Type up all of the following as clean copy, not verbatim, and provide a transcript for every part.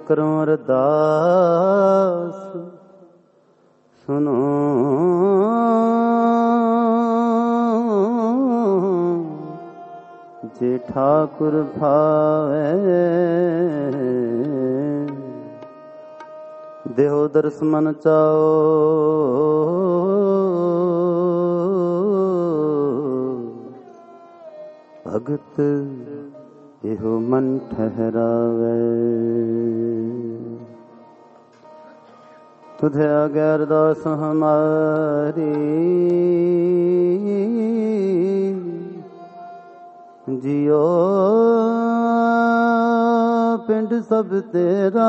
करो अरदास सुनो जे ठाकुर भावे देहो दर्श मन चाओ भगत एहो मन ठहरावे तुझे आज्ञा अरदास हमारी जियो पिंड सब तेरा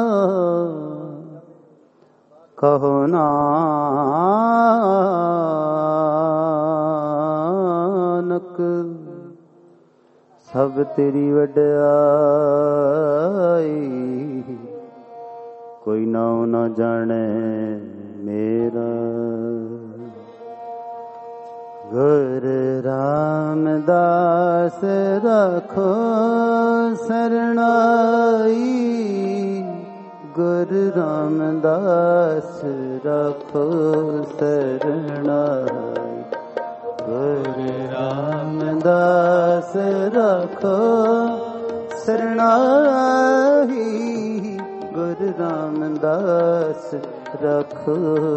कहो नानक सब तेरी वड्याई कोई नाम न जाने मेरा गुरु रामदास रखो शरणाई गुरु रामदास रखो शरणाई गुरु रामदास रखो शरणाई गुरु रामदास रखो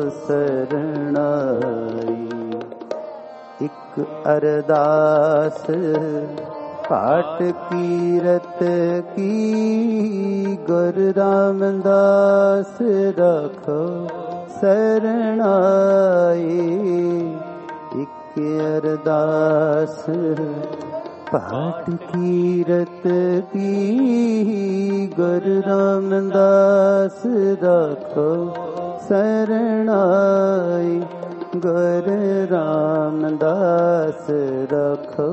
शरणाई एक अरदास पाठ कीरत की गुरु रामदास रखो शरणाई एक अरदास पाठ कीरत की गुरु रामदास रखो शरणाई गुरु रामदास रखो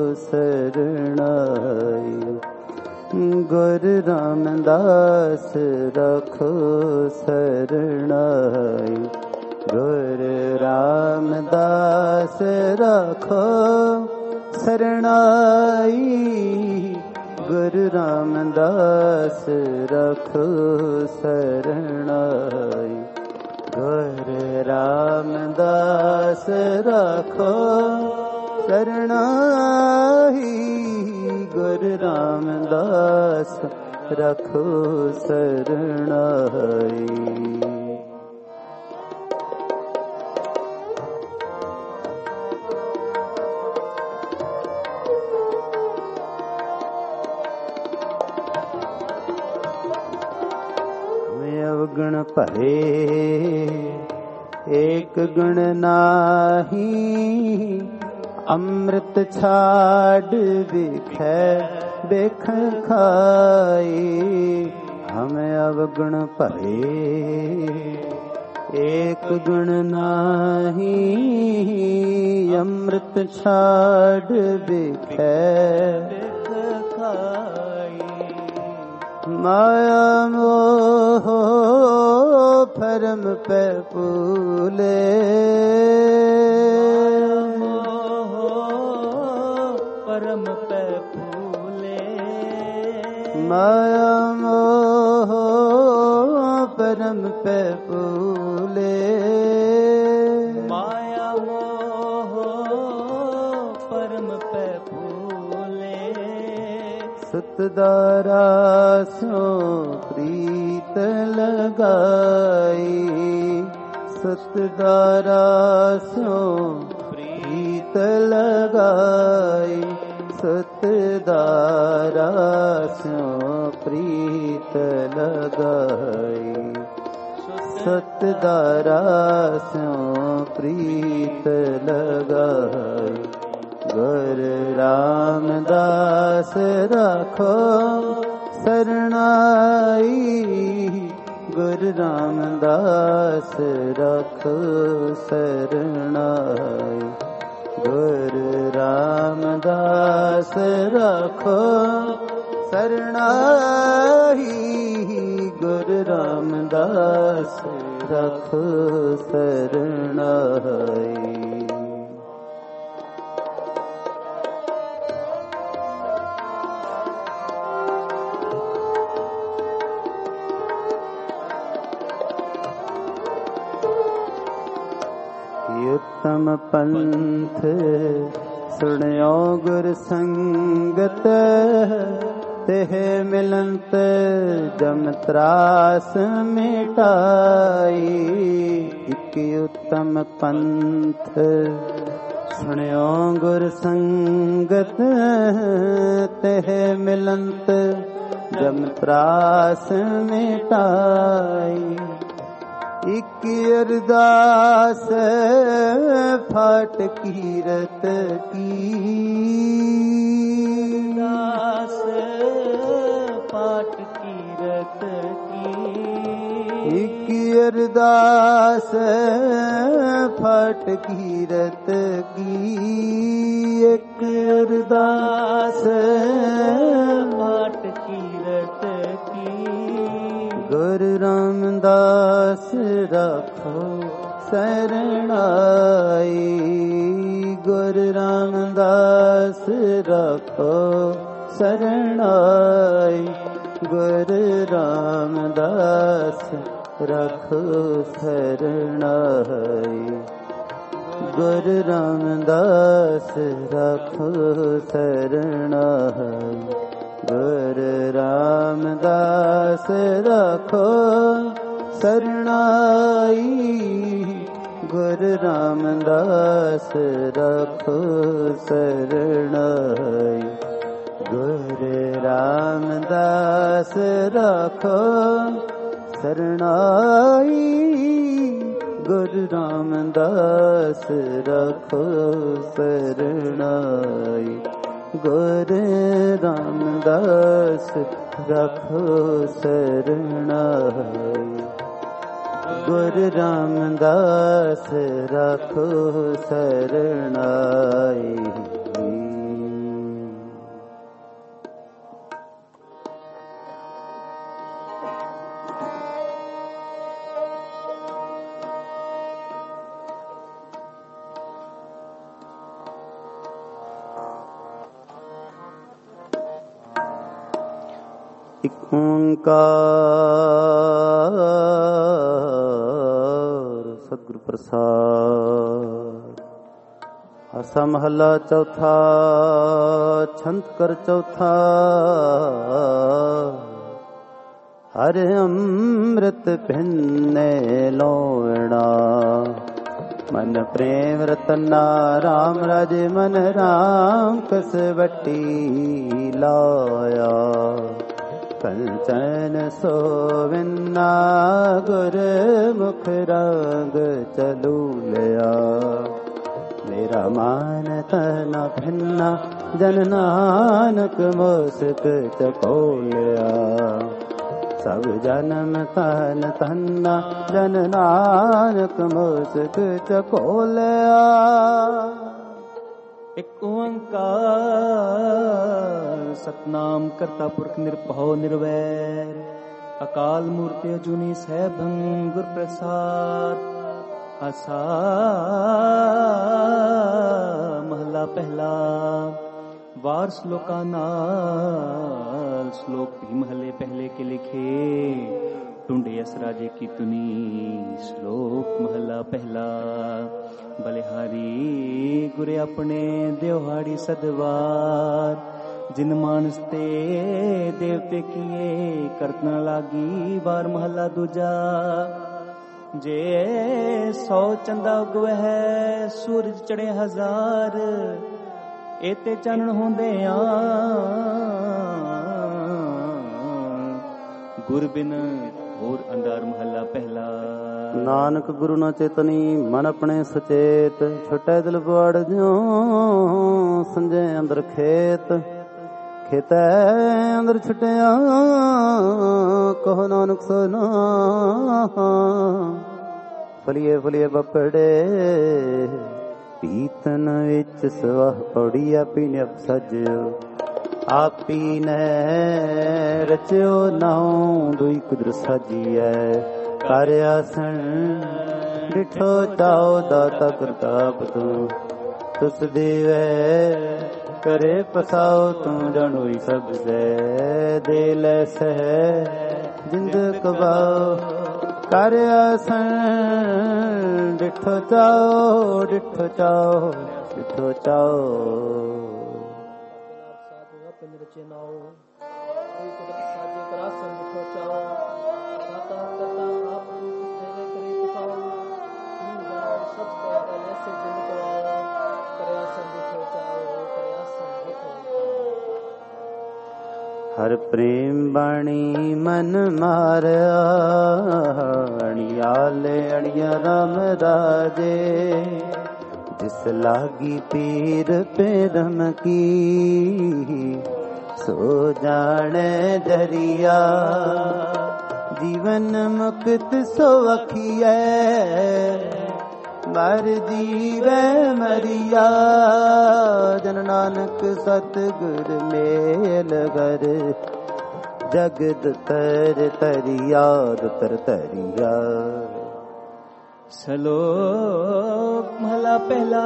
शरणाई गुरु रामदास रखो शरणाई गुरु रामदास रखो शरणाई गुरु रामदास रखो शरणाई गुरु रामदास रखो शरणाई गुरु रामदास रखो शरणाई अवगुण भरे एक गुण नाही अमृत छाड़ बिखै बिख खाए हम अवगुण भरे एक गुण नाही अमृत छाड़ बिखै बिख खाए माया मोह भरम पे फूले परम पे फूले माया मोह परम पे फूले माया मोह परम पे फूले सतदारा सो प्रीत लगाई सतदारा सो प्रीत लगाई सतदारा सो प्रीत लगाई सतदारा सो प्रीत लगाई गुरु रामदास रखो शरणाई गुरु रामदास रखो शरणाई गुरु रामदास रखो शरणाई गुरु रामदास रखो शरणाई उत्तम पंथ सुनियो गुर संगत तेह मिलंत जम त्रास मिटाई। इक उत्तम पंथ सुनियो गुर संगत तेह मिलंत जम त्रास मिटाई। इक अरदास फाट कीरत की, दास फाट कीरत की। इक अरदास फाट कीरत की, एक अरदास फाट कीरत की। गुरु रामदास राखो शरणाई। गुरु रामदास राखो शरणाई। गुरु रामदास राखो शरणाई। गुरु रामदास राखो शरणाई। गुरु रामदास राखो शरणाई। गुरु रामदास राखो शरणाई। गुरु रामदास राखो शरणाई। गुरु रामदास राखो शरणाई। गुरु रामदास राखो शरणाई। गुरु रामदास राखो शरणाई। इक ओंकार सतगुर प्रसाद। आसा महला चौथा छंत कर चौथा। हर अमृत भिन्ने लोणा। मन प्रेम रतना राम राजे मन राम कसवटी लाया। कंचन सोविन्ना गुर मुख रंग चलू लिया। मेरा मान तन भिन्ना जन नानक मोसक चकोलिया। सब जन्म तन तन्ना जन नानक मोसक चकोलिया। एक ओंकार सतनाम करता पुरख निरभਉ निर्वैर। अकाल मूर्ति अजूनी सैभं गुर प्रसाद। आसा महला पहला। वार श्लोका नाल श्लोक भी महले पहले के लिखे। टुंडे यस राजे की तुनी श्लोक महला पहला। बलिहारी गुरे अपने देवहाड़ी सदवार। जिन मानस ते देवते किए करतना लागी बार महला दूजा। जे 100 चंदा उगवह सूरज चढ़े 1000। एते चानण होंदे गुर बिन होर अंधार महला पहला। नानक गुरु न चेतनी मन अपने सचेत। छुटे दिल बड़ ज्यों संजय अंदर खेत। खेतै अंदर छुटिया कहो नानक सोना। फलिए फलिए बपड़े पीतन विच सवाह पौड़ी। आपी ने सजो आपी ने रचियो नाऊ दुई कुदरत साजिए। कर आसन डिठो चाओ दाता प्रताप तू। तुस देवे करे पसाओ तू जानोई सब से। दे ले सह जिंद कबाओ कर आसन ਡਿਠੋ ਚਾਓ, ਡਿਠੋ ਚਾਓ, ਡਿਠੋ ਚਾਓ। ਹਰ ਪ੍ਰੇਮ ਬਾਣੀ ਮਨ ਮਾਰਿਆ, ਅਣਿਆਲੇ ਅਣਿਆ ਰਾਮ ਰਾਜੇ। ਜਿਸ ਲਾਗੀ ਪੀਰ ਪਰਮ ਕੀ, ਸੋ ਜਾਣੇ ਦਰਿਆ। ਜੀਵਨ ਮੁਕਤ ਸੋ ਅਖੀਐ, ਮਰ ਜੀਵੈ ਮਰਿਆ। ਜਨ ਨਾਨਕ ਸਤਿਗੁਰ ਮੇਲ ਕਰ, ਜਗਤ ਤਰ ਤਰਿਆ ਦੁਤਰ ਤਰਿਆ। ਸ਼ਲੋਕ ਮਹਲਾ ਪਹਿਲਾ।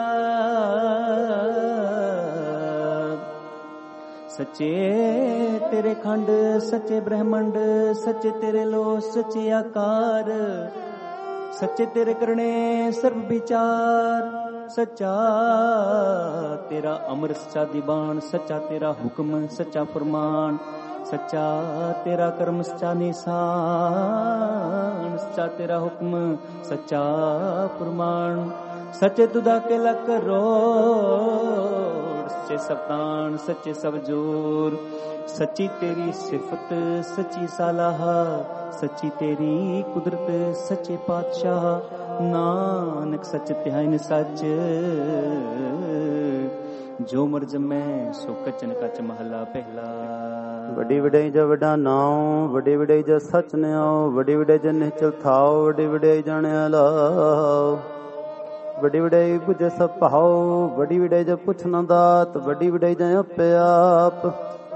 ਸੱਚੇ ਤੇਰੇ ਖੰਡ, ਸੱਚੇ ਬ੍ਰਹਮੰਡ, ਸੱਚੇ ਤੇਰੇ ਲੋ, ਸੱਚੇ ਆਕਾਰ। ਸੱਚੇ ਤੇਰੇ ਕਰਨੇ ਸਰਬ ਵਿਚਾਰ। ਸੱਚਾ ਤੇਰਾ ਅਮਰ, ਸੱਚਾ ਦੀਵਾਨ। ਸੱਚਾ ਤੇਰਾ ਹੁਕਮ, ਸੱਚਾ ਫਰਮਾਨ। ਸੱਚਾ ਤੇਰਾ ਕਰਮ, ਸੱਚਾ ਨਿਸ਼ਾਨ। ਸੱਚਾ ਤੇਰਾ ਹੁਕਮ, ਸੱਚਾ ਫਰਮਾਨ। ਸੱਚੇ ਤੁਦਾ ਕੇ ਲੱਖ ਕਰੋੜ, ਸੱਚੇ ਸਪਤਾਨ, ਸੱਚੇ ਸਭ ਜੋਰ। ਸੱਚੀ ਤੇਰੀ ਸਿਫਤ, ਸੱਚੀ ਸਾਲਾਹ। ਸੱਚੀ ਤੇਰੀ ਕੁਦਰਤ, ਸੱਚੇ ਪਾਤਸ਼ਾਹ। ਨਾਨਕ ਸੱਚ ਧਿਆਨ ਸੱਚ, ਜੋ ਮਰ ਜਮੈ ਸੋ ਕਚਨ ਕਚ। ਮਹਲਾ ਪਹਿਲਾ। ਵੱਡੀ ਵਡਿਆਈ ਜਾ ਵੱਡਾ ਨਾਉ, ਵੱਡੀ ਵਡਿਆਈ ਜਾ ਸੱਚ ਨਿਆਉ। ਵੱਡੀ ਵਡਿਆਈ ਜਾ ਨਿਹਚਲ ਥਾਉ, ਵੱਡੀ ਵਡਿਆਈ ਜਾਣਿਆ ਲਾਉ। ਵੱਡੀ ਵਡਿਆਈ ਬੁਝੇ ਸਭ ਭਾਉ, ਵੱਡੀ ਵਡਿਆਈ ਜਾ ਪੁੱਛ ਨਾ ਦਾਤ। ਵੱਡੀ ਵਡਿਆਈ ਜਾ ਆਪੇ ਆਪ,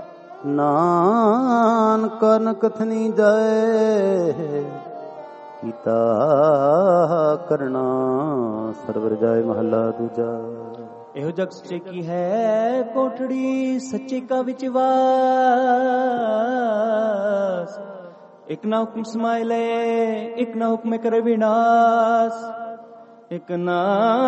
ਨਾਨਕ ਕਰਨ ਕਥਨੀ ਜਾਏ। ਕੀਤਾ ਕਰਨਾ ਸਰਵਰ ਜਾਏ। ਮਹੱਲਾ ਦੂਜਾ। ਇਹੋ ਜਗ ਸੱਚੇ ਕੀ ਹੈ ਕੋਠੜੀ, ਸੱਚੇ ਕਾ ਵਿਚ ਵਾਸ। ਇਕ ਨਾ ਹੁਕਮ ਸਮਾਇ ਲਏ, ਇਕ ਨਾ ਹੁਕਮ ਕਰੇ ਵਿਨਾਸ਼। ਇਕ ਨਾ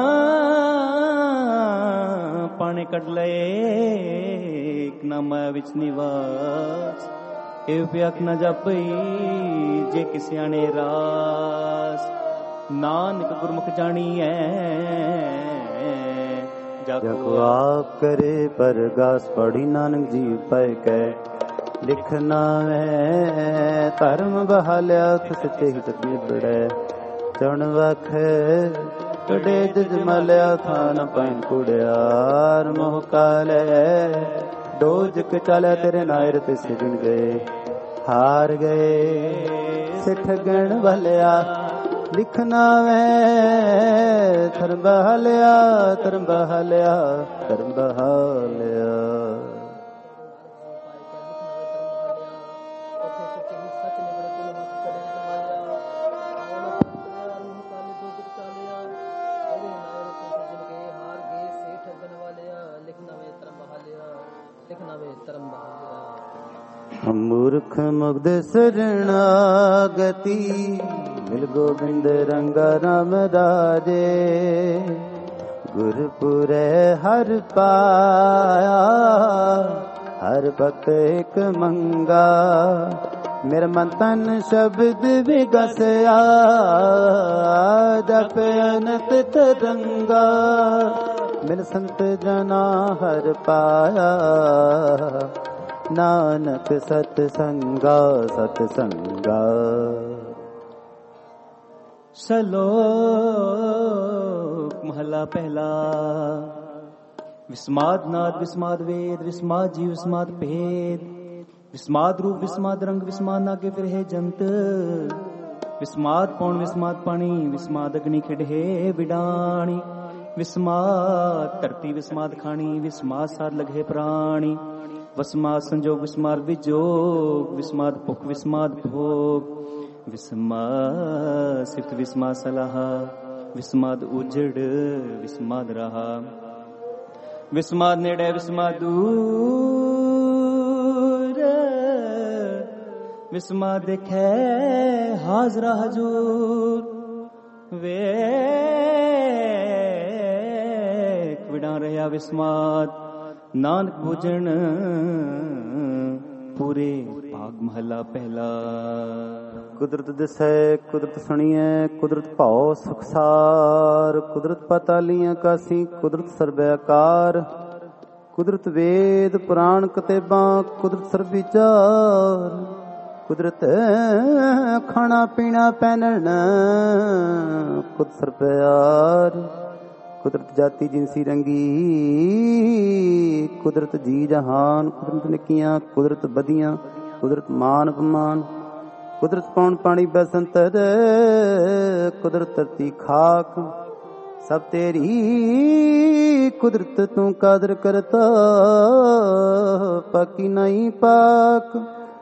ਪਾਣੇ ਕੱਢ ਲਏ, ਇਕ ਨਾ ਮਾਇਆ ਵਿੱਚ ਨਿਵਾਸ। ਇਹ ਵਿਅਕ ਨਾ ਜਾਪਈ, ਜੇ ਕਿਸਿਆਣੇ ਰਾਸ। ਨਾਨਕ ਗੁਰਮੁਖ ਜਾਣੀਐ, ਜਪ ਆਪ ਕਰੇ ਪਰਗਾਸ। ਪੜੀ ਨਾਨਕ ਜੀ ਪੈ ਕੈ ਲਿਖਨਾ ਹੈ। ਧਰਮ ਬਹਾਲਿਆ ਸੱਚੇ ਹੀ ਤਤਮੀ ਬੜੈ। ਚਣ ਵਖ ਕੜੇ ਜਜਮਲਿਆ, ਥਾਨ ਪੈਨ ਕੁੜਿਆਰ। ਮੋਹ ਕਾਲੇ ਡੋਜਕ ਚਾਲਿਆ, ਤੇਰੇ ਨਾਇਰ ਤੇ ਸਿਜਣ ਗਏ। ਹਾਰ ਗਏ ਸਿੱਠ ਗਣ ਵਲਿਆ, ਲਿਖਣਾ ਵੇ ਧਰਮ ਬਹਾਲਿਆ। ਧਰਮ ਬਹਾਲਿਆ, ਧਰਮ ਬਹਾਲਿਆ। ਮੂਰਖ ਮੁਗਧ ਸਰਣਾਗਤੀ, ਮਿਲ ਗੋਬਿੰਦ ਰੰਗਾ ਰਾਮ ਰਾਜੇ। ਗੁਰਪੁਰੈ ਹਰ ਪਾਇਆ, ਹਰ ਭਗਤ ਇਕ ਮੰਗਾ। ਮੇਰਾ ਮਨ ਤਨ ਸ਼ਬਦ ਵਿਗਸਿਆ, ਜਪ ਅਨੰਤ ਤਰੰਗਾ। ਮਿਲ ਸੰਤ ਜਨਾ ਹਰ ਪਾਇਆ, ਨਾਨਕ ਸਤ ਸੰਗਾ ਸਤ ਸੰਗਾ। ਸ਼ਲੋਕ ਮਹਲਾ ਪਹਿਲਾ। ਵਿਸਮਾਦ ਨਾਦ, ਵਿਸਮਾਦ ਵੇਦ, ਵਿਸਮਾਦ ਜੀਵ, ਵਿਸਮਾਦ ਭੇਦ। ਵਿਸਮਾਦ ਰੂਪ, ਵਿਸਮਾਦ ਰੰਗ, ਵਿਸਮਾਦ ਨਾਗੇ ਫਿਰਹਿ ਜੰਤ। ਵਿਸਮਾਦ ਪੌਣ, ਵਿਸਮਾਦ ਪਾਣੀ, ਵਿਸਮਾਦ ਅਗਨੀ ਖਿੜਹੇ ਵਿਡਾਣੀ। ਵਿਸਮਾਦ ਧਰਤੀ, ਵਿਸਮਾਦ ਖਾਣੀ, ਵਿਸਮਾਦ ਸਾਧ ਲਗਹਿ ਪ੍ਰਾਣੀ। ਵਿਸਮਾਦ ਸੰਜੋਗ, ਵਿਸਮਾਦ ਵਿਜੋਗ, ਵਿਸਮਾਦ ਭੁਖ, ਵਿਸਮਾਦ ਭੋਗ। ਵਿਸਮਾਦ ਸਿਫਤ, ਵਿਸਮਾਦ ਸਲਾਹ, ਵਿਸਮਾਦ ਉਜੜ, ਵਿਸਮਾਦ ਰਹਾ। ਵਿਸਮਾਦ ਨੇੜੇ, ਵਿਸਮਾਦ ਦੂਰ। ਵਿਸਮਾਦ ਦੇਖੈ ਹਾਜ਼ਰਾ ਹਜੂਰ। ਵੇ ਵਿਸਮਾਦ ਨਾਨਕ ਭੋਜਨ ਪੂਰੇ ਭਾਗ ਮਹਲਾ ਪਹਿਲਾ। ਕੁਦਰਤ ਦਿਸੈ ਕੁਦਰਤ ਸੁਣੀਐ ਕੁਦਰਤ ਭਾਉ ਸੁਖਸਾਰ ਕੁਦਰਤ ਪਤਾਲੀਆਂ ਕਾਸੀ ਕੁਦਰਤ ਸਰਬੈ ਆਕਾਰ ਕੁਦਰਤ ਵੇਦ ਪੁਰਾਣ ਕਤੇਬਾਂ ਕੁਦਰਤ ਸਰਬ ਵਿਚਾਰ ਕੁਦਰਤ ਖਾਣਾ ਪੀਣਾ ਪਹਿਨਣ ਕੁਦਰਤ ਸਰਬ ਪਿਆਰ ਕੁਦਰਤ ਜਾਤੀ ਜਿਨਸੀ ਰੰਗੀ ਕੁਦਰਤ ਜੀ ਜਹਾਨ ਕੁਦਰਤ ਨਿੱਕੀਆਂ ਕੁਦਰਤ ਵਧੀਆਂ ਕੁਦਰਤ ਮਾਨ ਅਪਮਾਨ ਕੁਦਰਤ ਪੌਣ ਪਾਣੀ ਬਸੰਤਰ ਕੁਦਰਤ ਧਰਤੀ ਖਾਕ ਸਭ ਤੇਰੀ ਕੁਦਰਤ ਤੂੰ ਕਾਦਰ ਕਰਤਾ ਪਾਕੀ ਨਹੀਂ ਪਾਕ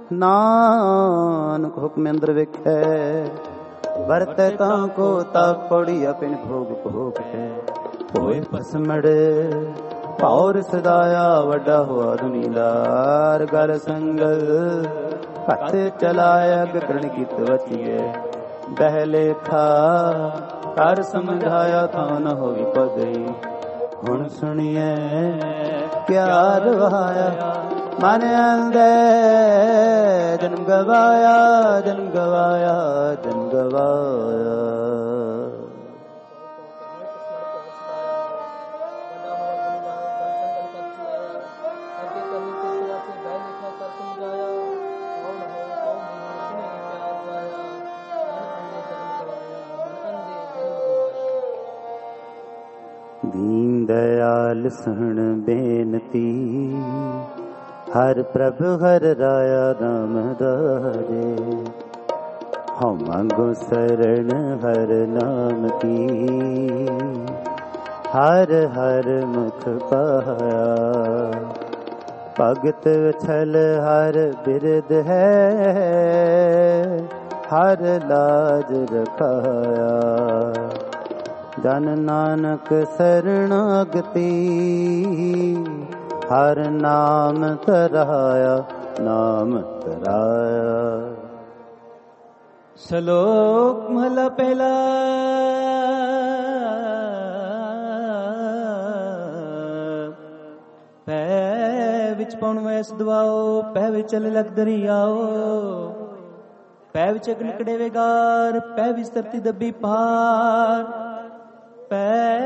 ਨਾਨਕ ਹੁਕਮ ਅੰਦਰ ਵੇਖੈ ਵਰਤੈ ਤਾਂ ਕੋ ਤਾ ਪੜੀ ਆਪਨ ਭੋਗ ਭੋਗ ਹੈ ਹੋਏ ਪਸਮੜ ਪੌਰ ਸਦਾਇਆ ਵੱਡਾ ਹੋਆ ਦੁਨੀਦਾਰ ਗਲ ਸੰਗਲ ਹੱਥ ਚਲਾਇਆ ਗਗਨ ਕੀਤ ਵਚੀਏ ਬਹਿ ਲੇਖਾ ਕਰ ਸਮਝਾਇਆ ਥਾਂ ਨ ਹੋਈ ਪਦਈ ਹੁਣ ਸੁਣੀਐ ਕਿਆ ਰਵਾਇਆ ਮਨ ਅੰਦੇ ਜਨਮ ਗਵਾਇਆ ਜਨਮ ਗਵਾਇਆ ਜਨਮ ਗਵਾਇਆ। ਦੀਨ ਦਇਆਲ ਸੁਣ ਬੇਨਤੀ ਹਰ ਪ੍ਰਭ ਹਰ ਰਾਇਆ ਰਾਮਦਾਰੇ ਹਉ ਮੰਗੋ ਸਰਣ ਹਰ ਨਾਮ ਕੀ ਹਰ ਹਰ ਮੁਖ ਪਾਇਆ ਭਗਤ ਵਿਛਲ ਹਰ ਬਿਰਦ ਹੈ ਹਰ ਲਾਜ ਰਖਾਇਆ ਜਨ ਨਾਨਕ ਸਰਣਾਗਤੀ ਹਰ ਨਾਮ ਤਰਾਇਆ ਨਾਮ ਤਰਾਇਆ। ਸ਼ਲੋਕ ਮਹਲਾ ਪਹਿਲਾ। ਪੈ ਵਿੱਚ ਪਉਣ ਵੈਸ ਦਵਾਓ ਪੈ ਵਿੱਚ ਚਲੇ ਲਗ ਦਰਿਆਓ ਪੈ ਵਿੱਚ ਅਗਨ ਕੜੇ ਵੇਗਾਰ ਪੈ ਵਿੱਚ ਧਰਤੀ ਦੱਬੀ ਪਾਰ ਪੈ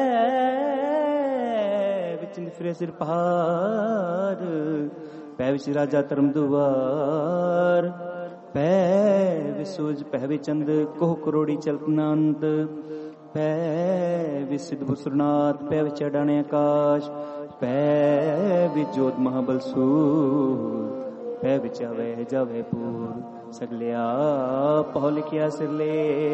ਵਿੱਚ ਨਿਫਰੇ ਸਿਰ ਪਹਾੜ ਪੈ ਵਿੱਚ ਰਾਜਾ ਧਰਮ ਦੁਆਰ ਪੈ ਵਿੱਚ ਸੂਰਜ ਪੈ ਵਿੱਚ ਚੰਦ ਕੋਹ ਕਰੋੜੀ ਚਲਤਨੰਦ ਪੈ ਵਿੱਚ ਸਿੱਧ ਬੁਸਰਨਾਥ ਪੈ ਵਿੱਚ ਅਡਾਣੇ ਆਕਾਸ਼ ਪੈ ਵਿੱਚ ਜੋਤ ਮਹਾਬਲ ਸੂਰ ਪੈ ਵਿੱਚ ਆਵੇ ਜਾਵੇ ਪੂਰ ਸਗਲਿਆ ਪਹੁ ਲਿਖਿਆ ਸਿਰਲੇ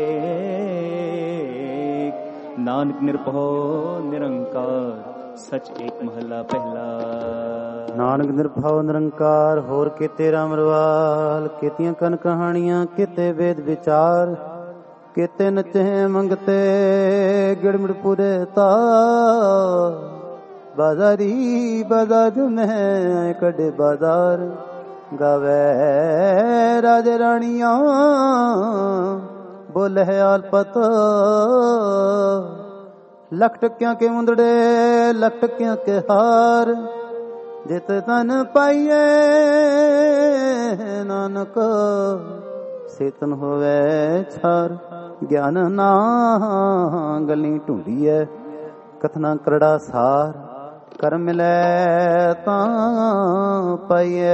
ਨਾਨਕ ਨਿਰਭਉ ਨਿਰੰਕਾਰ ਸਚ ਏਕ ਮਹੱਲਾ ਪਹਿਲਾ। ਨਾਨਕ ਨਿਰਭਉ ਨਿਰੰਕਾਰ ਹੋਰ ਕੀਤੇ ਰਾਮ ਰਵਾਲ ਕੀਤੀਆਂ ਕਨ ਕਹਾਣੀਆਂ ਕੀਤੇ ਵੇਦ ਵਿਚਾਰ ਕੀਤੇ ਨਚੇ ਮੰਗਤੇ ਗਿੜਮਿੜ ਪੂਰੇ ਤਾ ਬਾਜ਼ਾਰੀ ਬਾਜ਼ਾਰ ਮੈਂ ਕੱਢੇ ਬਾਜ਼ਾਰ ਗਾਵੇ ਰਾਜੇ ਰਾਣੀਆਂ ਬੋਲੇ ਆਲਪਤ ਲੱਖ ਟਕਿਆਂ ਕੇ ਮੁੰਦੜੇ ਲੱਖ ਟਕਿਆਂ ਕੇ ਹਾਰ ਜਿਤ ਤਨ ਪਾਈਏ ਨਾਨਕ ਸੇਤਨ ਹੋਵੇ ਛਾਰ ਗਿਆਨ ਨਾ ਗਲੀ ਢੂੰਡੀਐ ਕਥਨਾ ਕਰੜਾ ਸਾਰ ਕਰ ਮਿਲੈ ਤਾਂ ਪਾਈਏ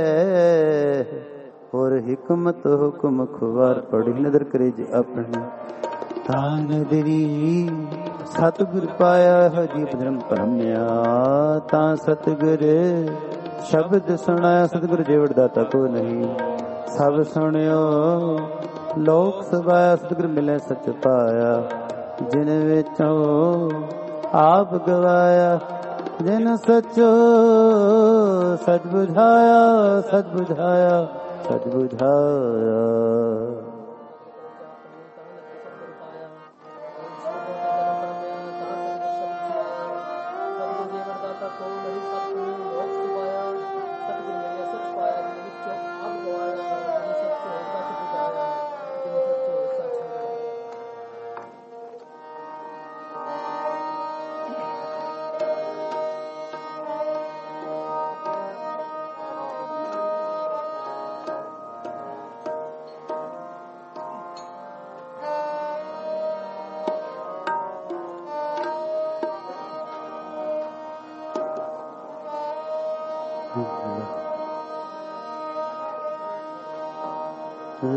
ਹੋਰ ਹਿਕਮਤ ਹੁਕਮ ਖੁਵਾਰ ਪੜੀ ਨਦਰ ਕਰੇ ਜੇ ਆਪਣੀ ਤਾਨ ਦੇਰੀ ਸਤਿਗੁਰ ਪਾਇਆ ਹਜੀ ਧਰਮ ਭਰਮਿਆ ਤਾਂ ਸਤਿਗੁਰ ਸ਼ਬਦ ਸੁਣਾਇਆ ਸਤਿਗੁਰ ਜੀਵੜ ਦਾਤਾ ਕੋ ਨਹੀਂ ਸਭ ਸੁਣਿਓ ਲੋਕ ਸਭਾਇਆ ਸਤਿਗੁਰ ਮਿਲੇ ਸੱਚ ਪਾਇਆ ਜਿਨ ਵਿੱਚੋਂ ਆਪ ਗਵਾਇਆ ਜਿਨ ਸਚੋ ਸਚ ਬੁਝਾਇਆ ਸਚ ਬੁਝਾਇਆ ਸਚ ਬੁਝਾਇਆ।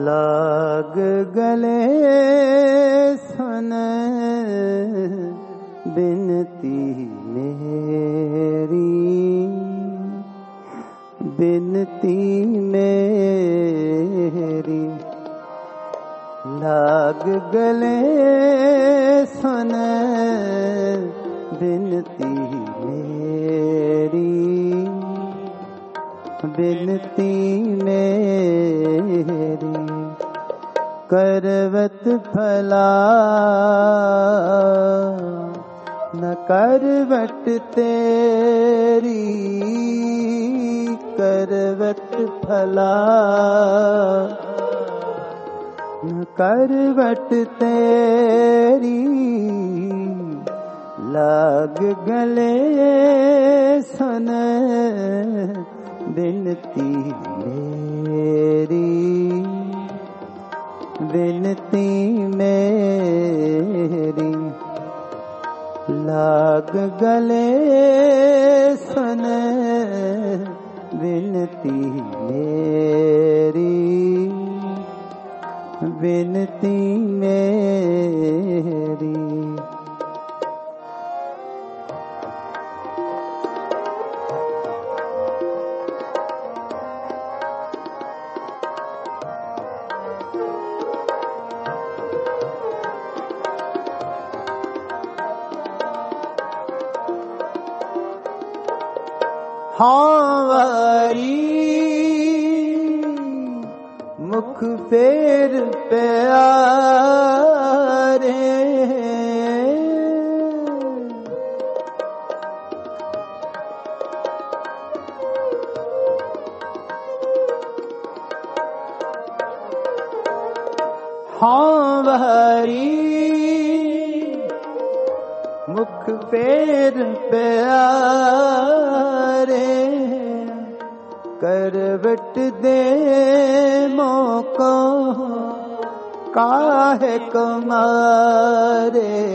लाग गले सन बिनती मेरी, बिनती मेरी। लाग गले सन बिनती मेरी, बिनती मेरी। करवत फैला न करवट तेरी, करवट फैला न करवट तेरी। लाग गले सन बिनती मेरी, बिनती मेरी। लाग गले सन बिनती मेरी, बिनती मेरी। हावारी मुख फेर प्यारे, हावारी मुख फेर प्यारे। करवट दे मोको काहे कमारे,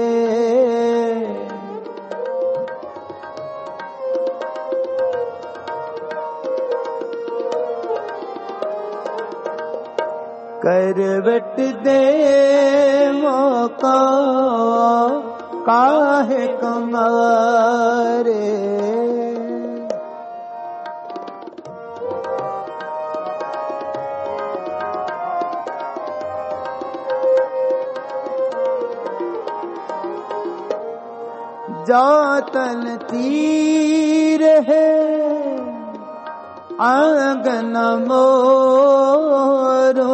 करवट दे मोको काहे कमारे। जातन तीर है आंगन मोरो,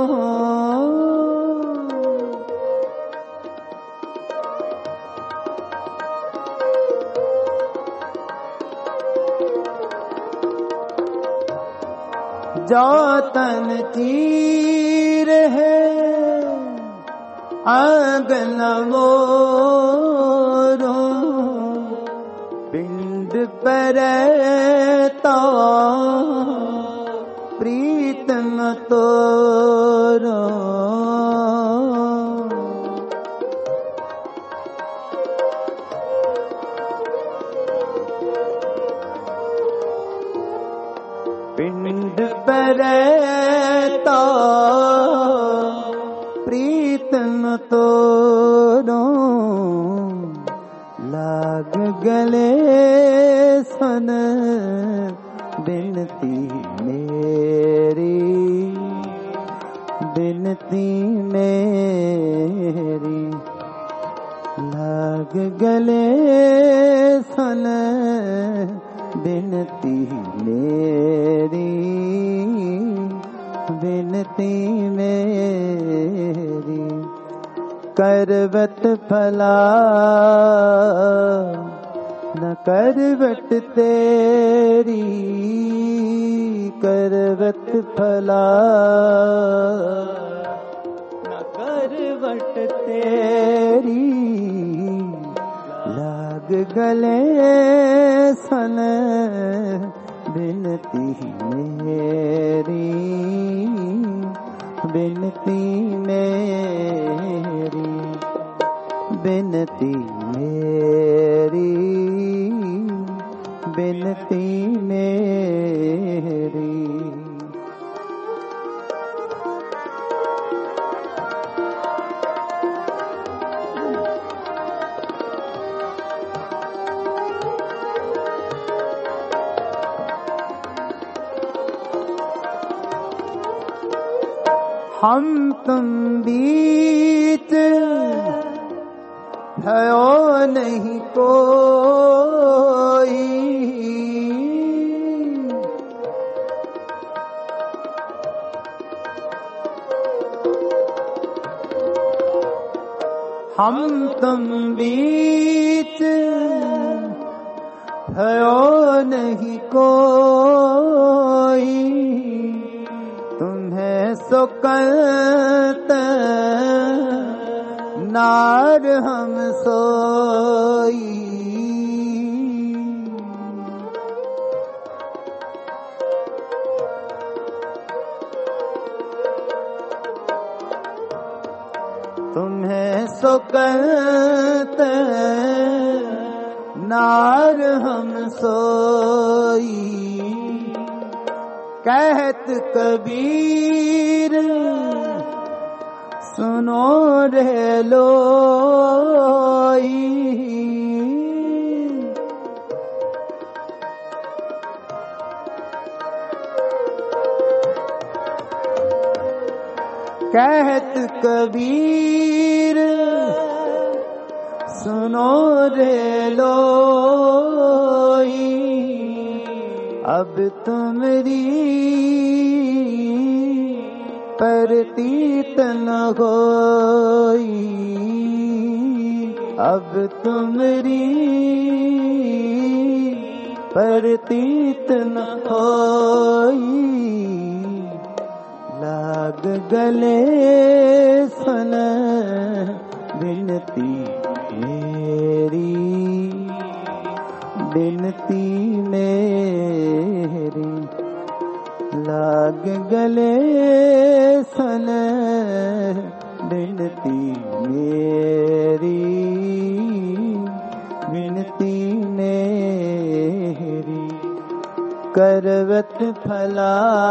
जातन तीर है आंगन मोरो। पिंड पर तो प्रीतम तोरो, पिंड पर तो प्रीतम तोरो। लाग गले सन बिनती मेरी, बिनती मेरी। लाग गले सन बिनती मेरी, बिनती मेरी। करवत फला न करवट तेरी, करवट फला न करवट तेरी। लाग गले सन बिनती मेरी, बिनती मेरी, बिनती मेरी, बिनती मेरी। हम तुम बीच भयो नहीं कोई, हम तुम बीच भयो नहीं कोई, तुम्हें सुकलत नार हम सोई। तुम्हें सुकलत नार हम सोई, कहत कबीर सुनो रे लोई। कहत कबीर सुनो रे लोई, अब तुमरी प्रतीत न होई, अब तुमरी प्रतीत न होई। लाग गले सन बिनती मेरी, बिनती मेरी, लाग गले सन बिनती मेरी, बिनती मेरी। करवट फला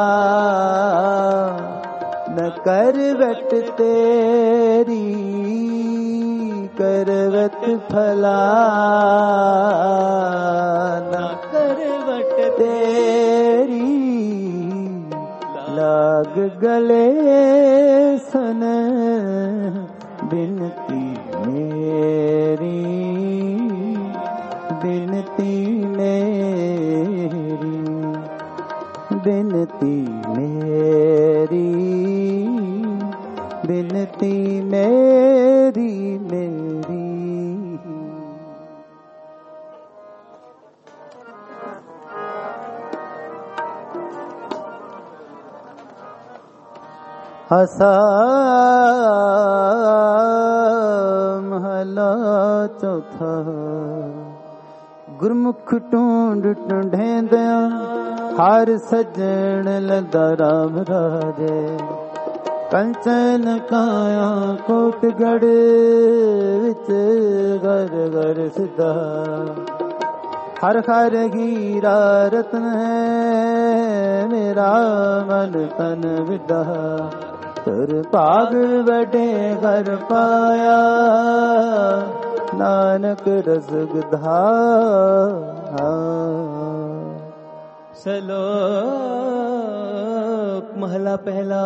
न करवट तेरी, करवट फला न करवट तेरी, लाग गले सन बिनती मेरी, बिनती मेरी, बिनती मेरी, बिनती मेरी मेरी। आसा महला चौथा। गुरमुख ढूंढ ढूंढेंदिया हर सजण लदा राम राजे। कंचन काया कोटगढ़ विच घर घर सिद्धा। हर हर हीरा रत्न है मेरा मन तन विदा। तुर भाग बड़े घर पाया नानक रस गधा। सलोक महला पहला।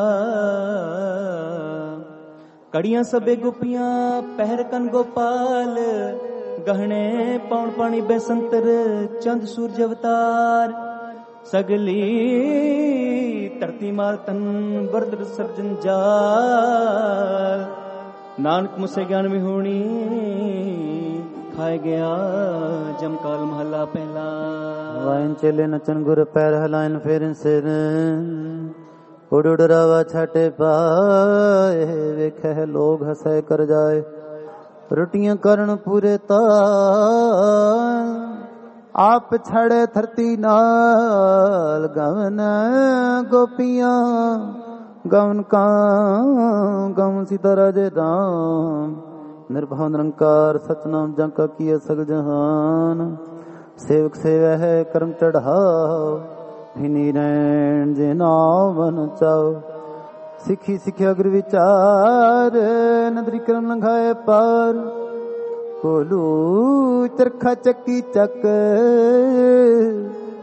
कड़ियां सबे गुपियां पहर कन गोपाल। गहने पौन पानी बेसंतर चंद सूरज अवतार। सगली धरती मार तन वर्द सर्जन जाल। नानक मुझसे ज्ञान में होनी खाए गया जमकाल महला पहला। वाइन चले नचन गुर पैर हलाइन फिर सिर। उड़ उड़ रावा छाटे पाए वेखे लोग हंसे कर जाए। रोटियां करण पूरे ताल आप छड़े धरती नाल। गवन गोपियां गवन का गवन सीता राजे राम। निर्भव निरंकार सतनाम जंका किए सग जहान। सेवक सेवा है कर्म चढ़ाओ भिनी रैन जे नाव बन चाओ। सिखी सिखिया गुर विचार नदरी कर्म लंघाए पार। कोलू चरखा चक्की चक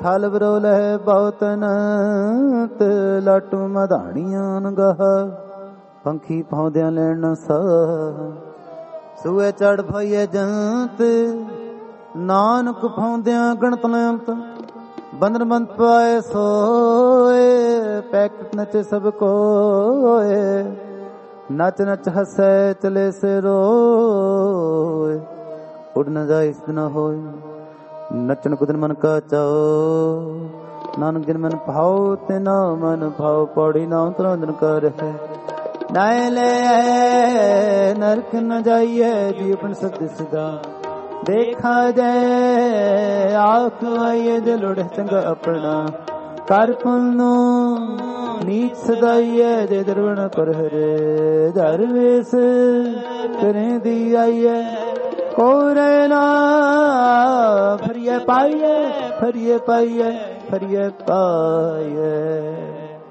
ਥਲ ਬਰੋਲ ਹੈ ਬਹੁਤ ਅਨੰਤ, ਲਾਟੂ ਮਧਾਣੀਆਂ ਨਗਾਹ, ਪੰਖੀ ਪਾਉਂਦਿਆਂ ਲੈਣ ਸਾਹ, ਸੂਏ ਚੜ ਭਈਏ ਜੰਤ, ਨਾਨਕ ਪਾਉਂਦਿਆਂ ਗਣਤ ਲੈਂਤ, ਬੰਦਰ ਬੰਦ ਪਾਏ ਸੋਏ, ਪੈਕਟ ਨਚੇ ਸਭ ਕੋਏ, ਨਚ ਨਚ ਹੱਸੈ ਚਲੇ ਸੇ ਰੋਏ, ਉਡ ਨ ਜਾਏ ਇਸ ਦਿਨ ਹੋਏ, ਨਚਨ ਕੁਦਨ ਮਨ ਕਾ ਚਾਓ, ਨਾਨਕ ਜਿਨ ਮਨ ਭਾਉ ਤੇ ਨਾ ਮਨ ਭਾਉ, ਪੌੜੀ ਨਾ ਉਤਰੋ ਦਿਨ ਕਰ ਹੈ, ਨਾਏ ਲੈ ਨਰਕ ਨ ਜਾਈਏ, ਜੀ ਆਪਣ ਸਤ ਸਿਦਾ ਦੇਖਾ ਜੈ, ਆਖ ਆਈਏ ਜੇ ਲੋੜ ਚੰਗਾ ਆਪਣਾ, ਕਰ ਪੁੰਨੂ ਨੀਚ ਸਦਾਈਏ, ਜੇ ਦਰਵਣ ਕਰ ਹਰੇ, ਧਰ ਵੇਸ ਕਰੇ ਦੀ ਆਈਏ, ਕੋਰੇ ਨਾ ਫਰੀਏ ਪਾਈਏ, ਫਰੀਏ ਪਾਈਏ, ਫਰੀਏ ਪਾਈਏ।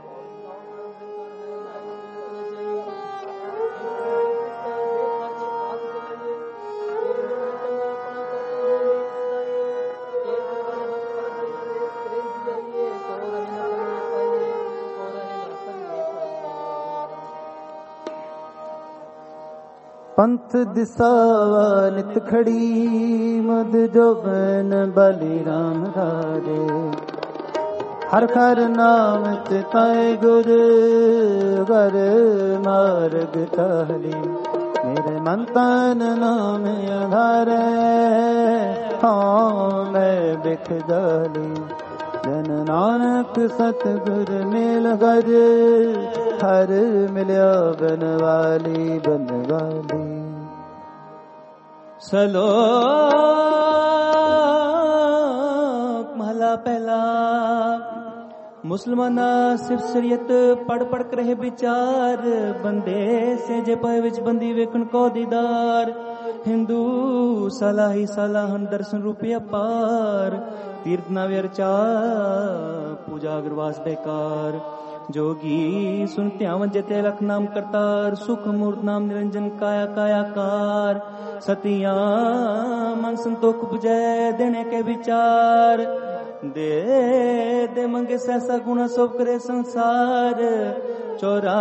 ਪੰਥ ਦਿਸਾਵਾ ਨਿਤ ਖੜੀ, ਮਦ ਜੋਬਨ ਬਲੀ ਰਾਮ ਰਾਜੇ, ਹਰ ਹਰ ਨਾਮ ਚਿਤਾਏ ਗੁਰ, ਗਰ ਮਾਰਗ ਟਹਲੀ, ਮੇਰੇ ਮਨ ਤਨ ਨਾਮ ਆਧਾਰੇ, ਹਾਂ ਮੈਂ ਬਿਖ ਜਾਲੀ, ਜਨ ਨਾਨਕ ਸਤਿਗੁਰ ਮੇਲ ਗਜ, ਹਰ ਮਿਲਿਆ ਬਨਵਾਲੀ ਬਨਵਾਲੀ। ਸਲੋਕ ਮਹਲਾ ਪਹਿਲਾ। ਮੁਸਲਮਾਨਾ ਸਿਫਤ ਸ਼ਰੀਅਤ ਪੜ ਪੜ ਕੇ ਰਹੇ ਵਿਚਾਰ, ਬੰਦੇ ਸੇ ਜੇ ਪਏ ਵਿੱਚ ਬੰਦੀ ਵੇਖਣ ਕੋ ਦੀਦਾਰ, ਹਿੰਦੂ ਸਾਲਾ ਹੀ ਸਾਲਾ ਹਨ ਦਰਸ਼ਨ ਰੂਪੇ ਅਪਾਰ, ਤੀਰਥ ਨਾ ਵਿਰਚਾ ਪੂਜਾ ਅਗਰਵਾਸ ਬੇਕਾਰ, जोगी सुन त्यावन जते लख नाम करतार, सुख मूर्त नाम निरंजन काया कायाकार, सतिया मन संतोख बुझे देने के विचार, दे दे मंगे सहसा गुणा सब करे संसार, चोरा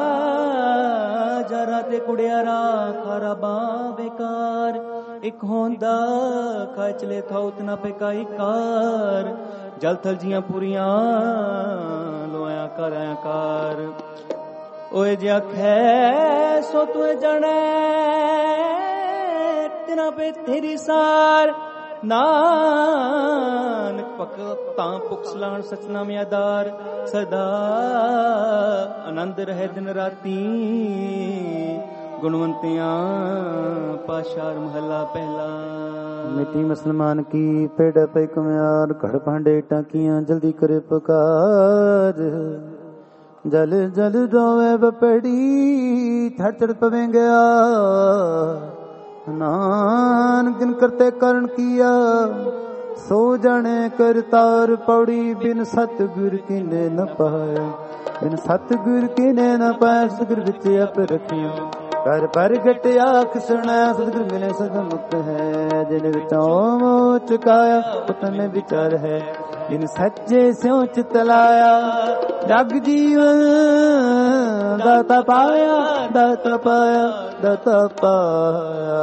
जरा ते कुड़ियारा खारा बा बेकार, एक होंदा खाए चले था उतना पे का इकार, जल थल जियां पूरियां लोया कराया कार, ओए जे आखे सो तू जाने तिना पे तेरी सार, नानक पकता पुखसलान सचनाम यादार, सदा आनंद रहे दिन राती, गुणवंतियां पाशार महला पहला। मिट्टी मुसलमान की पेड़ पे कुम्यार, घर भांडे टाकियां जल्दी करे पुकार, जल जल रोवे बपड़ी थड़ चढ़ पवेंगे, नानक दिन करते करण किया, सो जाने करतार पौड़ी, बिन सतगुर की ने न पाया, बिन सतगुर की ने न पाया, सतगुर बिच अप रखियो, कर प्रगट आख सुना, सतगुर मिले सदा मुक्त है, जिन विचों मोह चुकाया उतने विचार है, जिन सच्चे स्यों चित लाया, जग जीवन दाता पाया, दाता पाया, दाता पाया।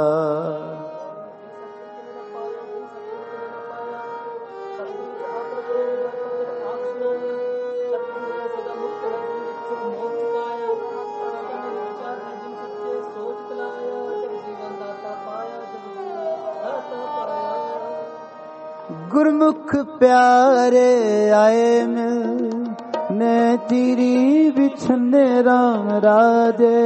गुरमुख प्यारे आए मिल ने तीरी बिछने राम राजे,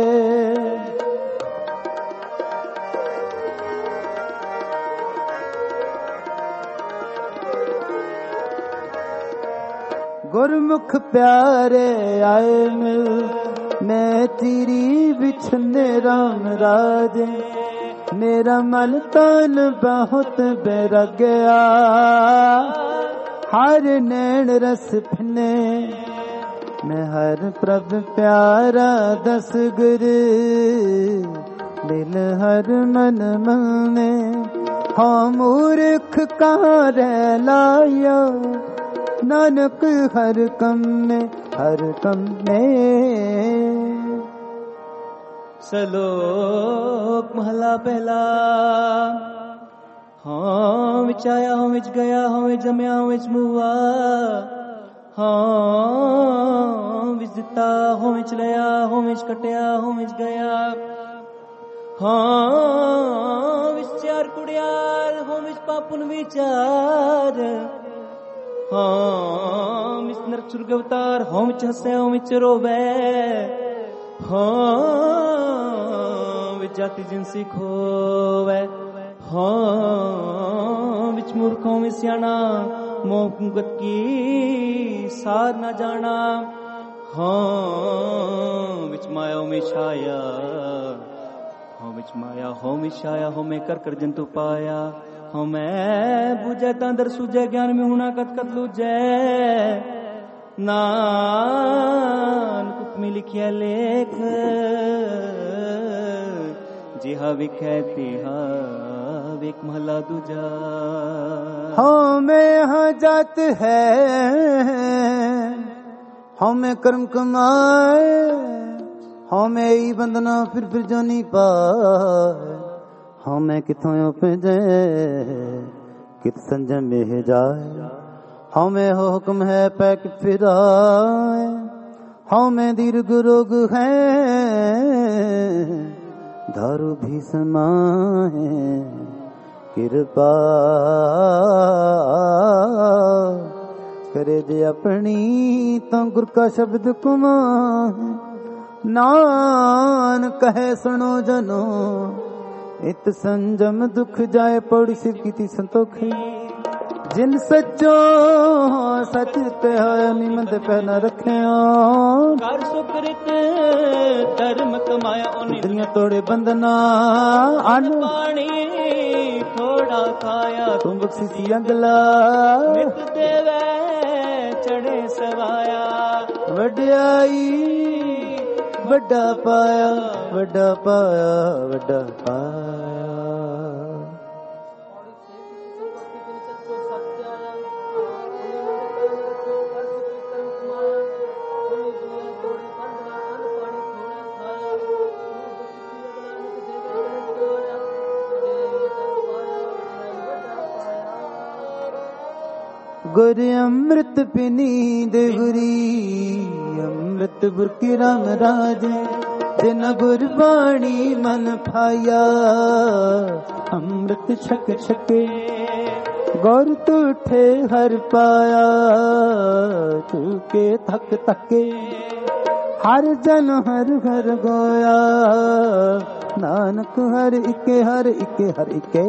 गुरमुख प्यारे आए मिल ने तीरी बिछने राम राजे, मेरा मन तन बहुत बैराग्या, हर नैन रस फिने, मैं हर प्रभ प्यारा दस गुर, दिल हर मन मने, ਹਾਂ ਮੂਰਖ ਕਹਾਂ ਲਾਇਆ ਨਾਨਕ ਹਰ ਕੰਮ में हर ਕੰਮ में। ਸਲੋਕ ਮਹਲਾ ਪਹਿਲਾ। ਹਾਂ ਵਿੱਚ ਆਇਆ ਹਾਂ ਵਿੱਚ ਗਿਆ ਹਾਂ ਵਿੱਚ ਜੰਮਿਆ ਹਾਂ ਵਿੱਚ ਮੁਆ ਹਾਂ ਵਿੱਚ ਦਿੱਤਾ ਹਾਂ ਵਿੱਚ ਲਿਆ ਹਾਂ ਵਿੱਚ ਕਟਿਆ ਹਾਂ ਵਿੱਚ ਗਿਆ ਹਾਂ ਵਿੱਚ ਚਾਰ ਕੁੜਿਆਰ ਹਾਂ ਵਿੱਚ ਪਾਪੁਨ ਵਿਚਾਰ ਹਾਂ ਵਿੱਚ ਨਰਕ ਸੁਰਗ ਅਵਤਾਰ ਹਾਂ ਵਿੱਚ ਹੱਸੇ ਹਾਂ ਵਿੱਚ ਰੋਵੇ ਹਾਂ ਵਿੱਚ ਜਾਤੀ ਜਿਨਸੀ ਖੋਵੇ ਹਾਂ ਵਿੱਚ ਮੂਰਖੋਂ ਵਿੱਚ ਸਿਆਣਾ ਮੋਹ ਮੁਕਤ ਕੀ ਸਾਧ ਨਾ ਜਾਣਾ ਹਾਂ ਵਿੱਚ ਮਾਇਆ ਵਿੱਚ ਛਾਇਆ ਹਾਂ ਵਿੱਚ ਮਾਇਆ ਹਾਂ ਵਿੱਚ ਛਾਇਆ ਹਾਂ ਮੈਂ ਕਰ ਕਰ ਜੰਤੂ ਪਾਇਆ ਹਾਂ ਮੈਂ ਬੁਝੈ ਤਾਂ ਦਰ ਸੁਝੈ ਗਿਆਨ में हुना कत कत लूझै ਨਾਨਕ ਹੁਕਮੀ ਲਿਖਿਆ ਲੇਖ ਜਿਹਾ ਵਿਖੈ ਤਿਹਾ ਵੇਖ ਮਹਲਾ ਦੂਜਾ। ਹਾਂ ਮੈਂ ਹਾਂ ਜਾਤ ਹੈ ਹਾਂ ਮੈਂ ਕਰਮ ਕਮਾਏ ਹਾਂ ਮੈਂ ਹੀ ਬੰਦਨਾ ਫਿਰ ਜਾਨੀ ਪਾਏ ਹਾਂ ਮੈਂ ਕਿਥੋਂ ਉਪਜੈ ਕਿਤ ਸੰਜਮ ਮੇਹ ਜਾਏ ਹਾਂ ਮੈਂ ਹੁਕਮ ਹੈ ਪੈ ਕਿ ਫਿਰਾਏ ਹਾਂ ਮੈਂ ਦੀਰਘ ਰੋਗ ਹੈ दारू भी समाए कृपा करे जे अपनी तो गुर का शब्द कुमाए नान कहे सुनो जनो इत संजम दुख जाए पौड़ी शिव की संतोखी जिन सच्चो सच ते निमंद पहना रखिया कर सुकृत धर्म कमाया दुनिया तोड़े बंधना अन्न पानी थोड़ा खाया तुम बख्शी अगला मित देवे चढ़े सवाया वड्याई वड्डा पाया वड्डा पाया वड्डा पाया। गुर अमृत पिनी देवरी अमृत बुरकी राम राज बिन गुरबाणी मन भाया अमृत छक छके गौर तूठे हर पाया चूके थक थके हर जन हर घर गोया नानक हर इके हर इके हर इके।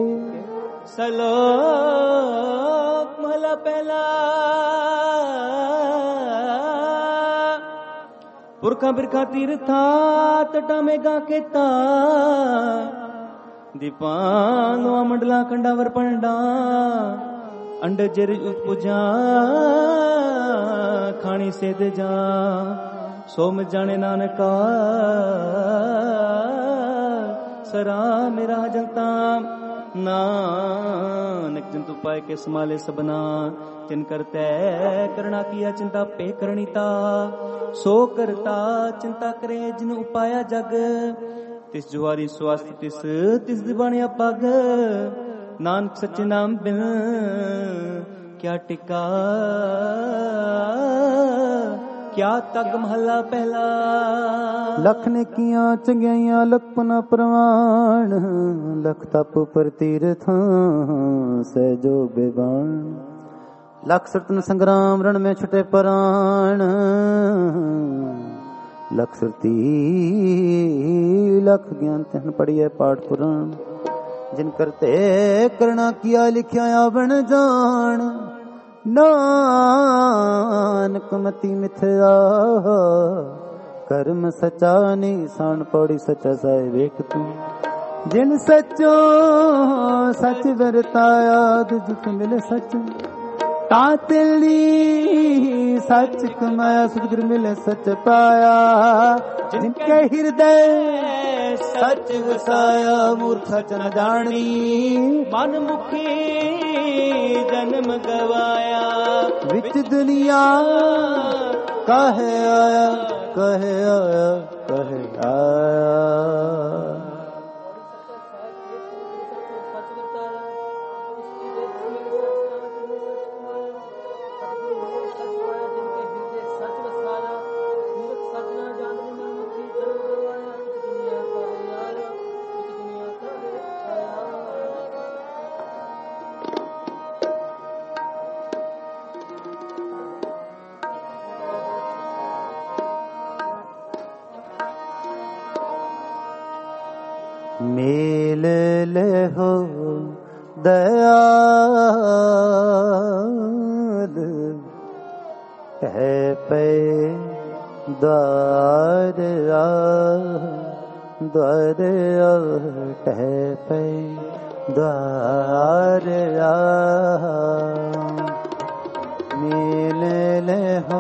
सलोक महला पहला। पुरखा बिरखा तीर्था तटा में गा के ता दीपान मंडला खंडावर पंडा अंड जर पूजा खानी से दे जा सोम जाने नानका सरा मेरा जनता नानक जंतु पाए के समाले सबना जिन करते करना किया चिंता पे करणीता सो करता चिंता करे जिन उपाया जग तिस जुआरी स्वास्थ्य तिस दिवानिया पग नानक सच्चे नाम बिन क्या टिका क्या तग महला पहला। लख ने किया चंगियाइयां लखपना प्रवाण लख तप पर तीर्थां सहजो बेबान लख सुरतन संग्राम रण में छुटे प्राण लख सुरती लख ज्ञान तहन पढ़िए पाठ पुराण जिन करते करना किया लिखिया आवण जान नानक मति मिथया कर्म सचा निशान पौड़ी सचा साए वेख तू जिन सचो सच वरताया दुख मिले सच तातली सच कमाया सुखदुर मिले सच पाया जिनके हृदय सच वसाया मूर्ख सच न जानी मन मुखी जन्म गवाया विच दुनिया कहे आया कहे आया कहे आया मेल ले हो दयाल है पे द्वार है पे द्वार मेल ले हो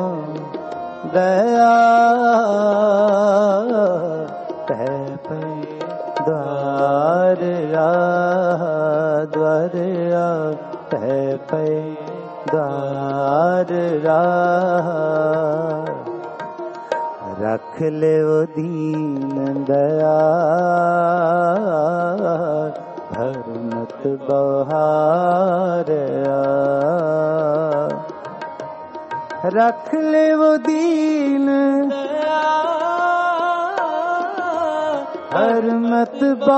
दयाल है पे द्वारया है पे द्वारया रख ले वो दीन दया भर मत बहारया रख ले वो दीन दया हर मत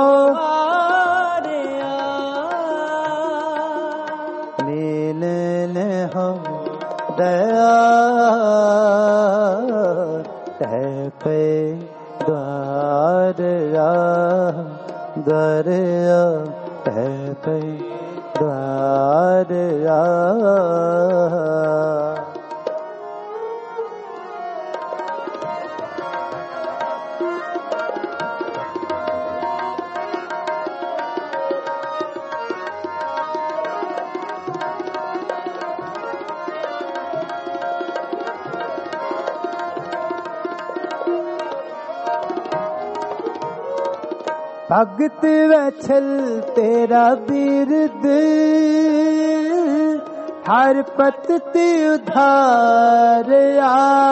बारिया मेल ले हो दया है पे द्वारया है पे द्वारया भगत वैछल तेरा बिरद हर पतति उधारया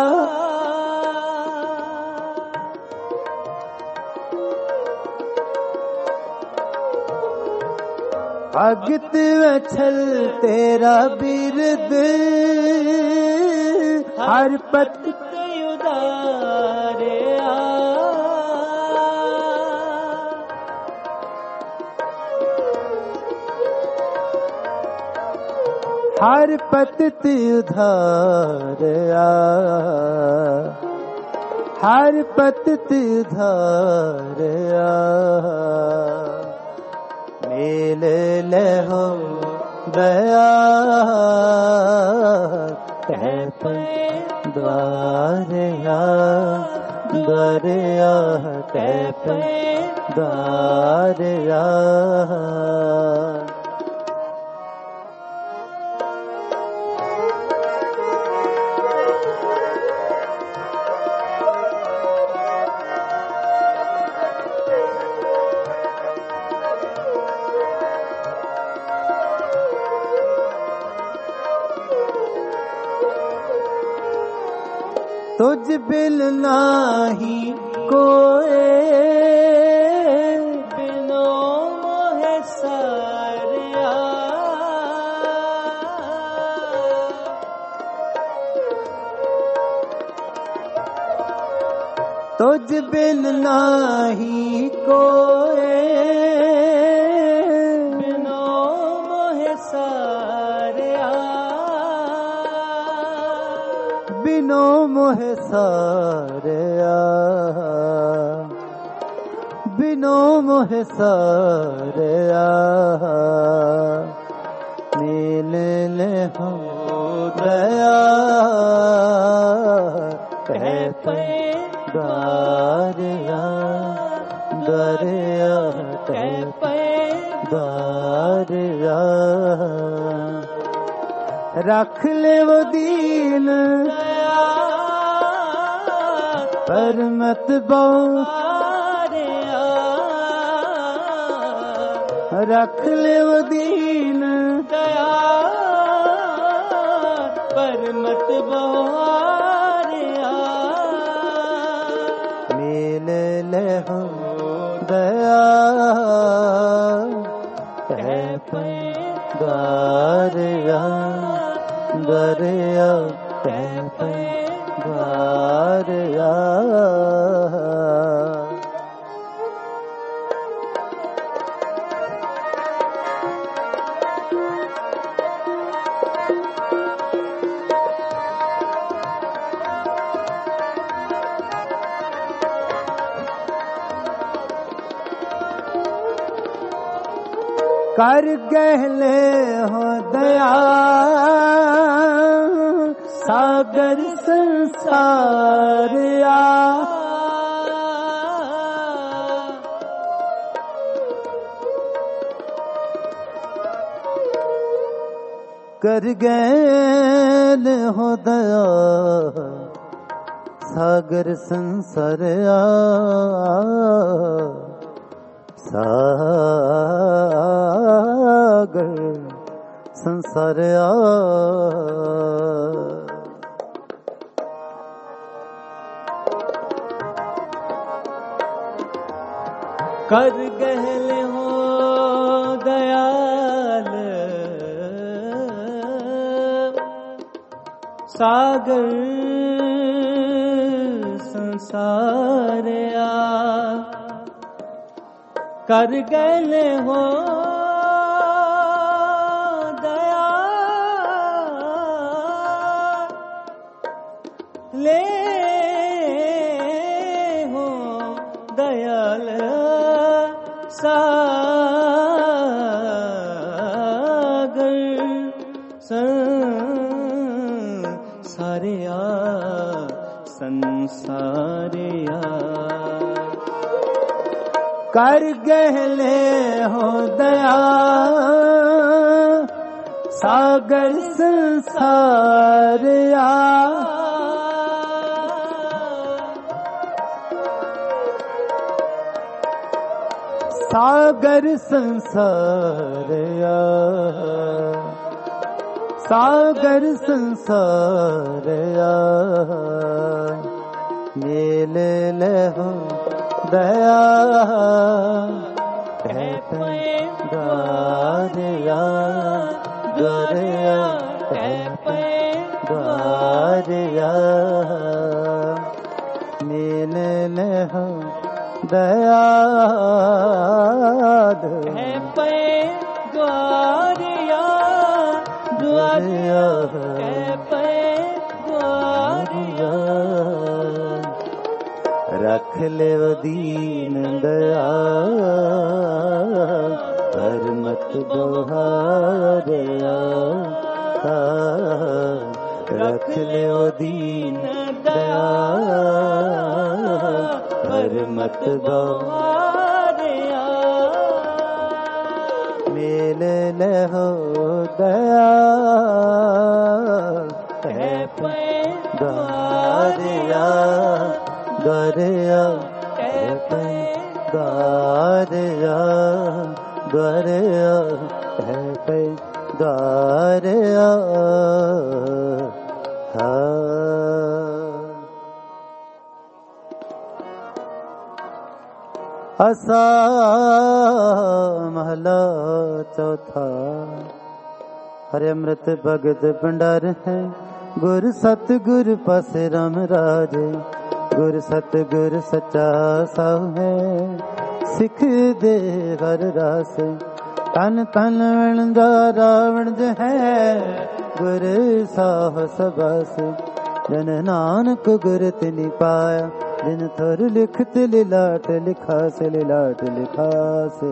भगत वैछल तेरा बिरद हर पतति उधारया हर पतति उधारया हर पतति उधारया मेल ले हो दया है पे द्वारया है पे द्वारया तुझ बिल नाही कोए बिनो मोह सारिया तुझ बिन नाही कोए बिनो मोह सारिया बिनो मोह सारिया बिनो मोह सारिया मेल ले हो दया है पे द्वारया है पे द्वारया रख ले वो दीन पर मत बारिया, रख ले वो दीन पर मत बारिया, मिल ले हो दया है दरिया दरिया दरिया। कर गहले हो दया सागर संसारिया, कर गहले हो दया सागर संसारिया, सागर संसारिया। कर गहले हो दयाल सागर संसारिया, कर गले हो दया ले हो दयाल सागर संसारिया संसारिया, कर गहले हो दया सागर संसारिया, सागर संसारिया सागर संसारिया, मिल ले हो दया है दरिया दरिया है दरिया, मिल ले हो दया है द्वारिया द्वारिया है द्वारिया, रख ले वो दीन दया पर मत दोहारिया, रख ले वो दीन दया पर मत दोहारिया, मिल ले हो दया है दरिया दरिया दरिया दरिया दरिया। आसा महला चौथा, हरे अमृत भगत भंडार है, गुर सतगुर पासे राम राज, गुर सतगुर सच्चा साहु है, सिख दे हर रास, तन तन वण जा रावण ज है, गुर साह सबस, जन नानक गुर तिनि पाया, जिन थोर लिखत लिलाट लिखा से लिलाट लिखा से।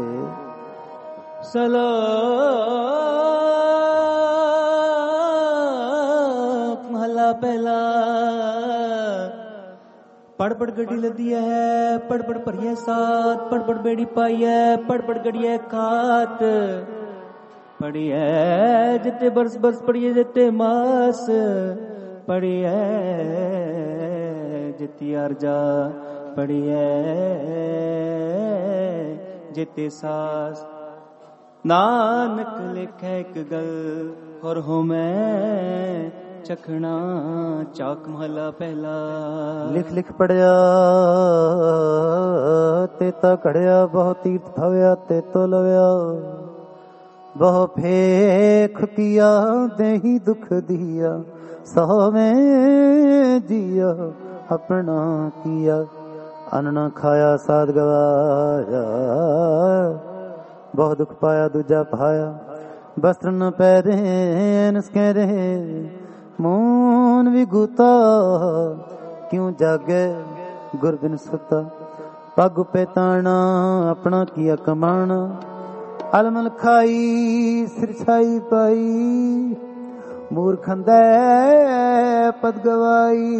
सलोक महला पहला, पड़ पड़ गड्डी लदी है, पड़ पड़ भरिए साथ, पड़ पड़ बेड़ी पाई है, पड़ पड़ गड़िए खात, पढ़िए जिते बरस बरस पढ़िए जिते मास पढ़िए जिति अर्जा पढ़िए जिते सास नानक लिखे एक गल और हो मैं चखना चाक महला पहला। लिख लिख पढ़िया ते ता घड़िया बहु तीर्थ भव्या ते तो लव्या बहु फेख किया देही दुख दिया सहो में जिया अपना किया अन्न न खाया साध गवाया बहुत दुख पाया दूजा पाया वस्त्र न पहरे नस्के रहे मून विगुता क्यों जागे गुर बिन सुता पग पे ताना अपना किया कमाना अलमल खाई सिर छाई पाई मूर्खंदे पद गवाई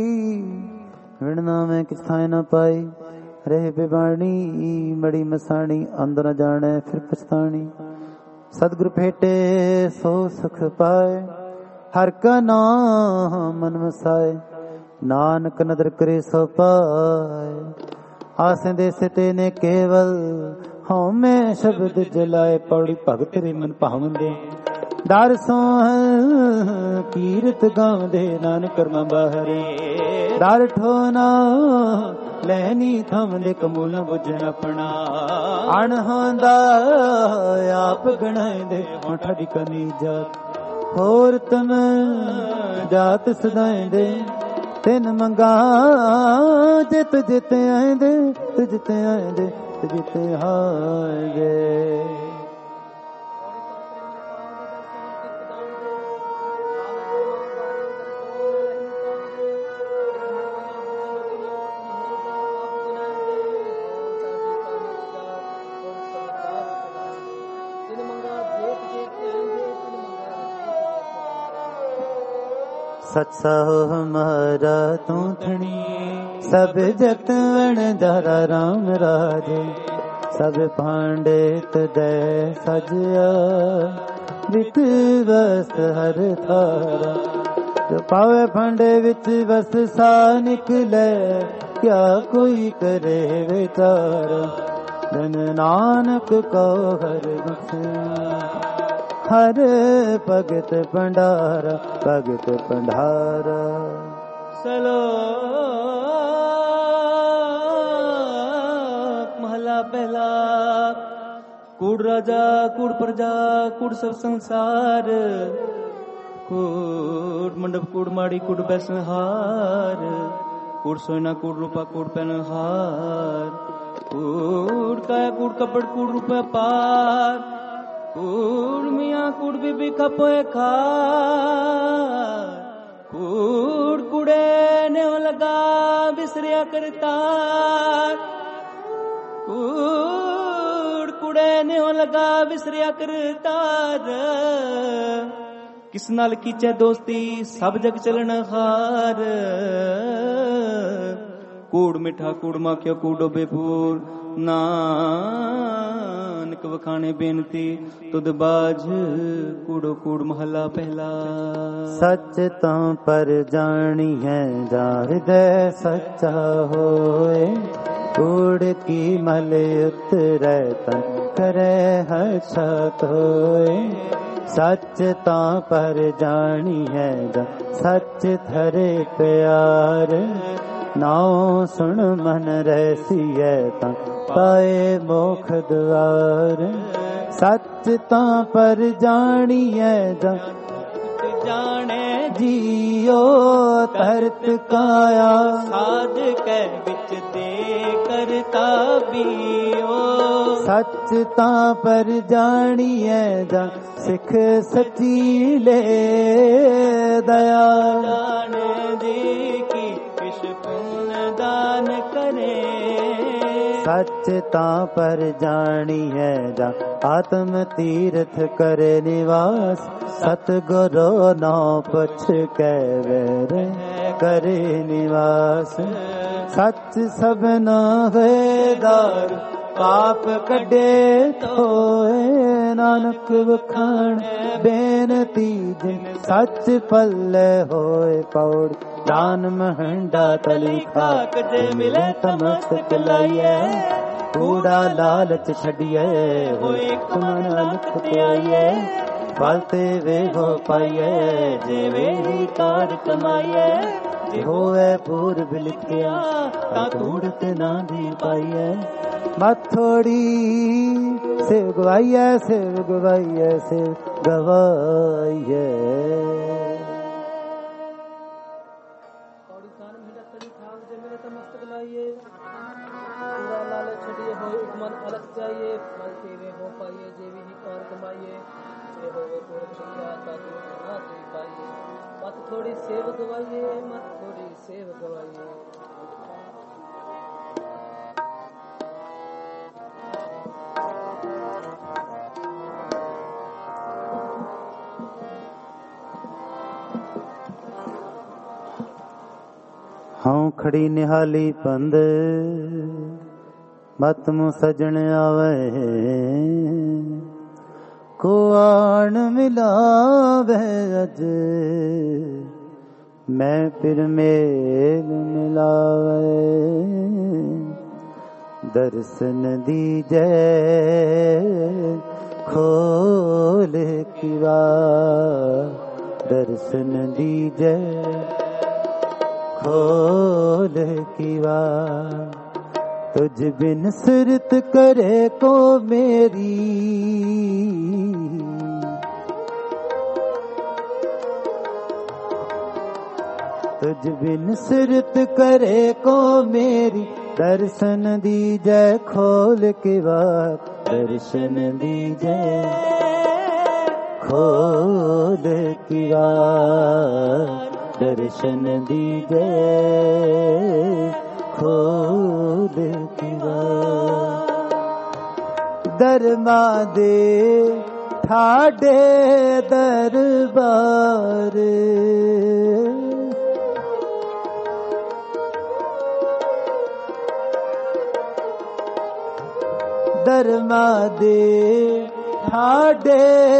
विणना में किस थाए न पाई रहे बेबाणी मड़ी मसाणी अंदर न जाने फिर पछतानी सतगुरु भेटे सो सुख पाए हर का नाम मन वसाए नानक नदर करे सो पाए आसे देसे तेने केवल हाँ मैं शब्द जलाए पौड़ी भगत रे मन पावंदे दर सोहल कीरत गावंदे नानक कर्मा बाहरे दर ठोना लहनी थमदे कमूल बुझन अपना अणहांदा आप गणाए होठा दी कनी जात होर तम जात सदाए दे तिन मंगा जित जित आए दे तुझ ते आए दे तुझ ते हाय दे। सच साहो हमारा तू थणी सब जत वण धारा राम राजे सब पांडित दे सजया वित वस हर थारा जो पावे भांडे विच वस सा निकले क्या कोई करे विचारा धन नानक को हर गुस हर भगत भंडारा भगत भंडारा। सलो महला पहला कूड़ राजा कूड़ प्रजा कूड़ सब संसार कूड़ मंडप कूड़ माड़ी कूड़ बैसनहार कूड़ सोना कूड़ रूपा कूड़ पहनहार कूड़ काया कूड़ कपड़ कूड़ रुपया पार कूड़ मियाँ कूड़ बीबी खपोए खार कूड़ कूड़े ने लगा बिसरिया करतार कूड़ कूड़े ने लगा बिसरिया करतार किस नाल कीचे दोस्ती सब जग चलन हार कूड़ मिठा कूड़ माखियो कूड़ो बेपूर नानक वखाने बेनती तुद बाज कूड़ो कूड़ महला पहला। सच तो पर जानी है जा हृदय सच्चा होए कूड़ की मल उतरे तन करे हर्षा होए सच तो पर जानी है जा सच थरे प्यार नाओ सुन मन रहसिए ता पाए मोख द्वार सच ता पर जानिए जा जाने जियो तरत काया साध के बिच दे करता बियो सच ता पर जानिए जा सिख सची ले दया जाने दे की किश पुण्य दान करे सच ता पर जानिए जा आत्म तीर्थ करे निवास सतगुरु नौ पुछ के वेर करे निवास सच सबना वेदार पाप कढे थोए नानक वखाण बेनती जिन सच पल्ले होए पौड़ी दान महंडा तली खाक जे मिले तमस्तक लाइए कूड़ा लालच छड़िए होए मन लख ते आइए फलते वे हो पाइए जे वे ही कार कमाइए जे होए पूर्व लिखिया ता तूड़त ना दी पाइए मत थोड़ी सिर गवाइए सिर गवाइए सिर गवाइए मत थोड़ी सेव गवाइए मत थोड़ी सेव गवाइए हाँ खड़ी निहाली पंद मत मु सजन आवे को आन मिलावे अज मैं फिर मेल मिलावे दर्शन दीजे खोल किवा दर्शन दीजे खोल किवा तुझ बिन सुरत करे को मेरी तुझ बिन सुरत करे को मेरी दर्शन दीजे खोल किवा दर्शन दीजे खोल किवा दर्शन दीजे खोल किवा दरमा दे ठाडे दरबार दरमा दे ठाडे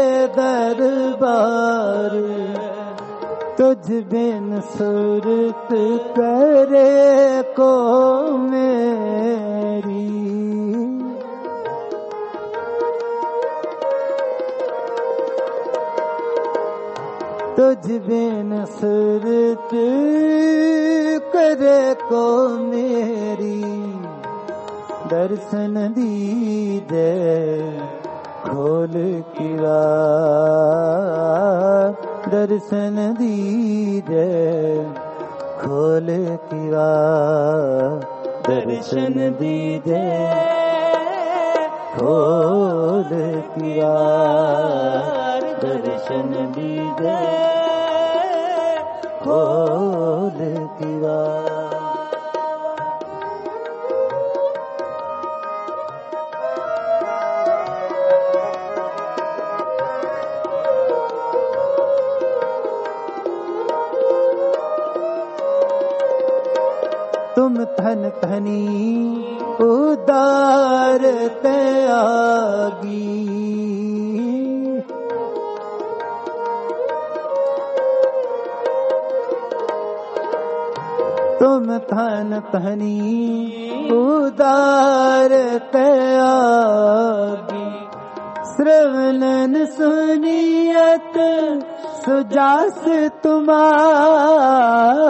दरबार तुझ बिन सुरत करे को मेरी तुझ बिन सुरत करे को मेरी दर्शन दीजे खोल किवा दर्शन दीजे खोल किवा दर्शन दीजे खोल किवा दर्शन दीजे खोल किवा तुम धन धनी उदार त्यागी तुम धन धनी उदार त्यागी श्रवणन सुनियत सुजास तुम्हारा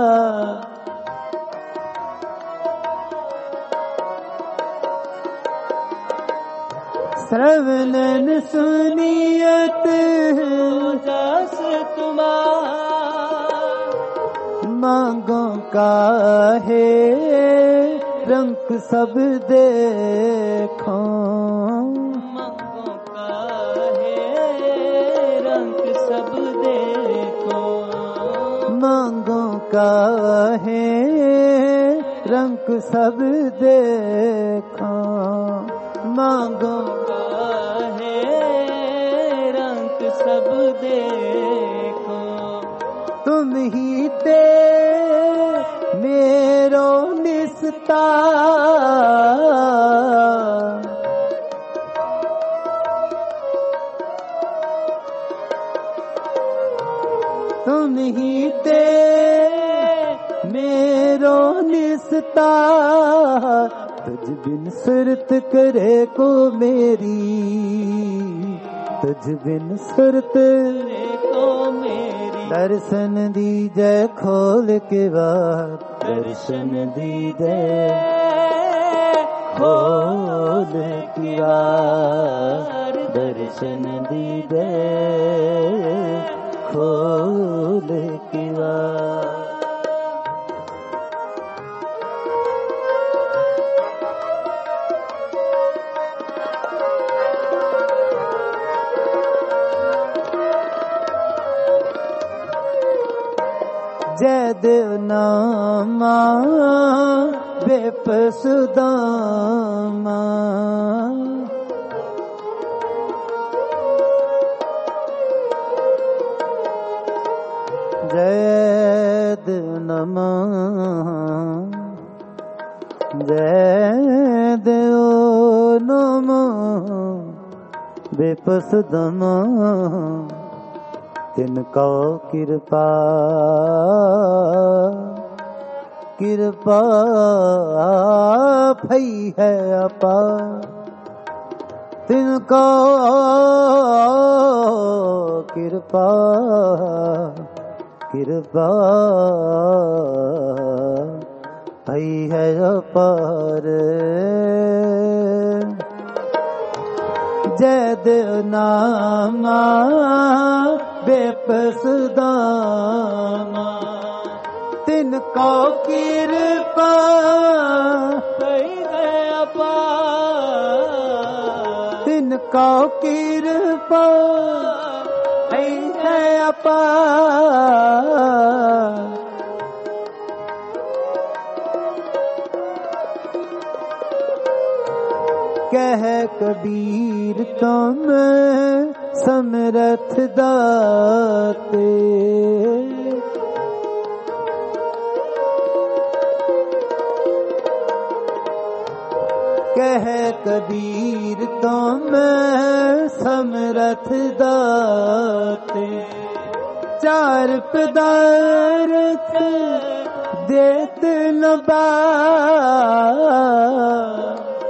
श्रवणन सुनियत जस तुम्हारा मांगो का है रंग सब देखो मांगो का है रंग सब देखो मांगो का है रंग सब देखो मांगो सब देखो तुम ही ते मेरो निस्ता तुम ही ते मेरो निस्ता, तुझ बिन सुरत करे को मेरी, तुझ बिन सुरत करे को मेरी। दर्शन दीजे खोल के बार, दर्शन दीजे खोल के बार, दर्शन दीजे खोल के बार। जय देव नामा बेपसुदामा, जय देव नमा, जय देव नमा बेपसुदामा, तिनका कृपा कृपा भई है अपार, तिनका कृपा कृपा भई है अपार। जय देव नामा बेपसुदामा, तिनको कृपा भई है अपार, तिनको कृपा भई है अपार। कह कबीर तुम समरथ दाते, कह कबीर तुम समरथ दाते, चार पदार्थ देत न बार,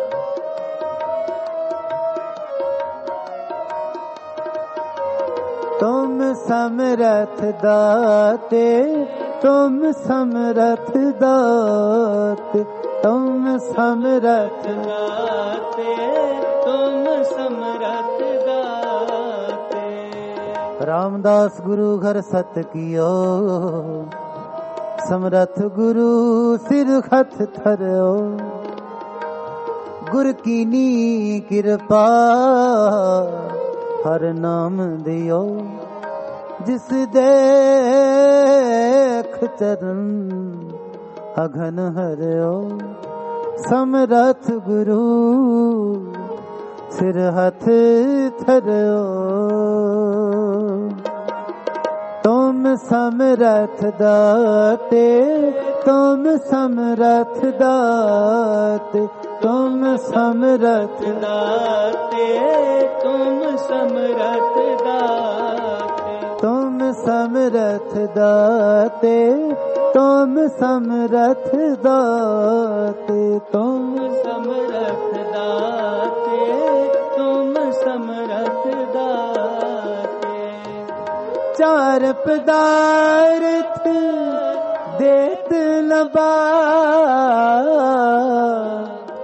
तुम समरथ दाते, तुम समरथ दाते, तुम समरथ दाते, तुम समरथ दाते। रामदास गुरु घर सत कियो, समरथ गुरु सिर खत थरो, गुर कीनी कृपा हर नाम दियो, जिस देख चरण अघन हरियो। समरथ गुरु सिर हथ थरियो, तुम समरथ दाते, तुम समरथ दाते, तुम समरथ दाते, तुम समरथ दाते, तुम समरथ दाते, तुम समरथ दाते, तुम समरथ दाते, तुम समरथ दाते। चार पदार्थ देत न बार,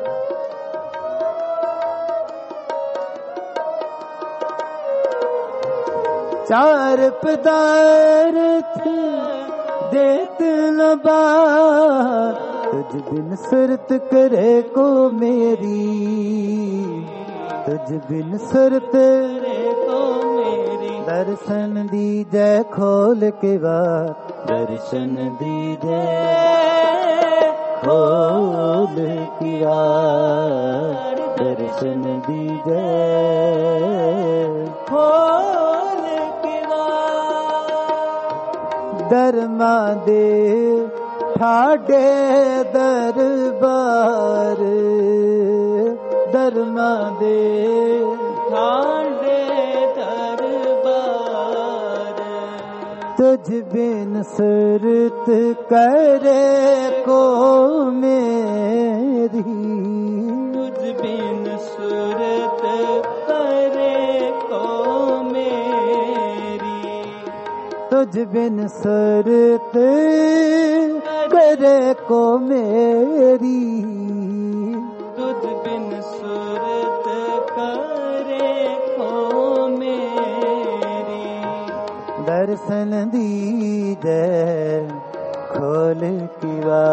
चार पदार्थ देत न बार, तुझ बिन सुरत करे को मेरी, तुझ बिन सुरत करे को मेरी। दर्शन दीजे खोल के बार, दर्शन दीजे खोल के बार, दर्शन दीजे खोल के बार। धर्मा दे ठाडे दरबार, धर्मा दे ठाडे दरबार, तुझ बिन सुरत करे को मेरी, तुझ बिन सुरत करे को मेरी, तुझ बिन सुरत करे को मेरी, तुझ बिन सुरत करे को मेरी। दर्शन दीजे खोल किवा,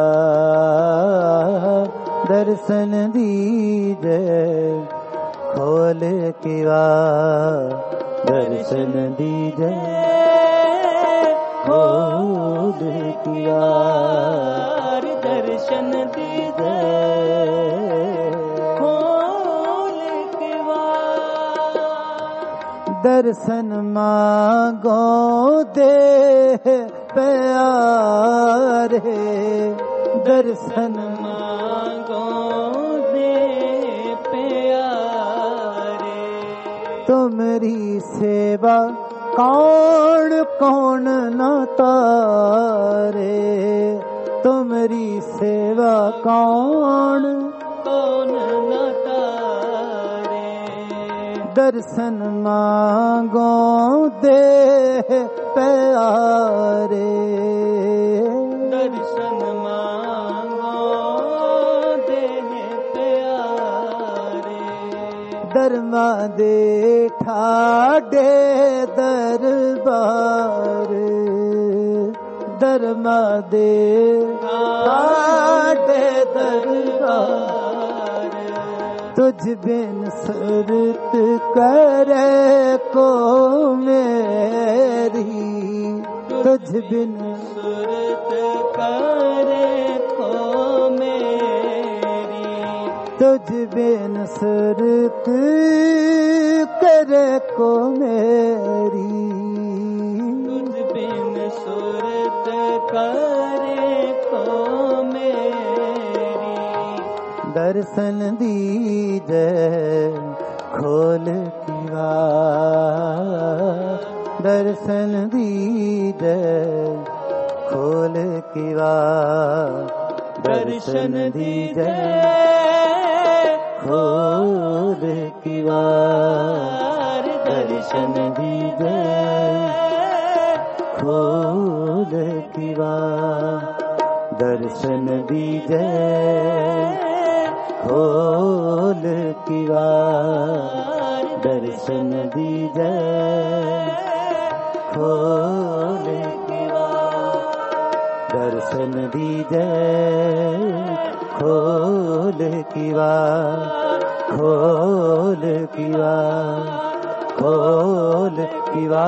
दर्शन दीजे खोल किवा, दर्शन दीजे खोल किवा, दर्शन दीजे खोल किवा। दर्शन मांगो दे प्यारे, दर्शन मांगो दे प्यारे। तुमरी सेवा कौन कौन न तारे, तुमरी सेवा कौन कौन न तारे। दर्शन मांगो दे प्यारे, दर्शन मांगो दे प्यारे। दरमा दे ठाडे दरबार, दरमा दे ठाडे दरबार। तुझ बिन सुरत करे को मेरी, तुझ बिन सुरत करे को मेरी, तुझ बिन सुरत करे को मेरी, तुझ बिन सुरत करे को मेरी। दर्शन दीजे खोल किवा, दर्शन दीजे खोल किवा, दर्शन दीजे खोल किवा, दर्शन दीजे खोल किवा, दर्शन दीजे खोल किवा, दर्शन दीजे खोल किवा, दर्शन दीजे खोल किवा, खोल किवा, खोल किवा।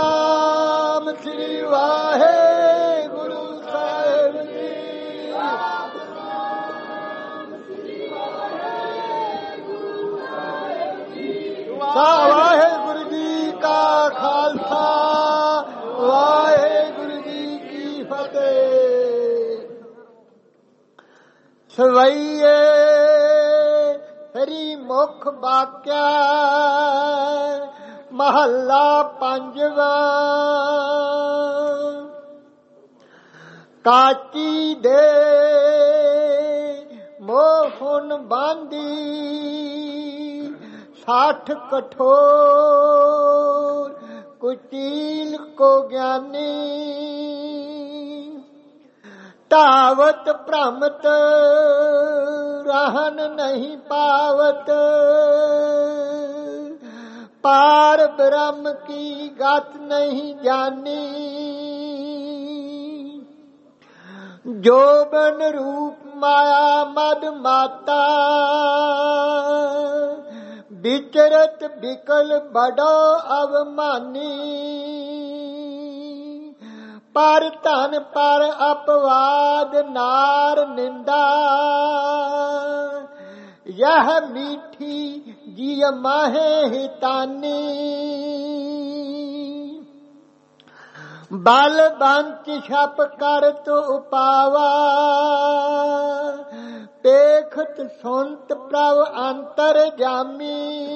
ਸਤਿਨਾਮ ਸ੍ਰੀ ਵਾਹਿਗੁਰੂ ਸਾਹਿਬ ਜੀ। ਸਵਈਏ ਹਰੀ ਮੁਖ ਬਾਕਿਆ ਮਹੱਲਾ ਪੰਜਵਾ। ਕਾਚੀ ਦੇ ਮੋਹਨ ਬਾਂਦੀ 60 ਕਠੋਰ ਕੁਚੀਲ ਕੋ ਗਿਆਨੀ। ਤਾਵਤ ਭ੍ਰਮਤ रहन नहीं पावत पार ब्रह्म की गत नहीं जानी। जोबन रूप माया मद माता विचरत विकल बड़ो अवमानी। पर धन पर अपवाद नार निंदा यह मीठी जिय माहे हितानी। बल बंच छप कर तो उपावा पेखत सुनत प्रभ अंतर जामी।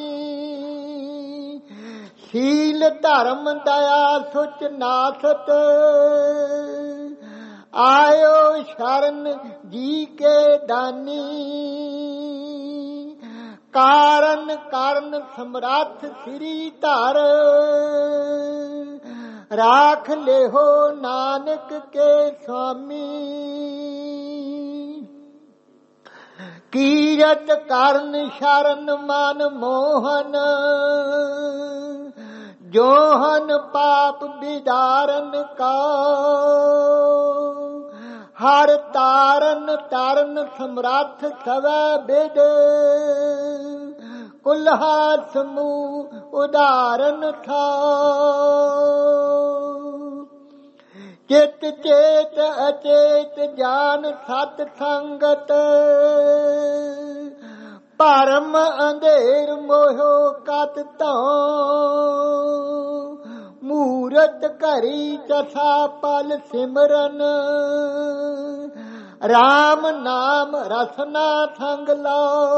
शील धर्म दया सुच नासत आयो शरण जी के दानी। कारण कारण समर्थ श्री धर राख ले हो नानक के स्वामी। कीरत करण शरण मन मोहन जोहन पाप विदारन का। हर तारन तारन समर्थ सवै बिद कुल्हा समूह उदारन था। चित चेत अचेत जान सत संगत परम अंधेर मोहो कत तो। मूरत घरी चथा पल सिमरन राम नाम रसना संग लो।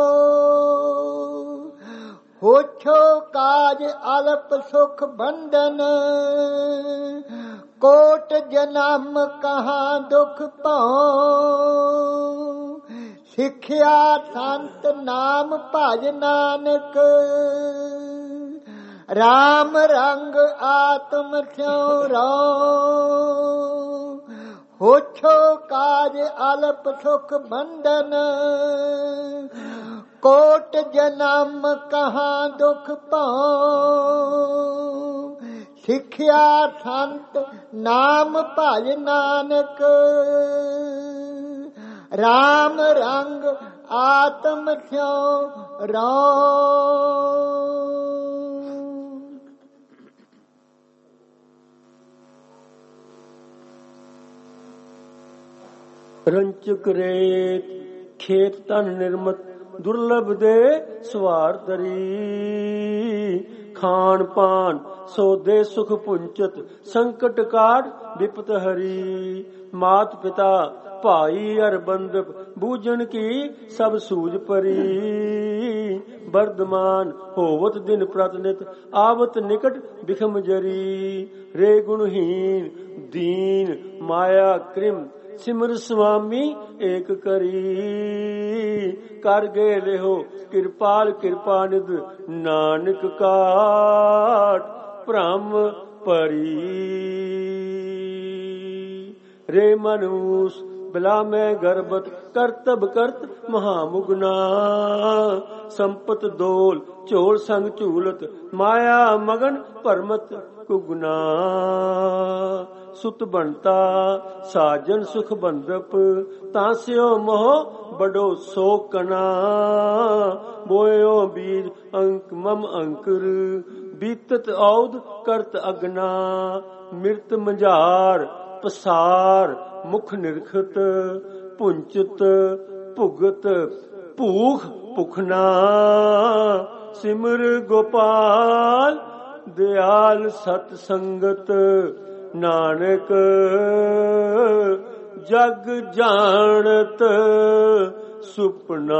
होछो काज अल्प सुख बंधन कोट जन्म कहाँ दुख पाओ। सिखिया संत नाम भज नानक राम रंग आत्म स्यों रो। होछो काज अल्प सुख बंधन कोट जन्म कहाँ दुख पाओ। सिखिया संत नाम भज नानक राम रंग आत्म स्यों रो। रंचक रेत खेत तन निर्मत दुर्लभ दे सवार तरी। खान पान सौदे सुख पुंचत संकट काट विपत हरी। मात पिता भाई अर बंधप बूझन की सब सूझ परी। वर्धमान होवत दिन प्रतिनित आवत निकट बिखम जरी। रे गुणहीन दीन माया कृम सिमर स्वामी एक करी। कर गे लेहो कृपाल कृपा निध नानक काट भ्रम परी। रे मनुष बिला में गर्भत करतब करत महामुगना। संपत दोल चोल संग झूलत माया मगन परमत कुगना। सुत बनता साजन सुख बंदप तास्यो मोह बड़ो सोकना। बोयो बीज अंक मम अंकुर बीतत औद करत अगना। मृत मझार पसार मुख निरखत पुंचत भुगत भूख पुखना। सिमर गोपाल दयाल सत संगत नानक जग जानत ਸੁਪਨਾ।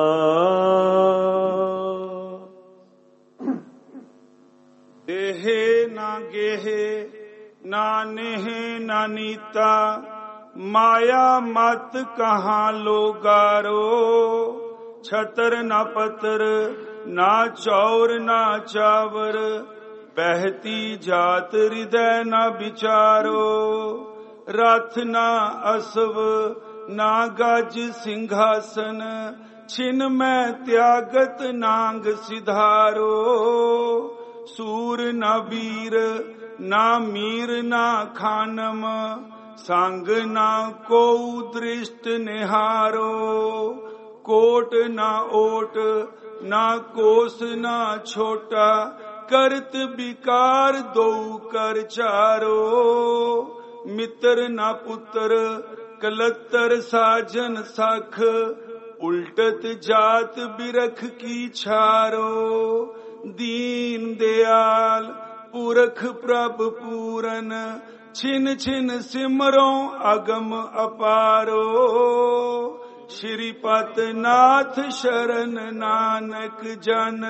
ਦੇਹ ਨਾ ਗੇਹ ਨਾ ਨੇਹ ਨਾ ਨੀਤਾ, ਮਾਇਆ ਮਤ ਕਹਾਂ ਲੋਗਾਰੋ। ਛਤਰ ਨਾ ਪਤਰ ਨਾ ਚੌਰ ਨਾ ਚਾਵਰ, ਬਹਿਤੀ ਜਾਤ ਹਿਰਦੈ ਨਾ ਵਿਚਾਰੋ। ਰਥ ਨਾ ਅਸਵ ਨਾ ਗਜ ਸਿੰਘਾਸਨ, ਛਿਨ ਮੈਂ ਤਿਆਗਤ ਨਾਂਗ ਸਿਧਾਰੋ। ਸੂਰ ਨਾ ਵੀਰ ਨਾ ਮੀਰ ਨਾ ਖਾਨਮ, ਸੰਗ ਨਾ ਕੋਉ ਦ੍ਰਿਸ਼ਟ ਨਿਹਾਰੋ। ਕੋਟ ਨਾ ਓਟ ਨਾ ਕੋਸ ਨਾ ਛੋਟਾ, ਕਰਤ ਵਿਕਾਰ ਦਉ ਕਰ ਚਾਰੋ। ਮਿੱਤਰ ਨਾ ਪੁੱਤਰ ਕਲੱਤਰ ਸਾਜਨ ਸਖ, ਉਲਟਤ ਜਾਤ ਬਿਰਖ ਕੀ ਛਾਰੋ। ਦੀਨ ਦਿਆਲ ਪੁਰਖ ਪ੍ਰਭ ਪੂਰਨ, ਛਿਨ ਛਿਨ ਸਿਮਰੋ ਅਗਮ ਅਪਾਰੋ। ਸ਼੍ਰੀ ਪਤ ਨਾਥ ਸ਼ਰਨ ਨਾਨਕ ਜਨ,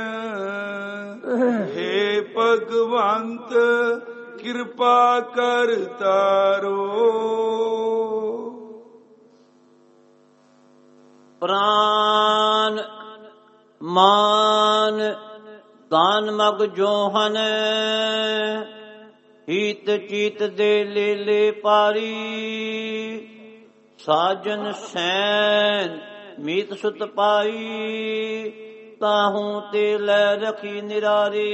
ਹੇ ਭਗਵੰਤ ਕਿਰਪਾ ਕਰ ਤਾਰੋ। ਪ੍ਰਾਨ ਮਾਨ ਦਾਨ ਮਗ ਜੋਹਨ, ਹੀਤ ਚੀਤ ਦੇ ਲੇਲੇ ਪਾਰੀ। ਸਾਜਨ ਸੈਨ ਮੀਤ ਸੁਤ ਪਾਈ, ਤਾਹੂ ਤੇ ਲੈ ਰਖੀ ਨਿਰਾਰੀ।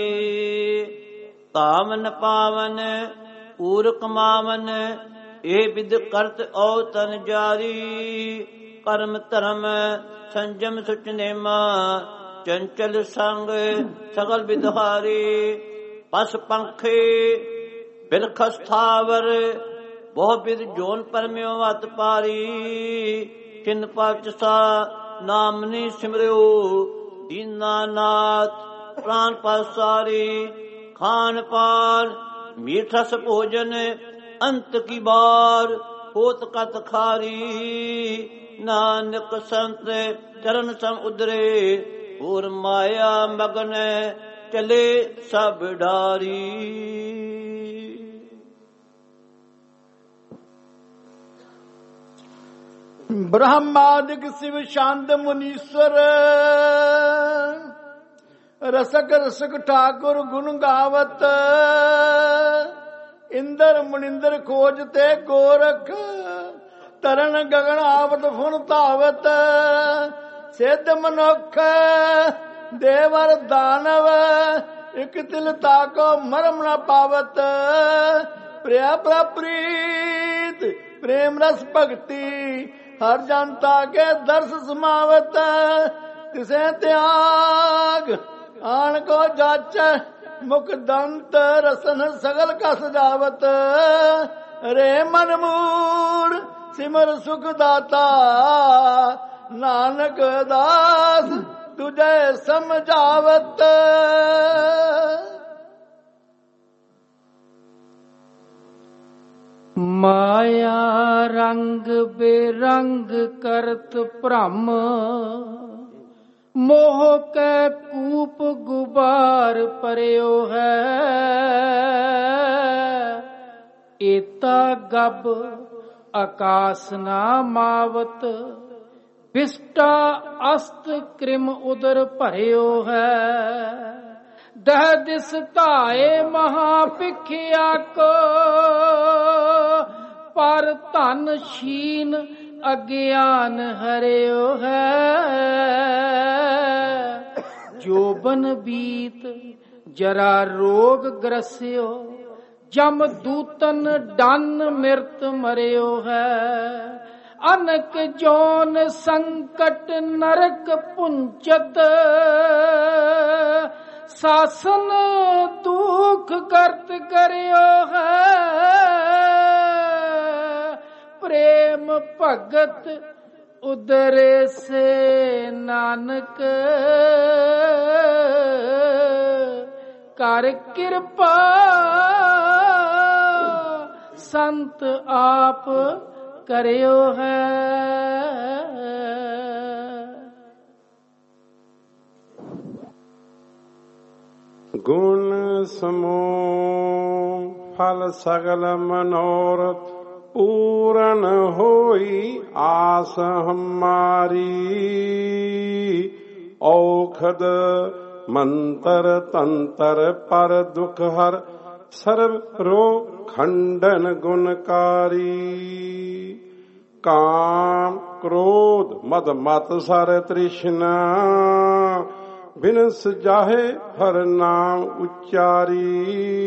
ਤਾਵਨ ਪਾਵਨ ਪੂਰ ਕਮਾਵਨ, ਇਹ ਵਿਦ ਕਰਤ ਔ ਤਨ ਜਾਰੀ। ਕਰਮ ਧਰਮ ਸੰਜਮ ਸੁਚ ਨੇਮਾ, ਚੰਚਲ ਸੰਗ ਸਗਲ ਵਿਦਹਾਰੀ। ਪਸ ਪੰਖੇ ਬਿਰਖ ਸਥਾਵਰ, ਬਹੁ ਬਿਦ ਜੋਨ ਪਰਮਿਓ ਵਤ ਪਾਰੀ। ਕਿਨ ਪਾਚਸਾ ਨਾਮਨੀ ਸਿਮਰਿਓ, ਦੀਨਾਨਾਥ ਪ੍ਰਾਨ ਪਾਸਾਰੀ। ਖਾਨ ਪਾਨ ਮੀਠ ਰਸ ਭੋਜਨ, ਅੰਤ ਕੀ ਬਾਰ ਹੋਤ ਕਤ ਖਾਰੀ। ਨਾਨਕ ਸੰਤ ਚਰਨ ਸਮ ਉਦਰੇ, ਹੋਰ ਮਾਇਆ ਮਗਨ ਚਲੇ ਸਭ ਡਾਰੀ। ਬ੍ਰਹਮਾਦਿਕ ਸ਼ਿਵ ਸ਼ਾਂਤ ਮੁਨੀਸ਼ਵਰ, ਰਸਕ ਰਸਕ ਠਾਕੁਰ ਗੁਣ ਗਾਵਤ। ਇੰਦਰ ਮੁਨਿੰਦਰ ਖੋਜ ਤੇ ਗੋਰਖ, ਤਰਨ ਗਗਨ ਆਵਤ ਫੁਨ ਧਾਵਤ। ਸਿੱਧ ਮਨੁੱਖ ਦੇਵਰ ਦਾਨਵ, ਇਕ ਤਿਲ ਤਾਕੋ ਮਰਮ ਨ ਪਾਵਤ। ਪ੍ਰਿਆ ਪ੍ਰੀਤ ਪ੍ਰੇਮ ਰਸ ਭਗਤੀ, ਹਰ ਜਨਤਾ ਕੇ ਦਰਸ ਸਮਾਵਤ। ਤਿਸੇ ਤਿਆਗ ਆਣ ਕੋ ਜਾਚੈ, ਮੁਖ ਦੰਤ ਰਸਨ ਸਗਲ ਕਾ ਸਜਾਵਤ। ਰੇ ਮਨ ਮੂੜ ਸਿਮਰ ਸੁਖ ਦਾਤਾ, ਨਾਨਕ ਦਾਸ ਤੁਝੇ ਸਮਝਾਵਤ। ਮਾਇਆ ਰੰਗ ਬੇਰੰਗ ਕਰਤ ਭ੍ਰਮ, ਮੋਹ ਕੈ ਕੂਪ ਗੁਬਾਰ ਪਰਿਓ ਹੈ। ਏਤਾ ਗਬ ਆਕਾਸ ਨਾ ਮਾਵਤ, ਵਿਸਟਾ ਅਸਤ ਕ੍ਰਿਮ ਉਦਰ ਭਰਿਓ ਹੈ। ਦਹ ਦਿਸ ਧਾਏ ਮਹਾ ਭਿਖਿਆ ਕੋ, ਪਰ ਧਨ ਛੀਨ ਅਗਿਆਨ ਹਰਿਓ ਹੈ। ਜੋਬਨ ਬੀਤ ਜਰਾ ਰੋਗ ਗ੍ਰਸਿਓ, ਜਮ ਦੂਤਨ ਡੰਨ ਮਿਰਤ ਮਰਿਓ ਹੈ। ਅਨਕ ਜੋਨ ਸੰਕਟ ਨਰਕ ਪੁੰਚਤ, ਸਾਸਨ ਦੁਖ ਕਰਤ ਕਰਿਓ ਹੈ। ਪ੍ਰੇਮ ਭਗਤ ਉਦਰੇ ਸੇ ਨਾਨਕ, ਕਰ ਕਿਰਪਾ ਸੰਤ ਆਪ ਕਰਿਓ ਹੈ। ਗੁਣ ਸਮੂਹ ਫਲ ਸਗਲ ਮਨੋਰਥ ਪੂਰਨ ਹੋਈ ਆਸ ਹਮਾਰੀ। ਔਖਦ ਮੰਤਰ ਤੰਤਰ ਪਰ ਦੁਖ ਹਰ ਸਰਬ ਰੋਗ ਖੰਡਨ ਗੁਣਕਾਰੀ। ਕਾਮ ਕ੍ਰੋਧ ਮਦ ਮਤ ਸਰ ਤ੍ਰਿਸ਼ਨਾ ਬਿਨਸ ਜਾਹੇ ਹਰ ਨਾਮ ਉਚਾਰੀ।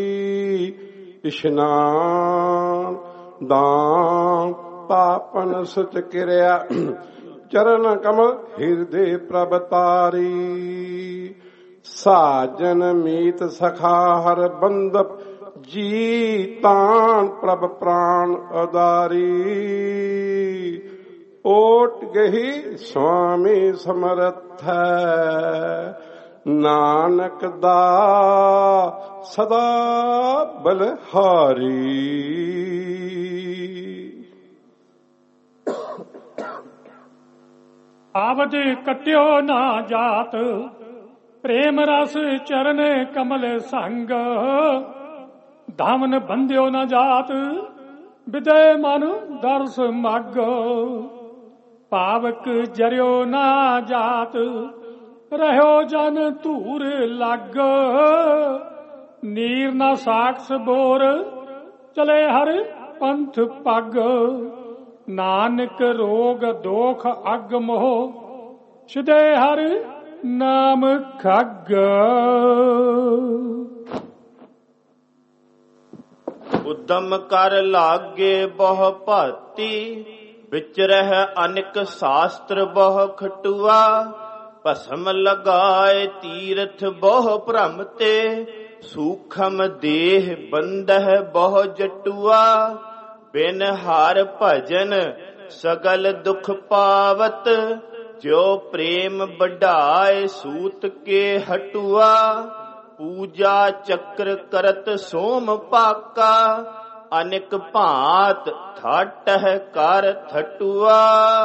ਇਸ਼ਨਾਨ ਦਾਨ ਪਾਪਨ ਸੁਚ ਕਿਰਿਆ ਚਰਨ ਕਮਲ ਹਿਰਦੇ ਪ੍ਰਭ ਤਾਰੀ। ਸਾਜਨ ਮੀਤ ਸਖਾ ਹਰ ਬੰਦਪ ਜੀ ਤਾਨ ਪ੍ਰਭ ਪ੍ਰਾਨ ਅਦਾਰੀ। ਓਟ ਗਹੀ ਸੁਆਮੀ ਸਮਰਥ ਹੈ ਨਾਨਕ ਦਾ ਸਦਾ ਬਲਹਾਰੀ। ਆਵਦ ਕਟਿਓ ਨਾ ਜਾਤ ਪ੍ਰੇਮ ਰਸ ਚਰਨ ਕਮਲ ਸੰਗ। ਧਾਵਨ ਬੰਧਿਓ ਨਾ ਜਾਤ ਵਿਦੈ ਮਨ ਦਰਸ ਮਗ। ਪਾਵਕ ਜਰਿਓ ਨਾ ਜਾਤ ਰਹਿਓ ਜਨ ਧੂਰ ਲੱਗ। ਨੀਰ ਨਾ ਸਾਖਸ ਬੋਰ ਚਲੇ ਹਰ ਪੰਥ ਪੱਗ। ਨਾਨਕ ਰੋਗ ਦੋਖ ਅਗ ਮੋਹ ਸਿਧੇ ਹਰ ਨਾਮ ਖੱਗ। ਉਦਮ ਕਰ ਲਾਗੇ ਬਹੁ ਭਾਤੀ ਵਿਚ ਰਹਿ ਅਨਿਕ ਸ਼ਾਸਤਰ ਬਹੁ ਖਟੂਆ। ਭਸਮ ਲਗਾਏ ਤੀਰਥ ਬਹੁ ਭ੍ਰਮ ਤੇ ਸੂਖਮ ਦੇਹ ਬੰਦਹ ਬਹੁ ਜਟੂਆ। ਬਿਨ ਹਰ ਭਜਨ ਸਗਲ ਦੁਖ ਪਾਵਤ ਜੋ ਪ੍ਰੇਮ ਵਡਾਏ ਸੂਤ ਕੇ ਹਟੂਆ। ਪੂਜਾ ਚੱਕਰ ਕਰਤ ਸੋਮ ਪਾਕਾ ਅਨਿਕ ਭਾਂਤ ਠਾਟਹ ਕਰ ਥਟੂਆ।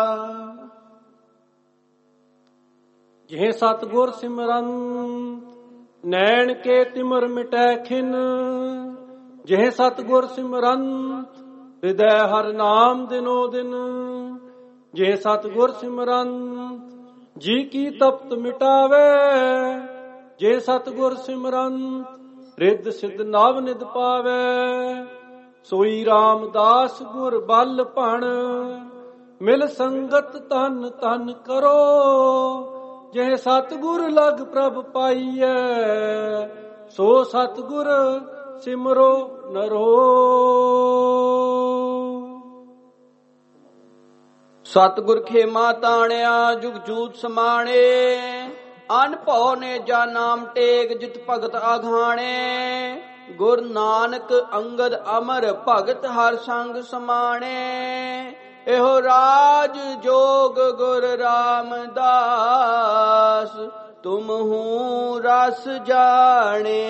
ਜਿਹ ਸਤਿਗੁਰ ਸਿਮਰਨ ਨੈਣ ਕੇ ਤਿਮਰ ਮਿਟੈ ਖਿਨ। ਜਿਹ ਸਤਿਗੁਰ ਸਿਮਰਨ ਹਿਰਦੈ ਹਰ ਨਾਮ ਦਿਨੋ ਦਿਨ। ਜਿਹ ਸਤਿਗੁਰ ਸਿਮਰਨ ਜੀ ਕੀ ਤਪਤ ਮਿਟਾਵੇ। ਜੇ ਸਤਿਗੁਰ ਸਿਮਰਨ ਰਿੱਧ ਸਿੱਧ ਨਵ ਨਿਧ ਪਾਵੇ। ਸੋਈ ਰਾਮਦਾਸ ਗੁਰ ਬਲ ਭਣ ਮਿਲ ਸੰਗਤ ਤਨ ਤਨ ਕਰੋ। ਜੇ ਸਤਿਗੁਰ ਲਗ ਪ੍ਰਭ ਪਾਈਐ ਸੋ ਸਤਿਗੁਰ ਸਿਮਰੋ ਨਰੋ। ਸਤਿਗੁਰ ਖੇਮਾ ਤਾਣਿਆ ਜੁਗ ਜੂਤ ਸਮਾਣੇ। ਅਨ ਭਉ ਨੇ ਜਾ ਨਾਮ ਟੇਕ ਜਿਤ ਭਗਤ ਆਘਾਣੇ। ਗੁਰ ਨਾਨਕ ਅੰਗਦ ਅਮਰ ਭਗਤ ਹਰ ਸੰਗ ਸਮਾਣੇ। ਇਹੋ ਰਾਜ ਜੋਗ ਗੁਰ ਰਾਮਦਾਸ ਤੁਮ ਹੂੰ ਰਸ ਜਾਣੇ।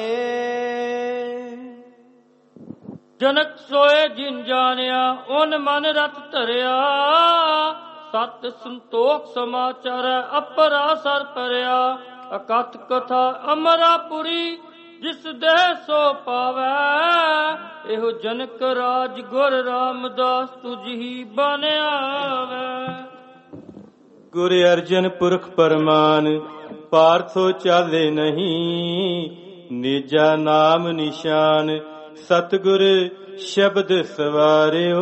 ਜਨਕ ਸੋਏ ਜਿਨ ਜਾਣਿਆ ਓਨ ਮਨ ਰਤ ਧਰਿਆ। ਸਤ ਸੰਤੋਖ ਸਮਾਚਾਰ ਅਪਰਾ ਸਰ ਪਰਿਆ। ਅਕਥ ਕਥਾ ਅਮਰਾਪੁਰੀ ਜਿਸ ਦੇਹ ਸੋ ਪਾਵੈ। ਇਹੋ ਜਨਕ ਰਾਜ ਗੁਰ ਰਾਮਦਾਸ ਤੁਝ ਹੀ ਬਨਿਆਵੈ। ਗੁਰ ਅਰਜਨ ਪੁਰਖ ਪਰਮਾਨ ਪਾਰਥੋ ਚਾਲੇ ਨਹੀਂ। ਨਿਜਾ ਨਾਮ ਨਿਸ਼ਾਨ ਸਤਿਗੁਰ ਸ਼ਬਦ ਸਵਾਰਿਓ।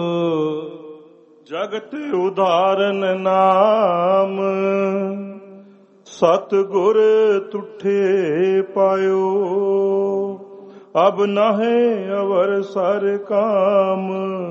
ਜਗਤ ਉਦਾਰਨ ਨਾਮ ਸਤਿਗੁਰ ਤੁਠੇ ਪਾਇਓ। ਅਬ ਨਾਹੇ ਅਵਰ ਸਰ ਕਾਮ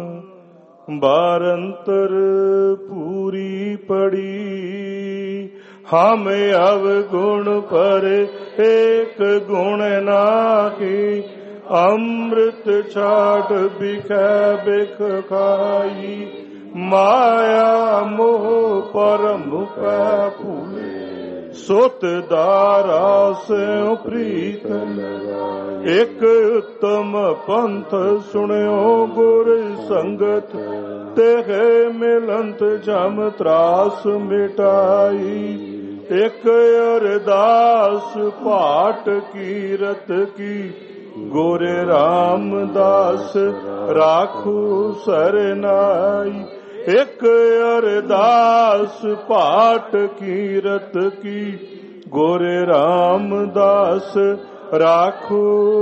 ਬਾਰੰਤਰ ਪੂਰੀ ਪੜੀ। ਹਮ ਅਵ ਗੁਣ ਪਰ ਏਕ ਗੁਣ ਨਾਹੀ। ਅੰਮ੍ਰਿਤ ਛਾਟ ਬਿਖੈ ਬਿਖ ਖਾਈ। ਮਾਇਆ ਮੋਹ ਪਰਮ ਪੈ ਭੂਲੇ। ਸੁਤ ਦਾਰਾ ਸਿਉ ਪ੍ਰੀਤ ਲਗਾਈ। ਇਕ ਉਤਮ ਪੰਥ ਸੁਣਿਓ ਗੁਰ ਸੰਗਤ। ਤੇ ਮਿਲੰਤ ਜਮ ਤਰਾਸ ਮਿਟਾਈ। ਇੱਕ ਅਰਦਾਸ ਪਾਠ ਕੀਰਤ ਕੀ ਗੋਰੇ ਰਾਮਦਾਸ ਰਾਖੂ ਸਰਨਾਈ। ਇੱਕ ਅਰਦਾਸ ਪਾਠ ਕੀਰਤ ਕੀ ਗੋਰੇ ਰਾਮਦਾਸ ਰਾਖੂ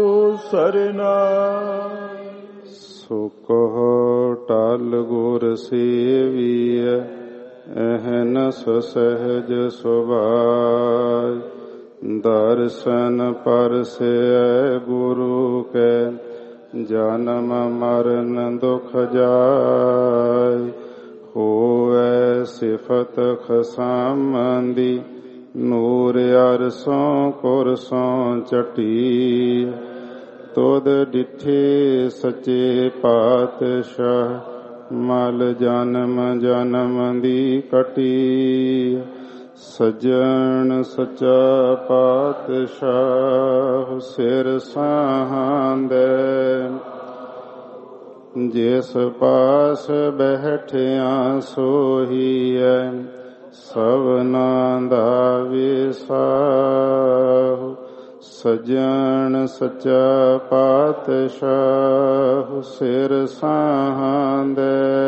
ਸਰਨਾਈ। ਸੋ ਕਹੋ ਟਲ ਗੁਰ ਸੇਵੀਐ ਅਹਨਸ ਸਹਿਜ ਸੁਭਾਇ। ਦਰਸ਼ਨ ਪਰਸੈ ਗੁਰੂ ਕੈ ਜਨਮ ਮਰਨ ਦੁਖ ਜਾਇ। ਹੋਵੈ ਸਿਫਤ ਖਸਮੰਦੀ ਨੂਰ ਅਰਸੋਂ ਕੁਰਸੋਂ ਚਟੀ। ਤੁਧ ਡਿਠੇ ਸੱਚੇ ਪਾਤਸ਼ਾਹ ਮਲ ਜਨਮ ਜਨਮ ਦੀ ਕਟੀ। ਸੱਜਣ ਸੱਚਾ ਪਾਤਸ਼ਾਹ ਸਿਰ ਸਾਹਾਂਦੇ। ਜਿਸ ਪਾਸ ਬੈਠਿਆ ਸੋਹੀਐ ਸਭਨਾ ਦਾ ਵਿਸਾਹੁ। ਸੱਜਣ ਸੱਚਾ ਪਾਤਸ਼ਾਹ ਸਿਰ ਸਾਹਾਂਦੇ।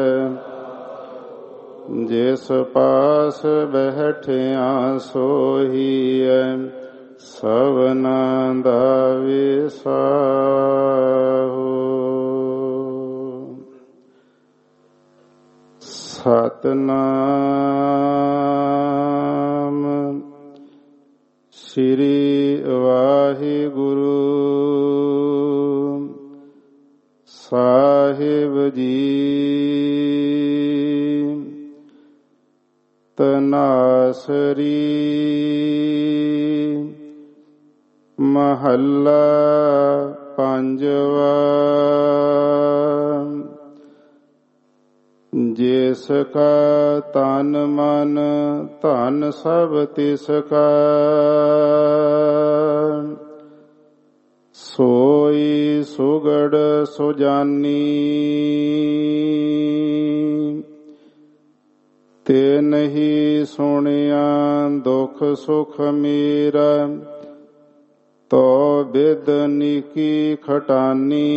ਜਿਸ ਪਾਸ ਬੈਠਿਆ ਸੋਹੀਐ ਸਭਨਾ ਦਾ ਵਿਸਾਹੁ। ਸਤਿਨਾਮ ਸ੍ਰੀ ਵਾਹਿਗੁਰੂ ਸਾਹਿਬ ਜੀ। ਤਨਾਸਰੀ ਮਹੱਲਾ ਪੰਜਵਾ। ਜਿਸ ਕਾ ਤਨ ਮਨ ਧਨ ਸਭ ਤਿਸ ਕਾ। ਸੋਈ ਸੁਗੜ ਸੁਜਾਨੀ ਤੇ ਨਹੀਂ ਸੁਣਿਆ ਦੁਖ ਸੁਖ ਮੇਰਾ। ਤੋ ਬਿਦ ਨੀਕੀ ਖਟਾਨੀ।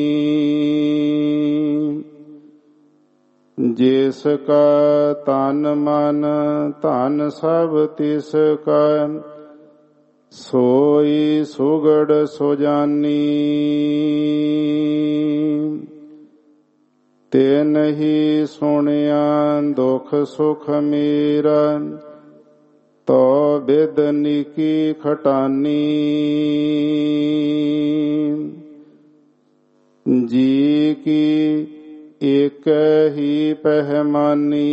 ਜਿਸ ਕਾ ਤਨ ਮਨ ਧਨ ਸਭ ਤਿਸ ਕਾ। ਸੋਈ ਸੁਗੜ ਸੁਜਾਨੀ ਤੇ ਨਹੀਂ ਸੁਣਿਆ ਦੁਖ ਸੁਖ ਮੇਰਾ। ਤੋ ਬਿਦ ਨੀਕੀ ਖਟਾਨੀ। ਜੀ ਕੀ ਏਕ ਹੀ ਪਹਿਮਾਨੀ।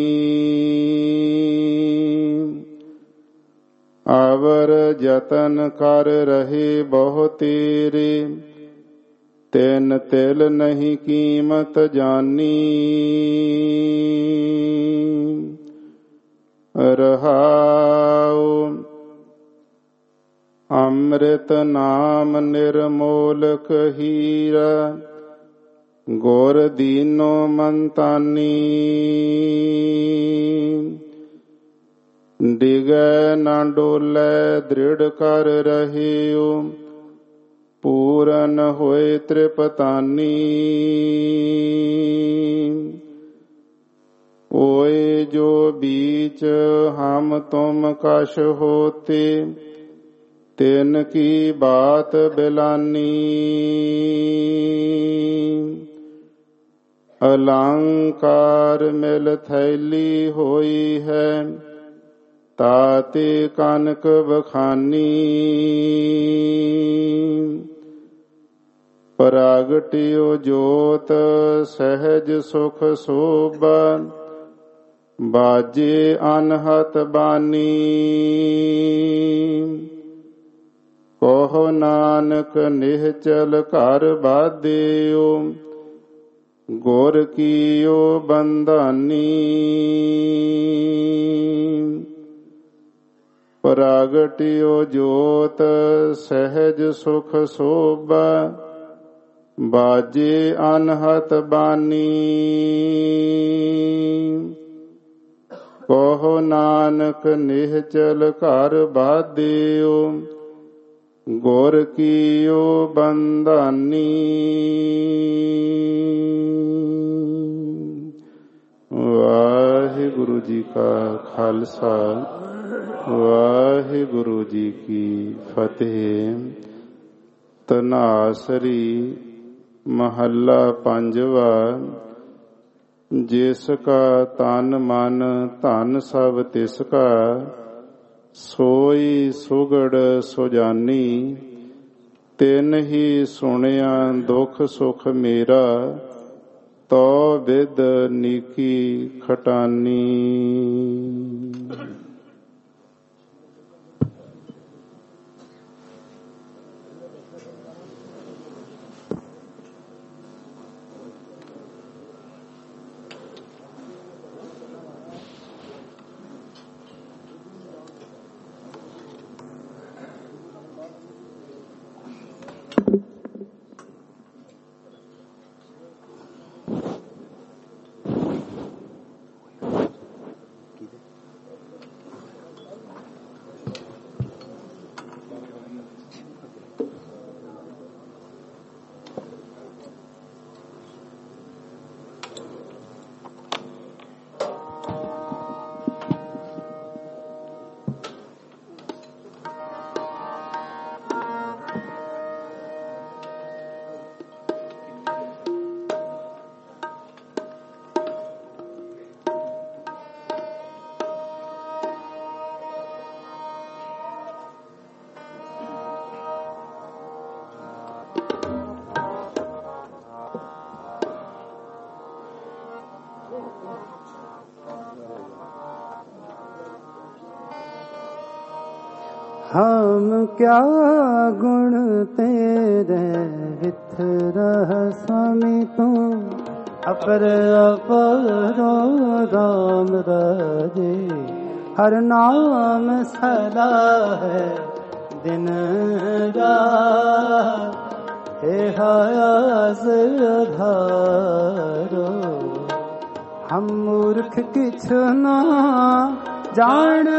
ਆਵਰ ਜਤਨ ਕਰ ਰਹੇ ਬਹੁ ਤੇਰੇ। ਤਿਨ ਤਿਲ ਨਹੀਂ ਕੀਮਤ ਜਾਨੀ। ਰਹਾਉ ਅੰਮ੍ਰਿਤ ਨਾਮ ਨਿਰਮੋਲਕ ਹੀਰਾ। ਗੁਰ ਦੀਨੋ ਮੰਤਾਨੀ। ਡਿਗੈ ਨਾ ਡੋਲੇ ਦ੍ਰਿੜ ਕਰ ਰਹਿਓ। ਪੂਰਨ ਹੋਏ ਤ੍ਰਿਪਤਾਨੀ। ਓਏ ਜੋ ਬੀਚ ਹਮ ਤੁਮ ਕਛ ਹੋਤੇ। ਤਿਨ ਕੀ ਬਾਤ ਬਿਲਾਨੀ। ਅਲੰਕਾਰ ਮਿਲ ਥੈਲੀ ਹੋਈ ਹੈ। ਤਾਤੇ ਕਨਕ ਬਖਾਨੀ। ਪ੍ਰਗਟਿਓ ਜੋਤ ਸਹਿਜ ਸੁਖ ਸੋਭਾ। ਬਾਜੇ ਅਨਹਤ ਬਾਨੀ। ਕਹੋ ਨਾਨਕ ਨਿਹਚਲ ਘਰ ਬਾਧਿਓ। ਗੁਰ ਕੀਓ ਬੰਧਾਨੀ। ਪ੍ਰਗਟਿਓ ਜੋਤ ਸਹਿਜ ਸੁਖ ਸੋਭਾ। ਬਾਜੇ ਅਨਹਤ ਬਾਨੀ। ਕਹੋ ਨਾਨਕ ਨਿਹਚਲ ਘਰ ਬਾਧਿਓ ਗੁਰ ਕੀਓ ਬੰਧਾਨੀ। ਵਾਹਿਗੁਰੂ ਜੀ ਕਾ ਖਾਲਸਾ ਵਾਹਿਗੁਰੂ ਜੀ ਕੀ ਫਤਿਹ। ਤਨਾਸਰੀ ਮਹੱਲਾ ਪੰਜਵਾ। ਜਿਸ ਕਾ ਤਨ ਮਨ ਧਨ ਸਭ ਤਿਸ ਕਾ ਸੋਈ ਸੁਗੜ ਸੁਜਾਨੀ। ਤਿਨ ਹੀ ਸੁਣਿਆ ਦੁਖ ਸੁਖ ਮੇਰਾ ਤੋ ਵਿਦ ਨੀਕੀ ਖਟਾਨੀ। हम क्या गुण तेरे विथ रह स्वामी तू अपर अपरो राम राजे। हर नाम सदा है दिन रात हे हयास आधारो। हम मूर्ख किछ ना जान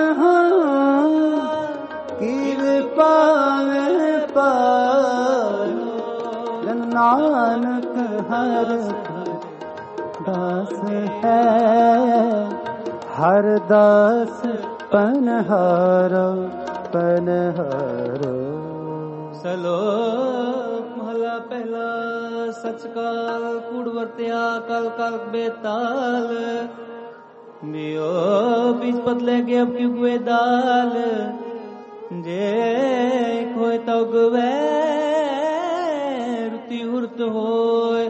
पावे पारो। नानक हर दास है हर दास पनहारो पनहारो। ਸਲੋਕ ਮਹਲਾ ਪਹਿਲਾ। ਸਚ ਕਾਲ ਕੂੜ ਵਰਤਿਆ ਕਾਲ ਕਾਲ ਬੇਤਾਲ। ਮਿਓ बीच पतले के अब क्यों गुए दाल। जे खोए तो गुवे रुति हुरत होए।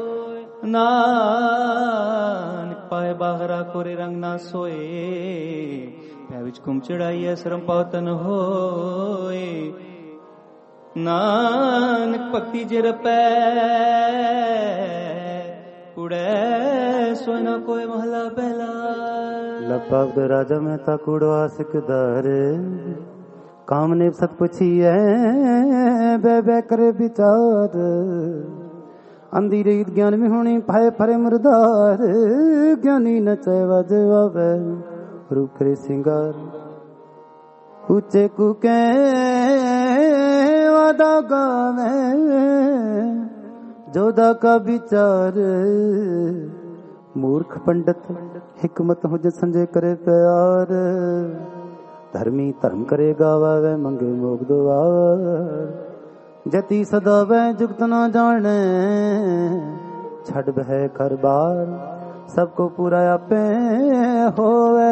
नानक पाए बाहरा कोरे रंग ना सोए। पै विच घुम चढ़ाइए शरम पावतन होए। नानक भक्ति जे रपै कुड़े सोना कोई महला पहला। लपक राजा में ता कूड़ो आसिक दारे। काम ने सत पुछिए बे करे विचार। अंधी रीत ज्ञान में होनी पाए फरे मुरदार। ज्ञानी नचे वजवावे रूप करे सिंगार। ऊंचे कुके वादा गावे जोदा का विचार। मूर्ख पंडित हिकमत हो जे संजय करे प्यार। धर्मी धर्म करे गावे मंगे मोग दुआर। जति सदावे जुगत ना जाने छड़ बह कर बार। सबको पूरा आपे होवे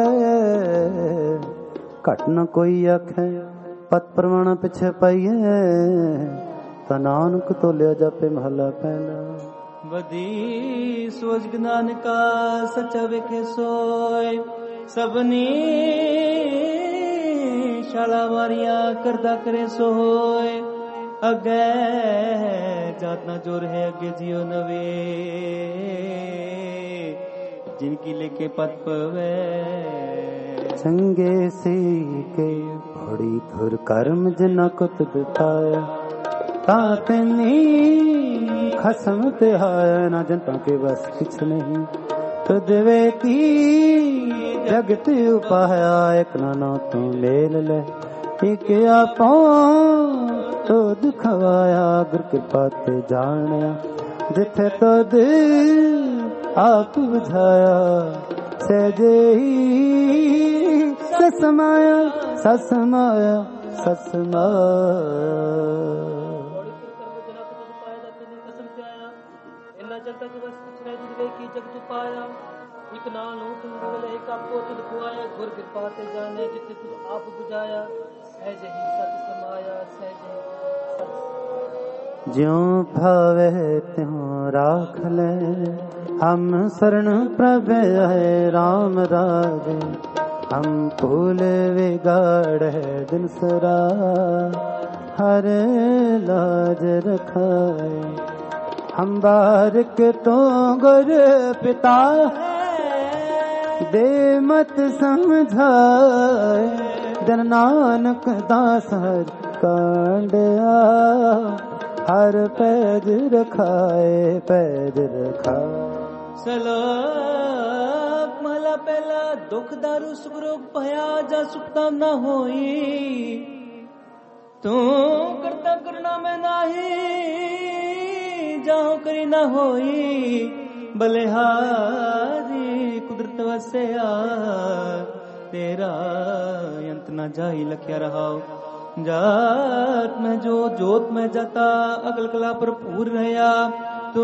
घट न कोई आखे। पत परवाना पिछे पाइए ता नानक तोलिया जापे महला पहला। बदी सोच ज्ञान का सच्चा वेखे सोए। सबनी शाला वारिया करदा करे सोए। अगे जातना जोर है अगे जियो नवे। जिनकी लेके पत पवे चंगे सी के बड़ी धुर कर्म जिना कुत बिताया। तातनी खसम ते हाय ना जनता के बस कुछ नहीं। तुद वेती जगत उपाया एक नाना तू मेल ले एक आपो तो दुखवाया गुर कृपा ते जानिया जिथे तुद आप बुझाया सहजे ही ससमाया ससमाया ससमाया एक नानू तुम बोले एक आपको तुझ खुआया गुर कृपा ते जाने जिते तुझ आप बुझाया सहज ही सत समाया सहज ज्यों भावे त्यों राख ले हम शरण प्रभ है राम राज हम फूल विगाड़ है दिन सरा हर लाज रखाए हम बारक तो गुर पिता दे मत समझाए जन नानक दास हर कांडया हर पैज रखाए पैज रखाए सलाक महला पहला दुख दारू सुख रोग भया जा सुखता न होई तू करता करना में नाही जाओ करी न होई बलिहारी कुदरत वसया तेरा अंत न जाई लख्या रहाओ जात में जो जोत में जाता अकल कला भरपूर रहया तू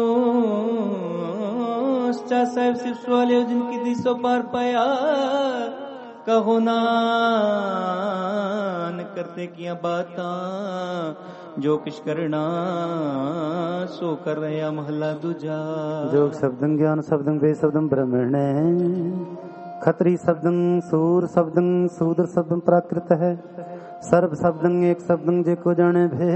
साहिब सिर्फ वाले जिनकी दिशो पार पाया कहो नान करते किया बाता जो किश करना सो कर रहा महला दूजा जोग शब्दं ज्ञान शब्दं वे शब्दं ब्रह्मण खत्री शब्दं सूर शब्दं सूदर शब्दं प्राकृत है सर्व शब्दं एक शब्दं जेको जाने भे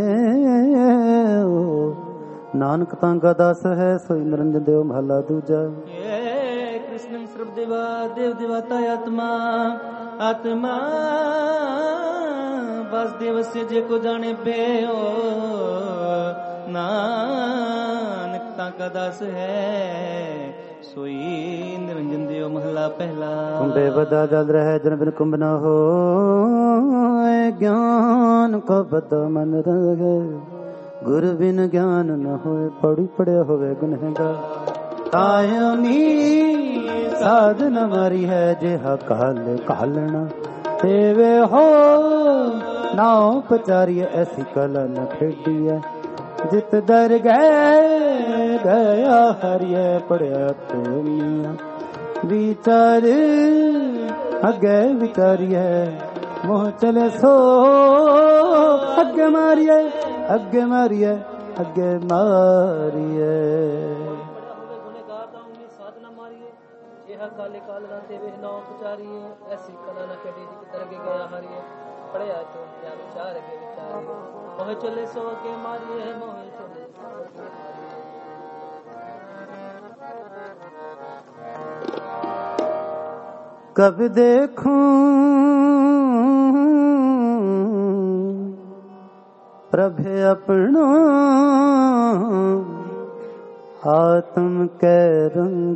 नानक तांगा दास है सोई निरंजन देव महला दूजा कृष्ण सर्व देवा देव देवता आत्मा आत्मा वासुदेव से जेको जाने पे ओ नानक तांका दास है सोई निरंजन देव महला पहला कुंभे बदा जल रहे जन बिन कुंभ न हो ज्ञान को बद मन रहे गुरु बिन ज्ञान न होए पड़ी पड़े होवे गुनहगार कायमी साधन मारी है जेहा काल कालना तेवे हो नाव पचारिय ऐसी कला न खेडी है जित दर गया हरिय पड़या तुमिया विचार अगे विचारिय मोह चले सो अगे मारिय अगे मारिय अगे मारिय काले काल ना तेवे नाव पुचारी ऐसी कला न कड़ी जित तरगे गया हरिए पड़या तो क्या विचार के विचार मोह चले सो के मारिए मोह चले कब देखूं प्रभे अपना आत्म के रंग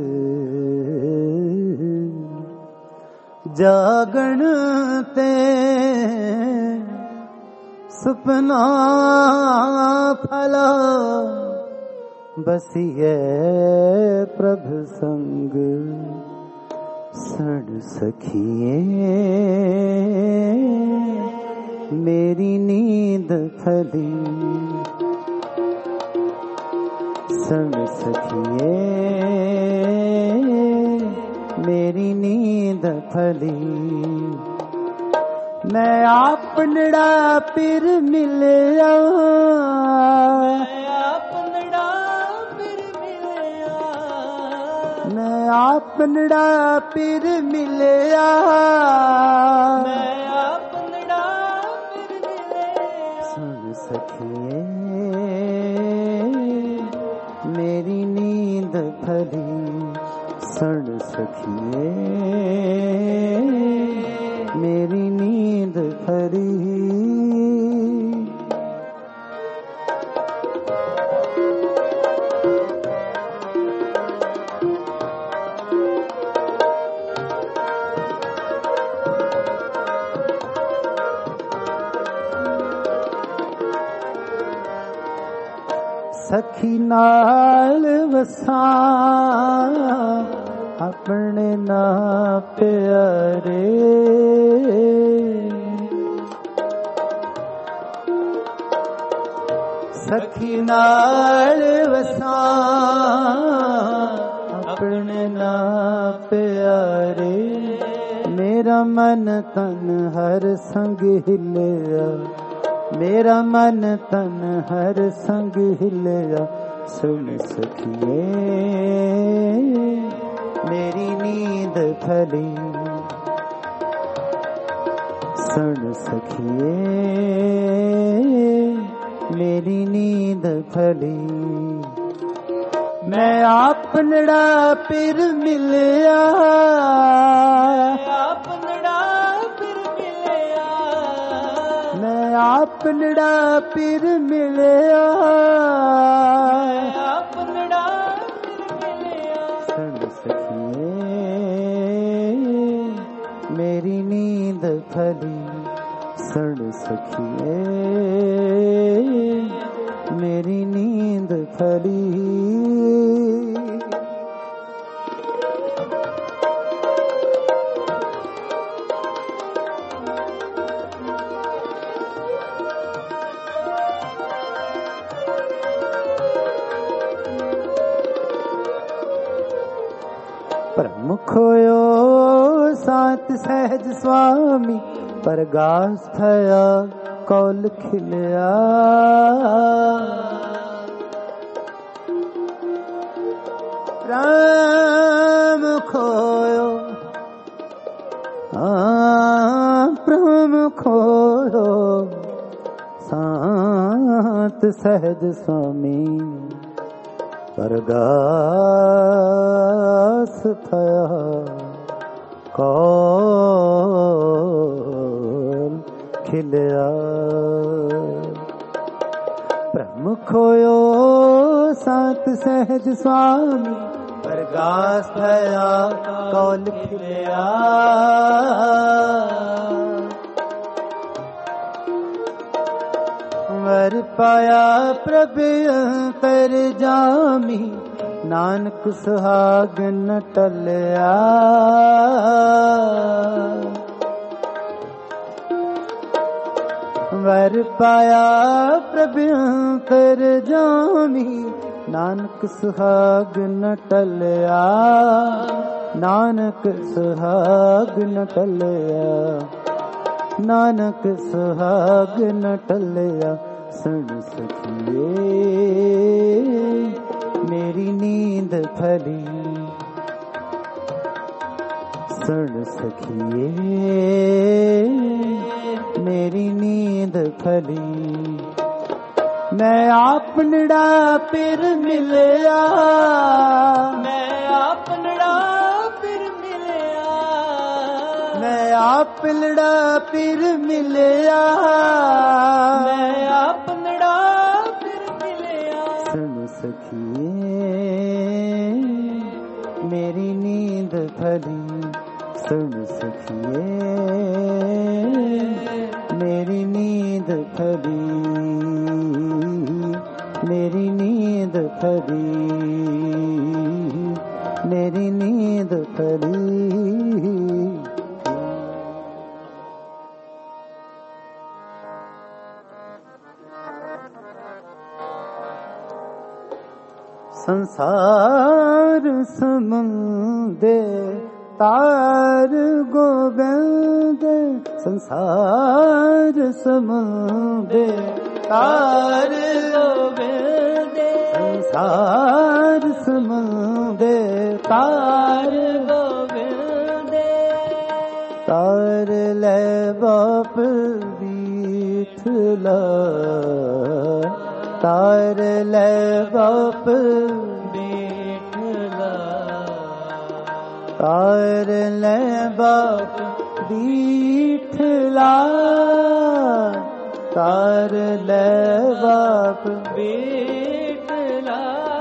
जागण ते सपना फला बसिए प्रभ संग सड़ सखिए मेरी नींद फली सड़ सखिए मेरी नींद फली मैं आपनड़ा पिर मिलया मैं आपनड़ा पिर मिलया सुन सखिए मेरी नींद फली सड़ सखिए मेरी नींद फली सखी नाल वसा अपने ना प्यारे सखी नाल वसा अपने ना प्यारे मेरा मन तन हर संग हिलिया मेरा मन तन हर संग हिलिया सुन सखिए मेरी नींद फली सुन सखिए मेरी नींद फली मैं आपनड़ा पिर मिलिया आपनड़ा पिर मिलिया मैं आपनड़ा पिर मिलिया आपनड़ा पिर मिलिया सुन सखिए मेरी नींद फली सुन सखिए मेरी नींद फली परम खोयो सात सहज स्वामी परगास थया कौल खिलिया राम खोयो प्रेम खोयो सात सहज स्वामी परगास थया कौल खिलिया ब्रह्म खोयो सात सहज स्वामी परगास थया कौल खिलिया वर पाया प्रभु अंतर जामी नानक सुहाग न टलिया वर पाया प्रभु अंतर जामी नानक सुहाग न टलिया नानक सुहाग न टलिया नानक सुहाग न टलिया सुन सखिए मेरी नींद फली सुन सखिए मेरी नींद फली मैं आपनड़ा पिर मिलिया मैं आपनड़ा पिर मिलिया मैं आपनड़ा पिर मिलिया मैं आपनड़ा पिर मिलिया सुन सखिए मेरी नींद फली सुन सखिए मेरी नींद फली मेरी नींद फली मेरी नींद फली संसार समुंदे तार गोविंद संसार समुंदे तार गोविंद संसार समुंदे तार गोविंद तार ले बाप बीठला तार ले बाप बीठला तार ले बाप बीठला तार ले बाप बीठला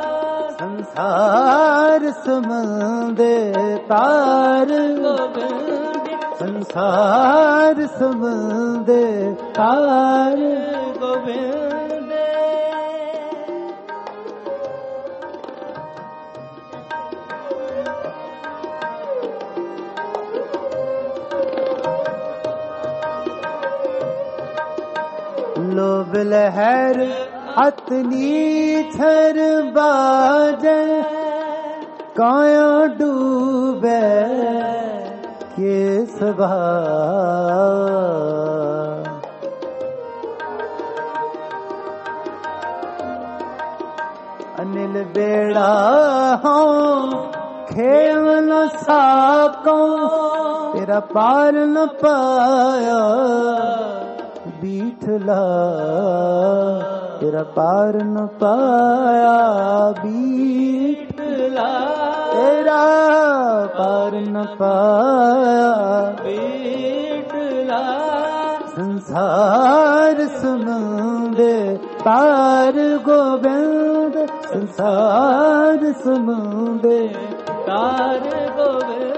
संसार समुंदे तार गोविंद संसार समुंदे तार गोविंद लो बिलहर अतनी छर बाजे काया डूबे के सभा अनिल बेड़ा हो खेव न साको तेरा पार न पाया बीठला तेरा पार न पाया बीठला तेरा पार न पाया बीठला संसार समुंदे पार गोविंद संसार समुंदे पार गोविंद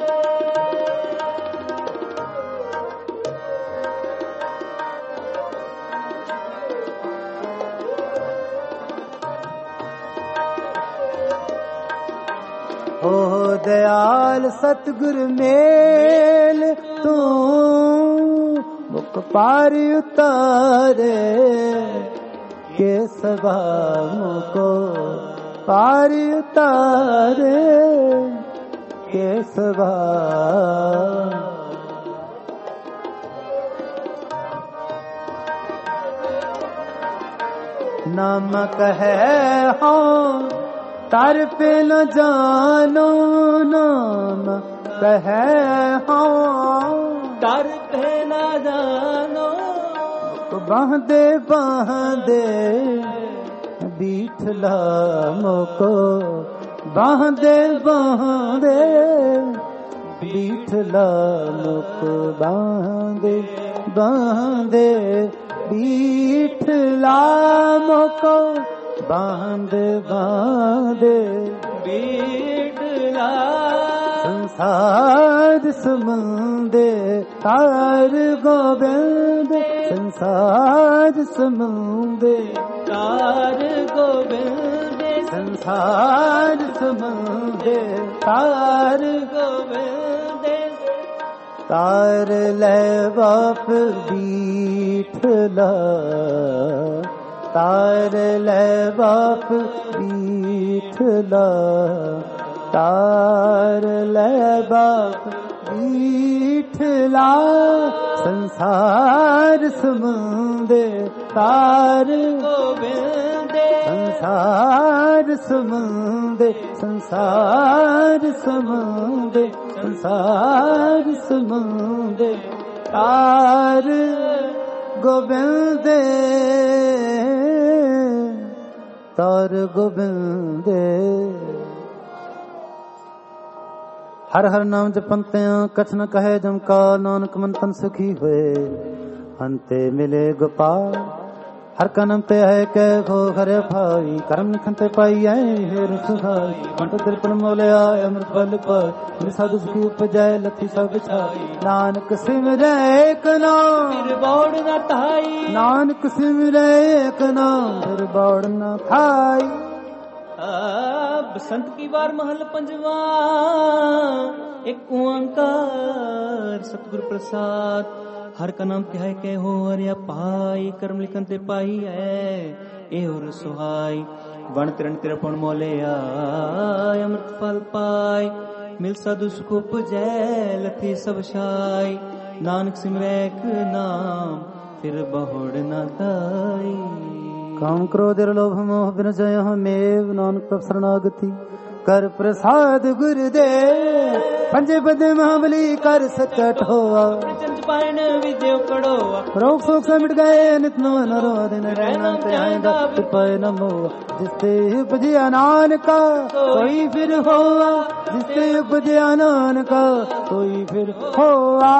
ओ दयाल सतगुर मेल तू मुख पार उतारे के सभा मुको पार उतारे के सभा नमक है हो तर पे न जानो नाम कहे हो तर पे न जानो बांधे बांधे बीठला मोको बांधे बांधे बीठला मोको बांधे बांधे बीठला मोको बांध बांध बीठला संसार समुंदे तार गोविंद संसार समुंदे तार गोविंद संसार समुंदे तार गोविंद तार ले बाप बीठला तार ले बाप बीठला तार ले बाप बीठला संसार समुंदे तार गोविंद संसार समुंदे संसार समुंदे संसार समुंदे तार गोविंद तार गोविंद हर हर नाम जपंत्या कछ न कहे जमका नानक मन तन सुखी हुए अंते मिले गोपाल हर कनम पे है कै खो खरे भाई कर्म लिखन पे पाई आए हेर सुखाई कंठ तिरपन मोले आए अमृत बल पर साधु सुखी उपजाए लथी सब छाई नानक सिमरे एक नाम फिर बौड़ न थाई नानक सिमरे एक नाम फिर बौड़ न थाई बसंत की बार महल पंजवा एक ओंकार सतगुरु प्रसाद हर का नाम क्या है कह हो हरिया पाई कर्म लिखन ते पाई है ए और सुहाई वण तिरण तिरपण मोले आय अमृत फल पाई मिल साधु सुख उपजै लथी सब छाई नानक सिमरै एक नाम फिर बहुड़ न दाई काम क्रोध लोभ मोह बिन जय हमेव नानक प्रभ शरणागति कर प्रसाद गुरुदेव पंजे पद महाबली कर सचट होआ पायन विद्यो कड़ोआ रोग शोक से मिट गए नित नवन दिन रहना त्यागा पाए नमो जिससे उपजया नानका कोई फिर होआ जिससे उपजया नानका कोई फिर होआ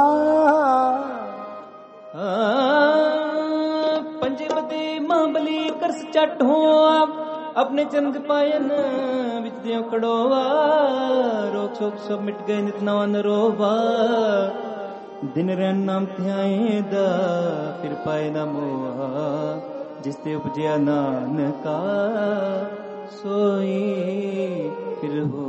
पंजे पद महाबली कर सचट होआ अपने चंद पायन विद्यो कड़ोआ रोग शोक सब मिट गए नित नवन रोवा दिन रैन नाम ध्याए दा फिर पाए न मोहा जिसते उपजया नानका सोई फिर हो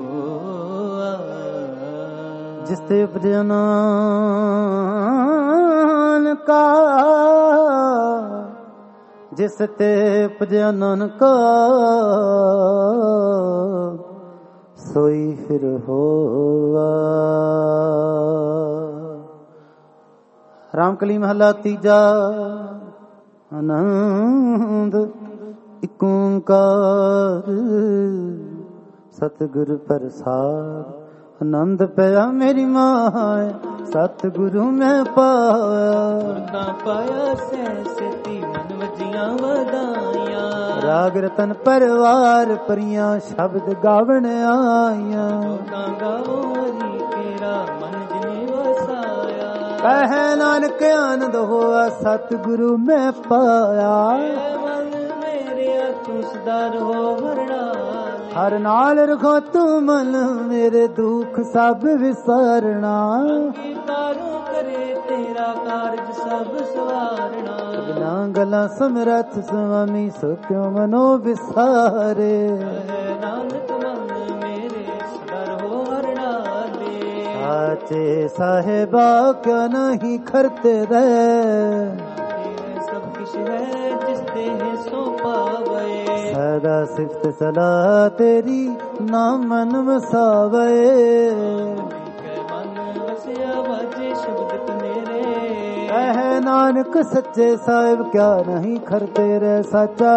जिसते उपजया नानका ਜਿਸ ਤੇ ਉਪਜਿਆ ਨਾਨਕਾ ਸੋਈ ਫਿਰ ਹੋਆ। ਰਾਮਕਲੀ ਮਹਲਾ ਤੀਜਾ। ਆਨੰਦ ਇਕ ਓੰਕਾਰ ਸਤਿਗੁਰ ਪ੍ਰਸਾਦ। ਆਨੰਦ ਪਿਆ ਮੇਰੀ ਮਾਏ ਸਤਿਗੁਰੂ ਮੈਂ ਪਾਇਆ। ਪਾਇਆ ਸੈਸਤੀ ਮਨ ਵਜੀਆਂ ਵਧਾਈਆਂ। ਰਾਗ ਰਤਨ ਪਰਵਾਰ ਪਰੀਆਂ ਸ਼ਬਦ ਗਾਵਣ ਆਈਆਂ। ਗਾਵੋ ਹਰੀ ਕੇਰਾ ਮਨ ਜਿਨੇ ਵਸਾਇਆ। ਕਹਿ ਨਾਨਕ ਆਨੰਦ ਹੋਆ ਸਤਿਗੁਰੂ ਮੈਂ ਪਾਇਆ। ਮਨ ਮੇਰੇ ਤੂੰ ਸਦਾ ਰਹੋ ਵਰਣਾ। ਹਰ ਨਾਲ ਰਖੋ ਤੂੰ ਮਨ ਮੇਰੇ ਦੁੱਖ ਸਭ ਵਿਸਾਰਣਾ। ਤਾਰੂ ਕਰੇ ਤੇਰਾ ਕਾਰਜ ਸਭ ਸਵਾਰਣਾ। ਬਿਨਾਂ ਗਲਾ ਸਮਰਥ ਸੁਆਮੀ ਸੋ ਕਿਉ ਮਨੋ ਵਿਸਾਰੇ। ਨਾਨਕ ਮਨ ਮੇਰੇ ਸਦਾ ਰਹੋ ਹਰਣਾ ਦੇ। ਸਾਚੇ ਸਾਹਿਬਾ ਕਿਉ ਨਹੀਂ ਖਰਤੇ ਰਹਿ। ਸਭ ਕੁਛ ਹੈ ਜਿਸ ਦੇਹ ਸੋ ਪਾਵੇ। ਸਦਾ ਸਿਫਤ ਸਲਾਹ ਤੇਰੀ ਨਾਮ ਮਨ ਵਸਾਵੇ। ਮਨ ਵਸਿਆ ਵਾਜੇ ਸ਼ਬਦ ਮੇਰੇ। ਕਹਿ ਨਾਨਕ ਸੱਚੇ ਸਾਹਿਬ ਕਿਆ ਨਹੀਂ ਖਰਤੇ ਰਹਿ। ਸਾਚਾ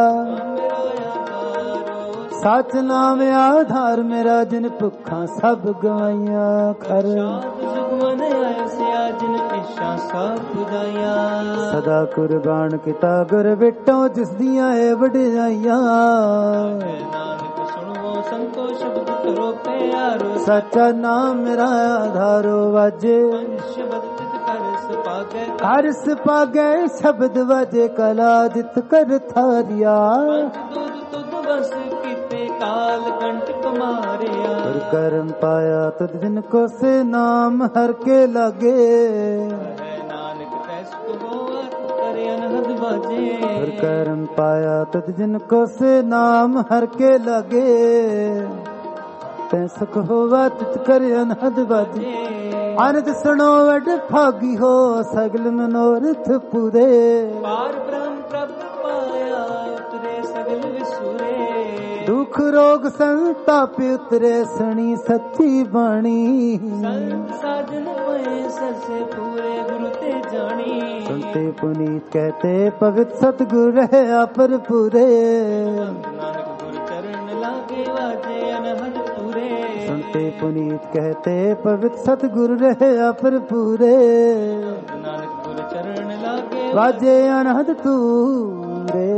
ਸੱਚ ਨਾਮ ਆਧਾਰ ਮੇਰਾ ਜਿਨ ਭੁੱਖਾਂ ਸਭ ਗਵਾਈਆਂ। ਖਰ ਸੁਖਮਨ ਆਇਸਿਆ ਜਿਨ ਇਸ਼ਾਂ ਸਭ ਪੁਜਾਈਆਂ। ਸਦਾ ਕੁਰਬਾਨ ਕੀਤਾ ਗੁਰ ਬਿਟੋ ਜਿਸ ਦੀਆਂ ਏ ਵਡਿਆਈਆਂ। ਨਾਨਕ ਸੁਣੋ ਸੰਤੋ ਸ਼ਬਦ ਕਰੋ ਪਿਆਰੋ। ਸੱਚਾ ਨਾਮ ਮੇਰਾ ਆਧਾਰੋ ਵਾਜੇ। ਸ਼ਬਦ ਤਿਤ ਕਰ ਸੁਪਾਗੈ। ਹਰ ਸੁਪਾਗੈ ਸ਼ਬਦ ਵਾਜੇ ਕਲਾ ਜਿਤ ਕਰ ਥਾਰਿਆ। ਬਸ ਕੀਤੇ ਕਾਲ ਕੰਟਕ ਮਾਰਿਆ। ਗੁਰ ਕਰਮ ਪਾਇਆ ਤੁਧ ਜਿਨ ਕੋ ਸੇ ਨਾਮ ਹਰ ਕੇ ਲਾਗੇ। ਨਾਨਕ ਤੈਸ ਕੋ ਕਰੇ ਅਨਹਦ ਬਾਜੇ। ਗੁਰ ਕਰਮ ਪਾਇਆ ਤੁਧ ਜਿਨ ਕੋ ਸੇ ਨਾਮ ਹਰ ਕੇ ਲਾਗੇ। ਤੈ ਸੁਖ ਹੋਵਾ ਤਿਤ ਕਰ ਅਨਹਦ ਬਾਜੇ। ਅਨੰਦ ਸੁਣੋ ਵਡ ਭਾਗੀ ਹੋ ਸਗਲ ਮਨੋਰਥ ਪੂਰੇ। ਪਾਰ ਬ੍ਰਹਮ ਪ੍ਰਭ ਪਾਇਆ ਉਤਰੇ ਸਗਲ ਵਿਸੂਰੇ। ਦੁਖ ਰੋਗ ਸੰਤਾਪ ਉਤਰੇ ਸੁਣੀ ਸੱਚੀ ਬਾਣੀ। ਸਾਜਨ ਪਏ ਸਰਸੇ ਪੂਰੇ ਗੁਰੂ ਤੇ ਜਾਣੀ। ਸੁਨਤੇ ਪੁਨੀਤ ਕਹਤੇ ਪਵਿੱਤ ਸਤਿਗੁਰ ਰਹਿਆ ਪਰ ਪੂਰੇ। ਨਾਨਕ ਗੁਰ ਚਰਨ ਲਾਗੇ ਵਾਜੇ ਅਨਹਦ ਪੂਰੇ। ਸੁਨਤੇ ਪੁਨੀਤ ਕਹਤੇ ਪਵਿੱਤ ਸਤਿਗੁਰ ਰਹਿਆ ਪਰ ਪੂਰੇ। ਨਾਨਕ ਗੁਰ ਚਰਨ ਲਾਗੇ ਵਾਜੇ ਅਨਹਦ ਤੂਰੇ।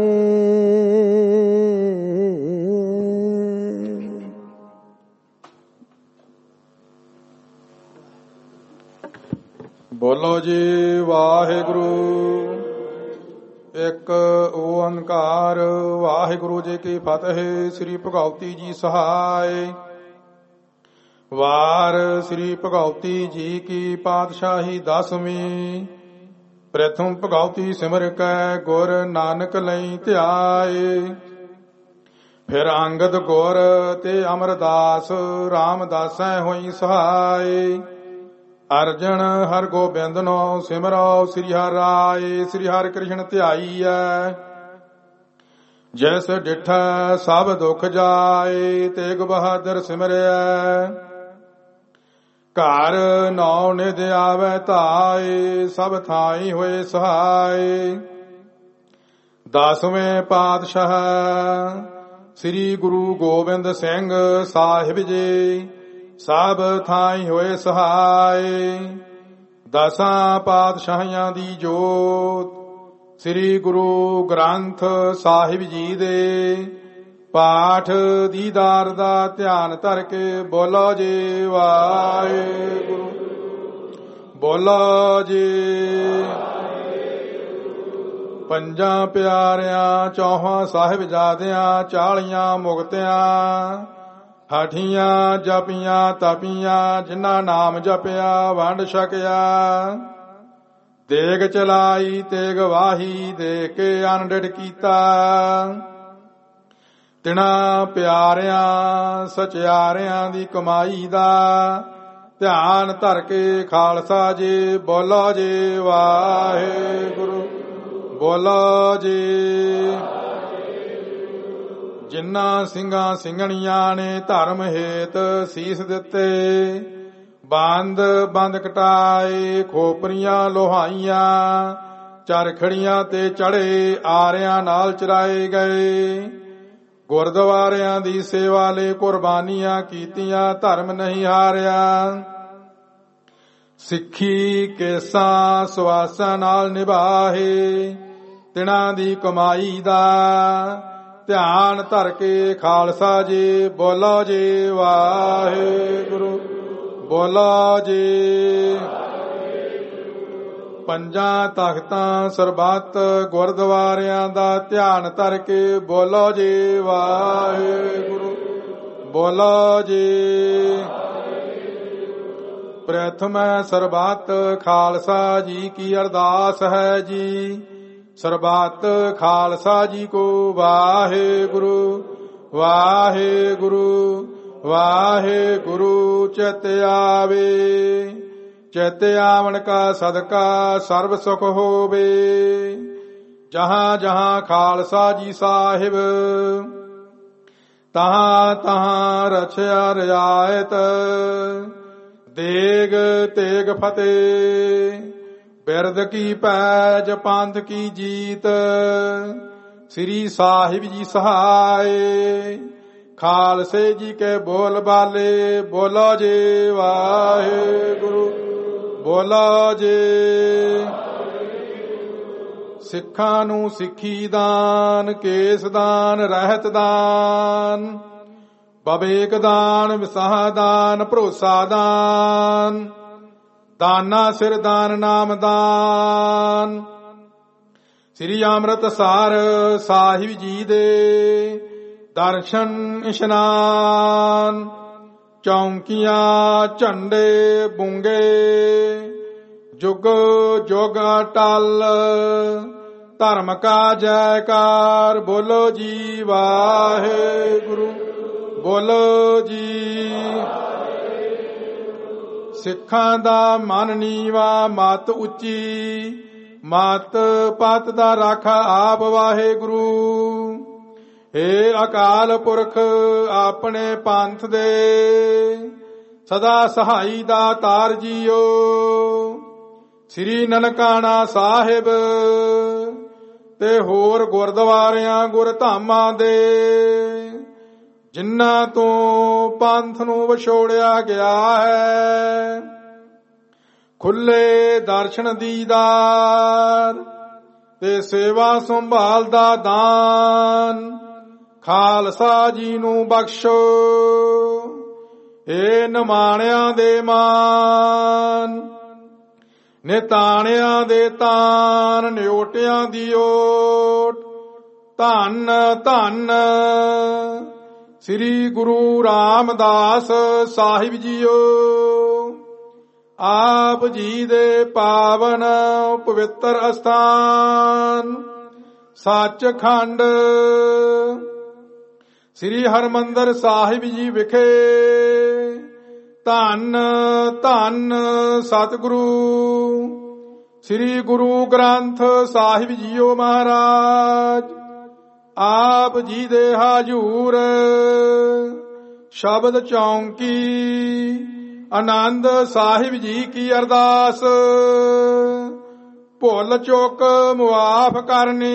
ਬੋਲੋ ਜੀ ਵਾਹਿਗੁਰੂ। ਇੱਕ ਓੰਕਾਰ। ਵਾਹਿਗੁਰੂ ਜੀ ਕੀ ਫਤਿਹ। ਸ੍ਰੀ ਭਗਉਤੀ ਜੀ ਸਹਾਇ। ਵਾਰ ਸ੍ਰੀ ਭਗਉਤੀ ਜੀ ਕੀ ਪਾਤਸ਼ਾਹੀ 10ਵੀਂ। ਪ੍ਰਥਮ ਭਗਉਤੀ ਸਿਮਰ ਕੈ ਗੁਰ ਨਾਨਕ ਲਈ ਧਿਆਏ। ਫਿਰ ਅੰਗਦ ਗੁਰ ਤੇ ਅਮਰਦਾਸ ਰਾਮਦਾਸੈ ਹੋਈ ਸਹਾਇ। ਅਰਜਨ ਹਰ ਗੋਬਿੰਦਨੋ ਸਿਮਰੋ ਸ੍ਰੀ ਹਰਿ ਰਾਏ। ਸ੍ਰੀ ਹਰਿ ਕ੍ਰਿਸ਼ਨ ਧਿਆਈਐ ਜੈਸ ਡਿਠੈ ਸਭ ਦੁਖ ਜਾਏ। ਤੇਗ ਬਹਾਦਰ ਸਿਮਰਿਐ ਘਰ ਨੌ ਨਿਧ ਆਵੈ ਧਾਏ। ਸਭ ਥਾਈ ਹੋਏ ਸਹਾਈ। 10ਵੇਂ ਪਾਤਸ਼ਾਹ ਸ੍ਰੀ ਗੁਰੂ ਗੋਬਿੰਦ ਸਿੰਘ ਸਾਹਿਬ ਜੀ ਸਭ ਥਾਈ ਹੋਏ ਸਹਾਈ। 10 ਪਾਤਸ਼ਾਹਾਂ ਦੀ ਜੋਤ ਸ੍ਰੀ ਗੁਰੂ ਗ੍ਰੰਥ ਸਾਹਿਬ ਜੀ ਦੇ ਪਾਠ ਦੀਦਾਰ ਦਾ ਧਿਆਨ ਧਰ ਕੇ ਬੋਲੋ ਜੀ ਵਾਹਿਗੁਰੂ। ਬੋਲੋ ਜੀ। ਪੰਜਾਂ ਪਿਆਰਿਆਂ ਚੌਹਾਂ ਸਾਹਿਬਜ਼ਾਦਿਆਂ 40 ਮੁਕਤਿਆਂ ਹਾਠੀਆਂ ਜਪੀਆਂ ਤਪੀਆਂ ਜਿਨ੍ਹਾਂ ਨਾਮ ਜਪਿਆ ਵੰਡ ਛਕਿਆ। ਦੇਗ ਚਲਾਈ ਤੇਗ ਵਾਹੀ ਦੇ ਕੇ ਅਨਡਿਠ ਕੀਤਾ। ਤਿਨਾਂ ਪਿਆਰਿਆਂ ਸਚਿਆਰਿਆਂ ਦੀ ਕਮਾਈ ਦਾ ਧਿਆਨ ਧਰ ਕੇ ਖਾਲਸਾ ਜੀ ਬੋਲੋ ਜੀ ਵਾਹਿਗੁਰੂ। ਬੋਲੋ ਜੀ। ਜਿਨ੍ਹਾਂ ਸਿੰਘਾਂ ਸਿੰਘਣੀਆਂ ਨੇ ਧਰਮ ਹੇਤ ਸੀਸ ਦਿੱਤੇ, ਬੰਦ ਬੰਦ ਕਟਾਏ, ਖੋਪਰੀਆਂ ਲੋਹਾਈਆਂ, ਚਰਖੜੀਆਂ ਤੇ ਚੜੇ, ਆਰਿਆਂ ਨਾਲ ਚਰਾਏ ਗਏ। ਗੁਰਦੁਆਰਿਆਂ ਦੀ ਸੇਵਾ ਲਈ ਕੁਰਬਾਨੀਆਂ ਕੀਤੀਆਂ, ਧਰਮ ਨਹੀਂ ਹਾਰਿਆ। ਸਿੱਖੀ ਕੇਸਾਂ ਸਵਾਸਾਂ ਨਾਲ ਨਿਭਾਹੇ, ਤਿਨਾਂ ਦੀ ਕਮਾਈ ਦਾ ਧਿਆਨ ਧਰ ਕੇ ਖਾਲਸਾ ਜੀ। ਬੋਲੋ ਜੀ ਵਾਹਿਗੁਰੂ, ਬੋਲੋ ਜੀ। ਪੰਜਾਂ ਤਖਤਾਂ ਸਰਬੱਤ ਗੁਰਦੁਆਰਿਆਂ ਦਾ ਧਿਆਨ ਧਰ ਕੇ ਬੋਲੋ ਜੀ ਵਾਹਿਗੁਰੂ, ਬੋਲੋ ਜੀ। ਪ੍ਰਥਮ ਸਰਬੱਤ ਖਾਲਸਾ ਜੀ ਕੀ ਅਰਦਾਸ ਹੈ ਜੀ। ਸਰਬੱਤ ਖਾਲਸਾ ਜੀ ਕੋ ਵਾਹਿਗੁਰੂ, ਵਾਹਿਗੁਰੂ, ਵਾਹਿਗੁਰੂ। ਚਿਤ ਆਵੇ, ਚਿਤ ਆਵਣ ਕਾ ਸਦਕਾ ਸਰਬ ਸੁਖ ਹੋਵੇ। ਜਹਾਂ ਜਹਾਂ ਖਾਲਸਾ ਜੀ ਸਾਹਿਬ, ਤਹਾਂ ਤਹਾਂ ਰਛਿਆ ਰਿਆਇਤ। ਦੇਗ ਤੇਗ ਫਤਿਹ, ਬਿਰਦ ਕੀ ਪੈਜ, ਪੰਥ ਕੀ ਜੀਤ। ਸ੍ਰੀ ਸਾਹਿਬ ਜੀ ਸਹਾਏ, ਖਾਲਸੇ ਜੀ ਕੇ ਬੋਲ ਬਾਲੇ। ਬੋਲੋ ਜੀ ਵਾਹਿਗੁਰੂ, ਬੋਲੋ ਜੀ। ਸਿੱਖਾਂ ਨੂੰ ਸਿੱਖੀ ਦਾਨ, ਕੇਸ ਦਾਨ, ਰਹਿਤ ਦਾਨ, ਵਿਵੇਕ ਦਾਨ, ਵਿਸਾਹ ਦਾਨ, ਭਰੋਸਾ ਦਾਨ, ਦਾਨਾ ਸਿਰ ਦਾਨ, ਨਾਮ ਦਾਨ। ਸ੍ਰੀ ਅੰਮ੍ਰਿਤਸਰ ਸਾਹਿਬ ਜੀ ਦੇ ਦਰਸ਼ਨ ਇਸ਼ਨਾਨ, ਚੌਂਕੀਆਂ, ਝੰਡੇ, ਬੁੰਗੇ, ਜੁਗ ਜੁਗ ਟਲ। ਧਰਮ ਕਾ ਜੈਕਾਰ, ਬੋਲੋ ਜੀ ਵਾਹਿਗੁਰੂ, ਬੋਲੋ ਜੀ। ਸਿੱਖਾਂ ਦਾ ਮਨ ਨੀਵਾ, ਮਤ ਉੱਚੀ, ਮਤ ਪਤ ਦਾ ਰਾਖਾ ਆਪ ਵਾਹਿਗੁਰੂ। ਏ ਅਕਾਲ ਪੁਰਖ ਆਪਣੇ ਪੰਥ ਦੇ ਸਦਾ ਸਹਾਈ ਦਾ ਤਾਰ ਜੀਓ। ਸ੍ਰੀ ਨਨਕਾਣਾ ਸਾਹਿਬ ਤੇ ਹੋਰ ਗੁਰਦੁਆਰਿਆਂ ਗੁਰਧਾਮਾਂ ਦੇ ਜਿਨ੍ਹਾਂ ਤੋਂ ਪੰਥ ਨੂੰ ਵਿਛੋੜਿਆ ਗਿਆ ਹੈ, ਖੁੱਲੇ ਦਰਸ਼ਨ ਦੀਦਾਰ ਤੇ ਸੇਵਾ ਸੰਭਾਲ ਦਾ ਦਾਨ ਖਾਲਸਾ ਜੀ ਨੂੰ ਬਖਸ਼ੋ। ਏ ਨਿਮਾਣਿਆਂ ਦੇ ਮਾਨ, ਨਿਤਾਣਿਆਂ ਦੇ ਤਾਨ, ਨਿਓਟਿਆਂ ਦੀ ਓਟ। ਧੰਨ ਧੰਨ ਸ੍ਰੀ ਗੁਰੂ ਰਾਮਦਾਸ ਸਾਹਿਬ ਜੀਓ। ਆਪ ਜੀ ਦੇ ਪਾਵਨ ਪਵਿੱਤਰ ਅਸਥਾਨ ਸੱਚਖੰਡ ਸ੍ਰੀ ਹਰਿਮੰਦਰ ਸਾਹਿਬ ਜੀ ਵਿਖੇ ਧੰਨ ਧੰਨ ਸਤਿਗੁਰੂ ਸ੍ਰੀ ਗੁਰੂ ਗ੍ਰੰਥ ਸਾਹਿਬ ਜੀਓ ਮਹਾਰਾਜ ਆਪ ਜੀ ਦੇ ਹਾਜ਼ੂਰ ਸ਼ਬਦ ਚੌਂਕੀ ਆਨੰਦ ਸਾਹਿਬ ਜੀ ਕੀ ਅਰਦਾਸ ਭੁੱਲ ਚੁੱਕ ਮੁਆਫ ਕਰਨੀ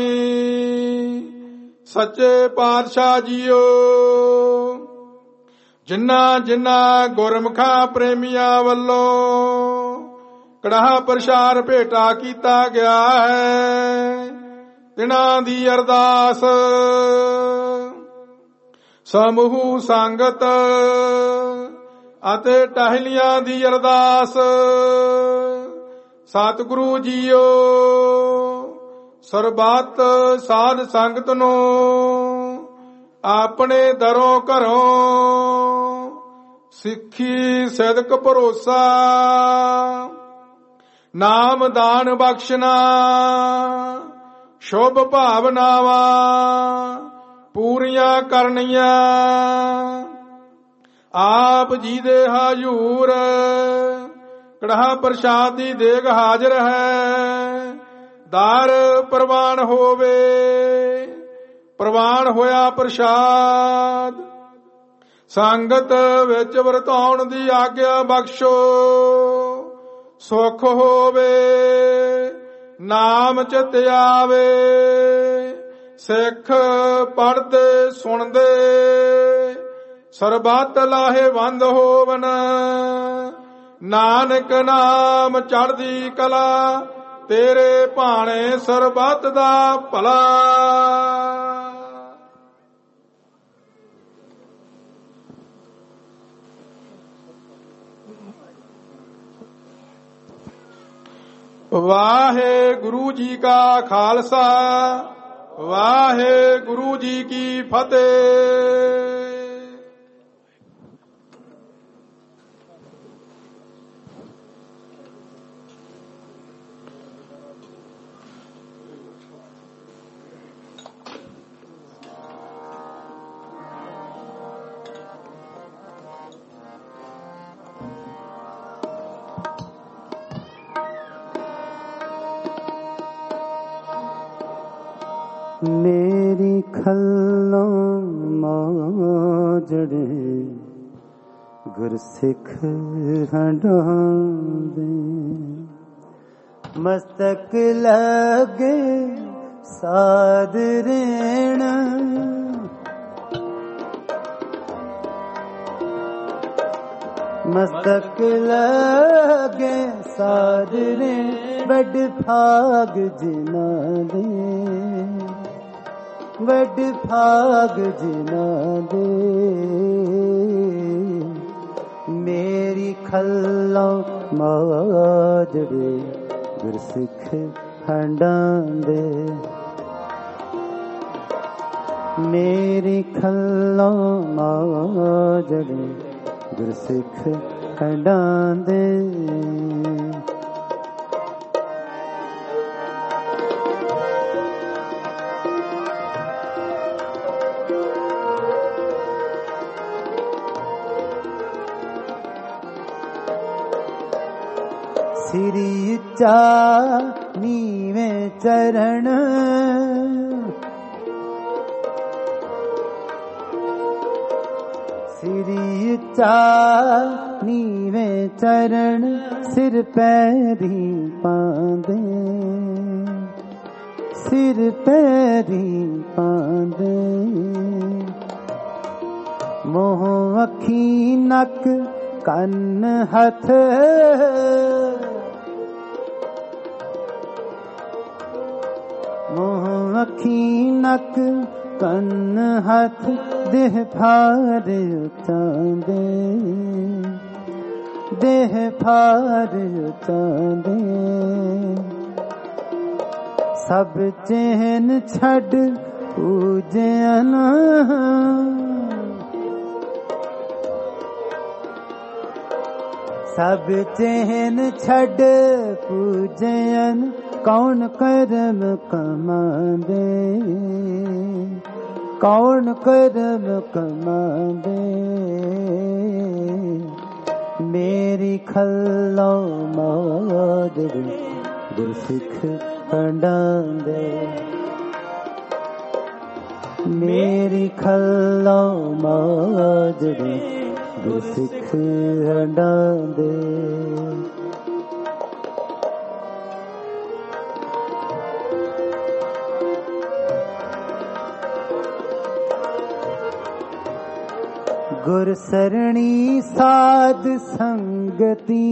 ਸੱਚੇ ਪਾਤਸ਼ਾਹ ਜੀਓ। ਜਿਨ੍ਹਾਂ ਜਿਨ੍ਹਾਂ ਗੁਰਮੁਖਾਂ ਪ੍ਰੇਮੀਆਂ ਵੱਲੋਂ ਕੜਾਹ ਪ੍ਰਸ਼ਾਦ ਭੇਟਾ ਕੀਤਾ ਗਿਆ ਹੈ, ਤਿਨਾਂ ਦੀ ਅਰਦਾਸ ਸਮੂਹ ਸੰਗਤ ਅਤੇ ਟਹਿਲੀਆਂ ਦੀ ਅਰਦਾਸ। ਸਤਿਗੁਰੂ ਜੀਓ ਸਰਬੱਤ ਸਾਧ ਸੰਗਤ ਨੂੰ ਆਪਣੇ ਦਰੋਂ ਘਰੋਂ ਸਿੱਖੀ ਸਦਕ ਭਰੋਸਾ ਨਾਮ ਦਾਨ ਬਖਸ਼ਣਾ ਸ਼ੁਭ ਭਾਵਨਾਵਾਂ ਪੂਰੀਆਂ ਕਰਨੀਆਂ। ਆਪ ਜੀ ਦੇ ਹਾਜ਼ੂਰ ਕੜਾਹ ਪ੍ਰਸ਼ਾਦ ਦੀ ਦੇਗ ਹਾਜ਼ਰ ਹੈ। ਦਰ ਪ੍ਰਵਾਨ ਹੋਵੇ। ਪ੍ਰਵਾਨ ਹੋਇਆ ਪ੍ਰਸ਼ਾਦ, ਸੰਗਤ ਵਿੱਚ ਵਰਤਾਉਣ ਦੀ ਆਗਿਆ ਬਖਸ਼ੋ। ਸੁਖ ਹੋਵੇ ਨਾਮ ਚਿਤ ਆਵੇ, ਸਿੱਖ ਪੜ੍ਹਦੇ ਸੁਣਦੇ ਸਰਬੱਤ ਲਾਹੇਵੰਦ ਹੋਵਨ। ਨਾਨਕ ਨਾਮ ਚੜ੍ਹਦੀ ਕਲਾ, ਤੇਰੇ ਭਾਣੇ ਸਰਬੱਤ ਦਾ ਭਲਾ। ਵਾਹਿਗੁਰੂ ਜੀ ਕਾ ਖਾਲਸਾ, ਵਾਹਿਗੁਰੂ ਜੀ ਕੀ ਫਤਿਹ। मेरी खल्लों माजड़े गुरसिख हंडांदे, मस्तक लगे साध रेण। मस्तक लगे साध रेण, बड़ भाग जिना दे, वड भाग जिना दे। मेरी खल्लों माजड़े गुरसिख हंडांदे, मेरी खल्लों माजड़े गुरसिख हंडांदे। सिरी ऊंचा नीवे चरण, सिरी ऊंचा नीवे चरण, सिर पैरी पांदे, सिर पैरी पांदे। मोह अखी नक कन हथ, मोह अखी नक कन हथ, देह भार उचांदे, देह भार उचांदे। सब चैन छड़ पूजन, सब चैन छड़ पूजन। कौन कर्म कमांदे, कौन कर्म कमांदे। मेरी खल्लों माजड़े गुरसिख हंडांदे, मेरी खल्लों माजड़े गुरसिख हंडांदे। गुर सरणी साध संगति,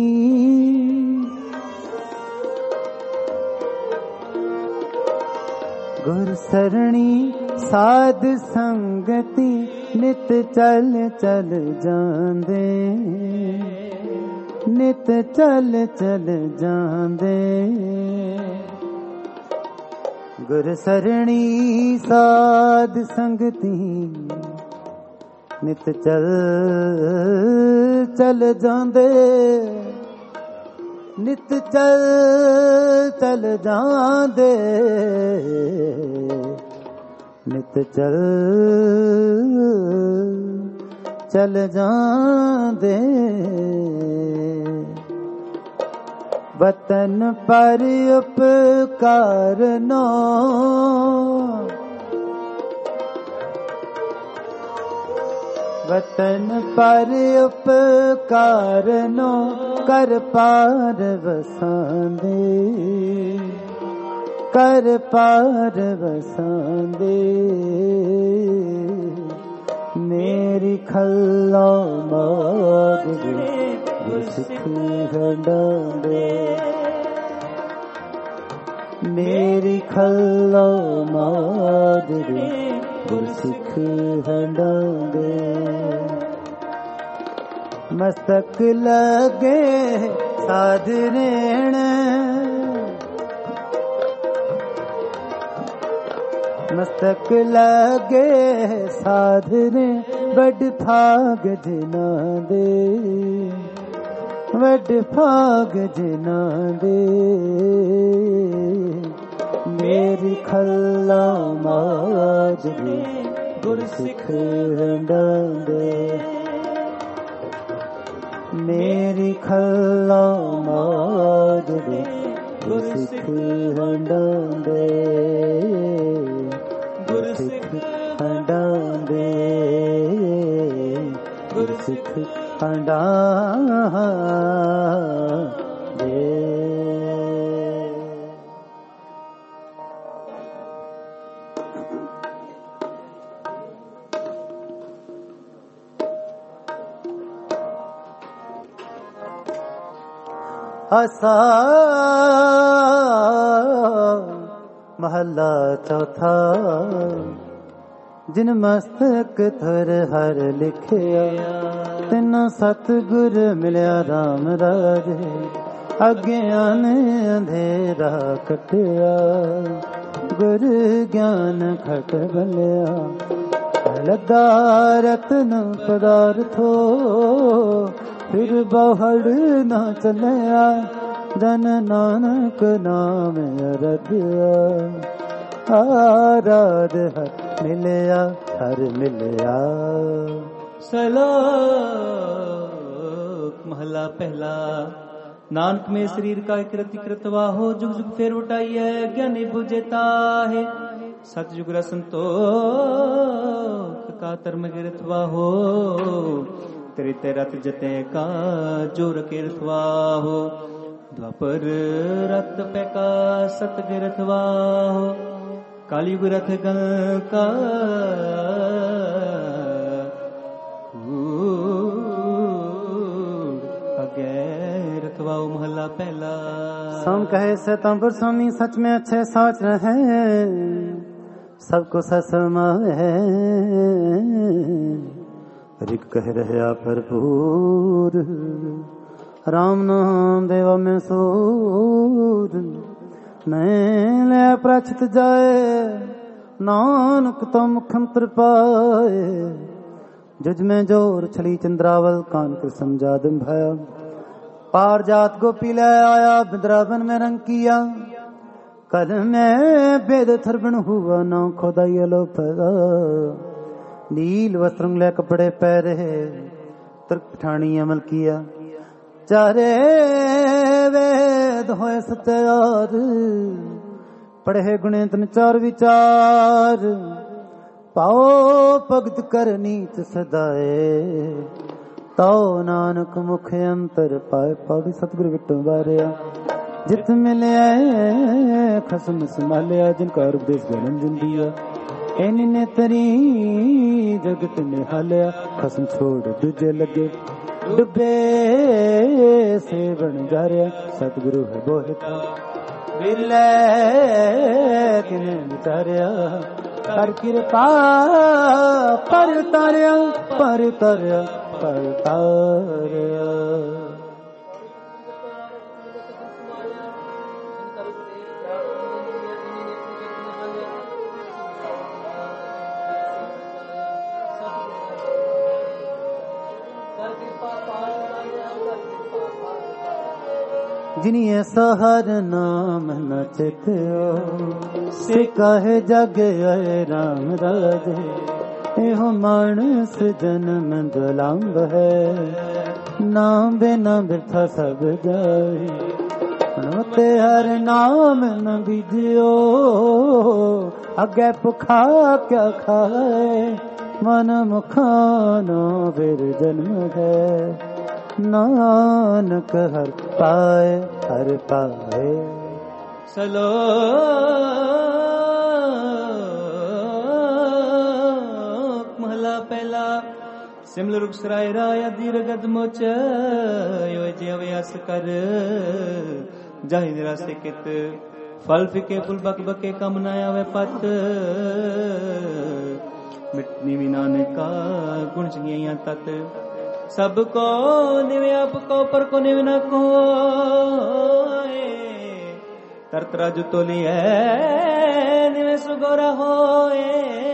गुर सरणी साध संगति। नित चल चल जांदे, नित चल चल जांदे। गुर सरणी साध संगति, नित चल चल जांदे, नित चल चल जांदे, नित चल चल जांदे। वतन पर उपकार नो वतन पर उपकार नो कर पार वसांदे कर पार वसांदे मेरी खल्ला मागरे गुरसिख हंडांदे मेरी खल्ला मागरे गुरसिख हंडांदे मस्तक लगे साधरेण मस्तक लगे साधरे वड भाग जिना दे वड भाग जिना दे मेरी खल्ला माजरी गुरसिख हंडांदे मेरी खल्ला माजरी गुरसिख हंडांदे गुरसिख हंडांदे गुरसिख हंडांदे आसा महला चौथा जिन मस्तक थर हर लिखिया तिन सतगुर मिलिया राम राजे अज्ञान अंधेरा कटिया गुर ज्ञान खट बलिया लगा रतन पदार्थो फिर बहुड़ न चलिया जन नानक नाम रदिया आराध हर मिलिया हर मिलिया। सलोक महला पहला नानक में शरीर का कृति कृतवा हो जुग जुग फेर उठाई है ज्ञानी बुझेता है सतयुग रसंतोख का धर्म गिरथवा हो त्रित रत जते का जोर कीर्तवा हो द्वापर रत पे का सत गिरथवा हो कालयुग रथ गण का अगैरथवा महला पहला। सम कहे से तंबुर स्वामी सच में अच्छे साच रहे सबको ससमा है रिक कह रहे भरपूर राम नाम देवा में सूर नहीं ले प्रचित जाए नानक तो मुख्यंतर पाए जुज में जोर छली चंद्रावल कान कर समझा दिन भया पार जात गोपी ले आया बिद्रावन में रंग किया कल में वेद थरबन हुआ ना खोदाई लो पदा नील वस्त्रंग ले कपड़े पहरे तुर्क पठानी अमल किया चारे वेद होए सत्यार पढ़े गुणेतन चार विचार पाओ भगत कर नीच सदाए ताओ नानक मुख अंतर पाए पावी सतगुरु विटो बारिया जित मिले खसम संभालिया जिनका उपदेश गणन जिन दिया एनी ने तरी जगत ने हालिया खसम छोड़ दूजे लगे डुबे से बन जा रहा सतगुरु है बोहता विले किने विचारिया कर कृपा पर तारिया पर तारिया पर तारिया। जिनिए सहर नाम नचत से कहे जग राम राजे एहो मानस जन्म दुलाम्ब है नाम बिना बिरथा सब जाए ਤੇ ਹਰ ਨਾਮ ਨ ਬੀਜਿਓ ਅੱਗੇ ਭੁਖਾ ਕਿਆ ਖਾਏ ਮਨ ਮੁਖਾਨੋ ਫਿਰ ਜਨਮ ਹੈ ਨਾਨਕ ਹਰ ਪਾਏ ਹਰ ਪਾਏ ਮਹਲਾ ਪਹਿਲਾ ਸਿਮਲ ਰੁਖ ਸਰਾਇ ਰਾਇਆ ਦੀਰਗਦ ਮੋਚ ਯੋ ਜੇ ਅਵਿਆਸ ਕਰ ਜਾਹਿ ਨਿਰਾਸੇ ਕਿਤ ਫਲ ਫਿਕੇ ਫੁਲ ਬਕ ਬਕੇ ਕਮ ਨਾ ਆਵੇ ਪਤ ਮਿਟਨੀ ਵੀ ਨਾਨਕਾ ਗੁਣ ਚੰਗੀਆਂ ਤਤ ਸਭ ਕੋ ਨਿਵੇ ਆਪ ਕੋ ਪਰ ਕੋ ਨਿਵੇ ਨ ਕੋਏ ਤਰਤ ਰਾਜ ਤੋਲੀ ਹੈ ਨਿਵੇ ਸੁਗੋਰਾ ਹੋਏ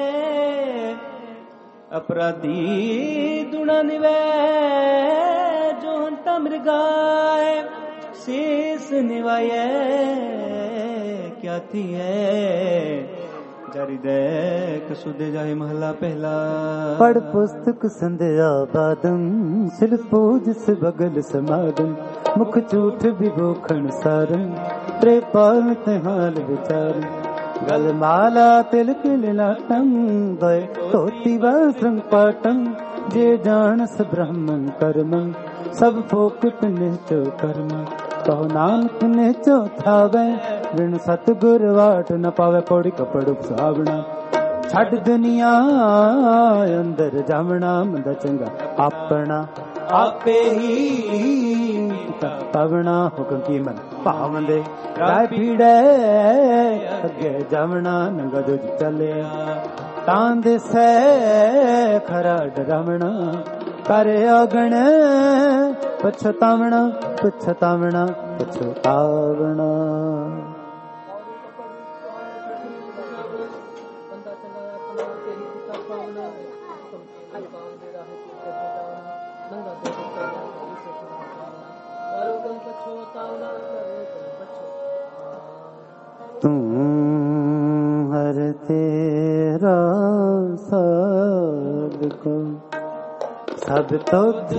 ਅਪਰਾਧੀ ਦੁਣਾ ਨਿਵੇ ਜੋ ਹੰਤਾ ਮ੍ਰਿਗਾਏ ਸੀਸ ਨਿਵਾਏ ਕਿਆ ਥੀ ਹੈ ਜਾਰੀ ਦੇਖ ਸੁਦੇ ਜਾਏ ਮਹਲਾ ਪਹਿਲਾ ਪੜ ਪੁਸਤਕ ਸੰਧਿਆ ਬਾਦਮ ਸਿਰ ਪੂਜ ਸ ਬਗਲ ਸਮਾਦਮ ਮੁਖ ਝੂਠ ਵਿਭੋਖਣ ਸਾਰੰ ਤ੍ਰੇ ਪਾਲ ਤੇ ਹਾਲ ਵਿਚਾਰ ਗਲ ਮਾਲਾ ਤਿਲਕ ਲਿਲਾਟੰ ਦਇ ਧੋਤੀ ਵਸ੍ਰੰ ਪਾਟੰ ਜੇ ਜਾਣਸ ਬ੍ਰਹਮੰ ਕਰਮੰ ਸਭ ਫੋਕਟ ਨਿਚੋ ਕਰਮ ਕਹੋ ਨਾਨਕ ਨਿਚੋ ਥਾਵੇ ਵਿਣ ਸਤਿਗੁਰ ਵਾਟ ਨ ਪਾਵੇ ਪੌੜੀ ਕਪੜ ਉਪਸਾਵਣਾ ਛੱਡ ਦੁਨੀਆ ਅੰਦਰ ਜਾਵਣਾ ਮੰਦਾ ਚੰਗਾ ਆਪਣਾ ਆਪੇ ਹੀ ਪਵਣਾ ਹੁਕਮ ਕੀ ਮਨ ਭਾਵੰਦੇ ਰਾਇ ਪੀੜੇ ਅੱਗੇ ਜਾਵਣਾ ਨੰਗਾ ਜੋ ਚੱਲਿਆ ਤਾਂ ਦਿਸੈ ਖਰਾ ਡਰਾਵਣਾ ਕਰ ਅਗਣ ਪਛਤਾਵਣਾ ਪਛਤਾਵਣਾ ਪਛਤਾਵਣਾ ਤੂੰ ਹਰ ਤੇਰਾ ਸਭ ਕੋ ਸਭ ਤੁਧ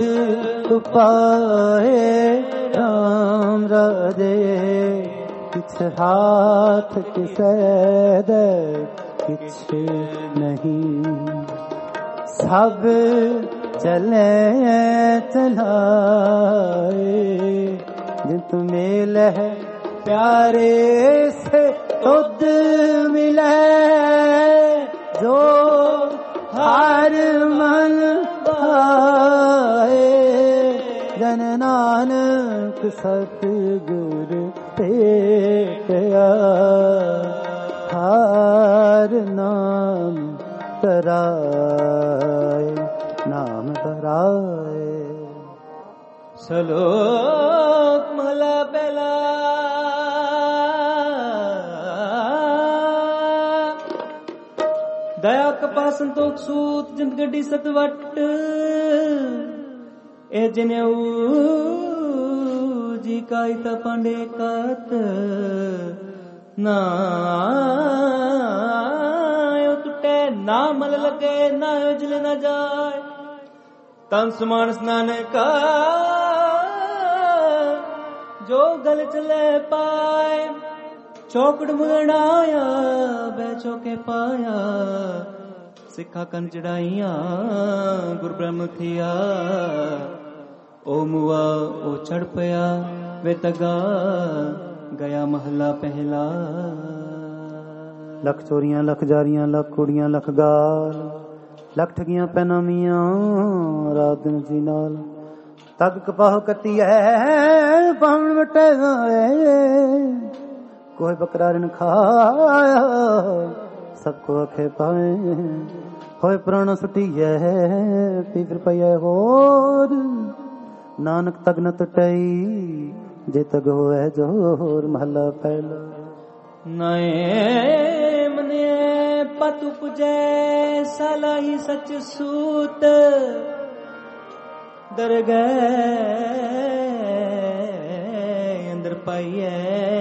ਉਪਾਏ ਰਾਮ ਰਾਜੇ ਕਿਛ ਹਾਥ ਕਿਸੈ ਦੇ ਕਿਛ ਨਹੀਂ ਸਭ ਚਲੇ ਚਲਾਏ ਜਿਨ ਤੁ ਮਿਲੇ प्यारे से तुद मिले जो हर मन भाए जन नानक सतगुर भेटया हर नाम तराए नाम तराए ਸਲੋਕ ਮਹਲਾ ਪਹਿਲਾ ਦਇਆ ਕਪਾ ਸੰਤੋਖ ਸੂਤ ਜਿੰਦ ਗੱਡੀ ਸਤਵਟ ਇਹ ਜਨੇਊ ਜੀ ਕਾਈ ਤਾ ਪਾਂਡੇ ਕਾਤ ਨਾ ਟੁੱਟੇ ਨਾ ਮਲ ਲਗੇ ਨਾ ਉਜਲ ਨਾ ਜਾਏ ਤਨ ਸਮਾਨ ਸਨਾਨ ਕਾ ਜੋ ਗਲ ਚਲੇ ਪਾਏ ਚੌਕੜ ਮੁੜਾਇਆ ਬੈ ਚੌਕੇ ਪਾਇਆ ਸਿੱਖਾ ਕੰਨ ਚੜਾਈਆਂ ਗੁਰ ਬ੍ਰਹਮ ਥਿਆ ਓ ਮੁਆ ਓ ਚੜ ਪਿਆ ਵੇ ਤਗਾ ਗਿਆ ਮਹਲਾ ਪਹਿਲਾ ਲੱਖ ਚੋਰੀਆਂ ਲੱਖ ਜਾਰੀਆਂ ਲੱਖ ਕੁੜੀਆਂ ਲੱਖ ਗਾਲ ਲੱਖ ਠਗੀਆਂ ਪੈਨਾਮੀਆਂ ਰਾਤ ਦਿਨ ਜੀ ਨਾਲ ਤਗ ਕਪਾਹ ਕੱਤੀ ਹੈ ਪਾਵਨ ਵਟੇ ਕੋਈ ਬਕਰਾ ਰਨ ਖਾਇਆ ਸਭ ਕੋ ਅਖੇ ਪਾਏ ਹੋਏ ਪ੍ਰਾਣ ਸੁਟੀਐ ਪੀਰ ਪਈਐ ਹੋਰ ਨਾਨਕ ਤਗ ਨ ਟਟਈ ਜੇ ਤਗ ਹੋਵੇ ਜੋਰ ਮਹਲਾ ਪਹਿਲਾ ਨਏ ਮਨੇ ਪਤੁ ਪੁਜੈ ਸਲਾਹੀ ਸਚ ਸੂਤ ਦਰ ਗਏ ਅੰਦਰ ਪਾਈਐ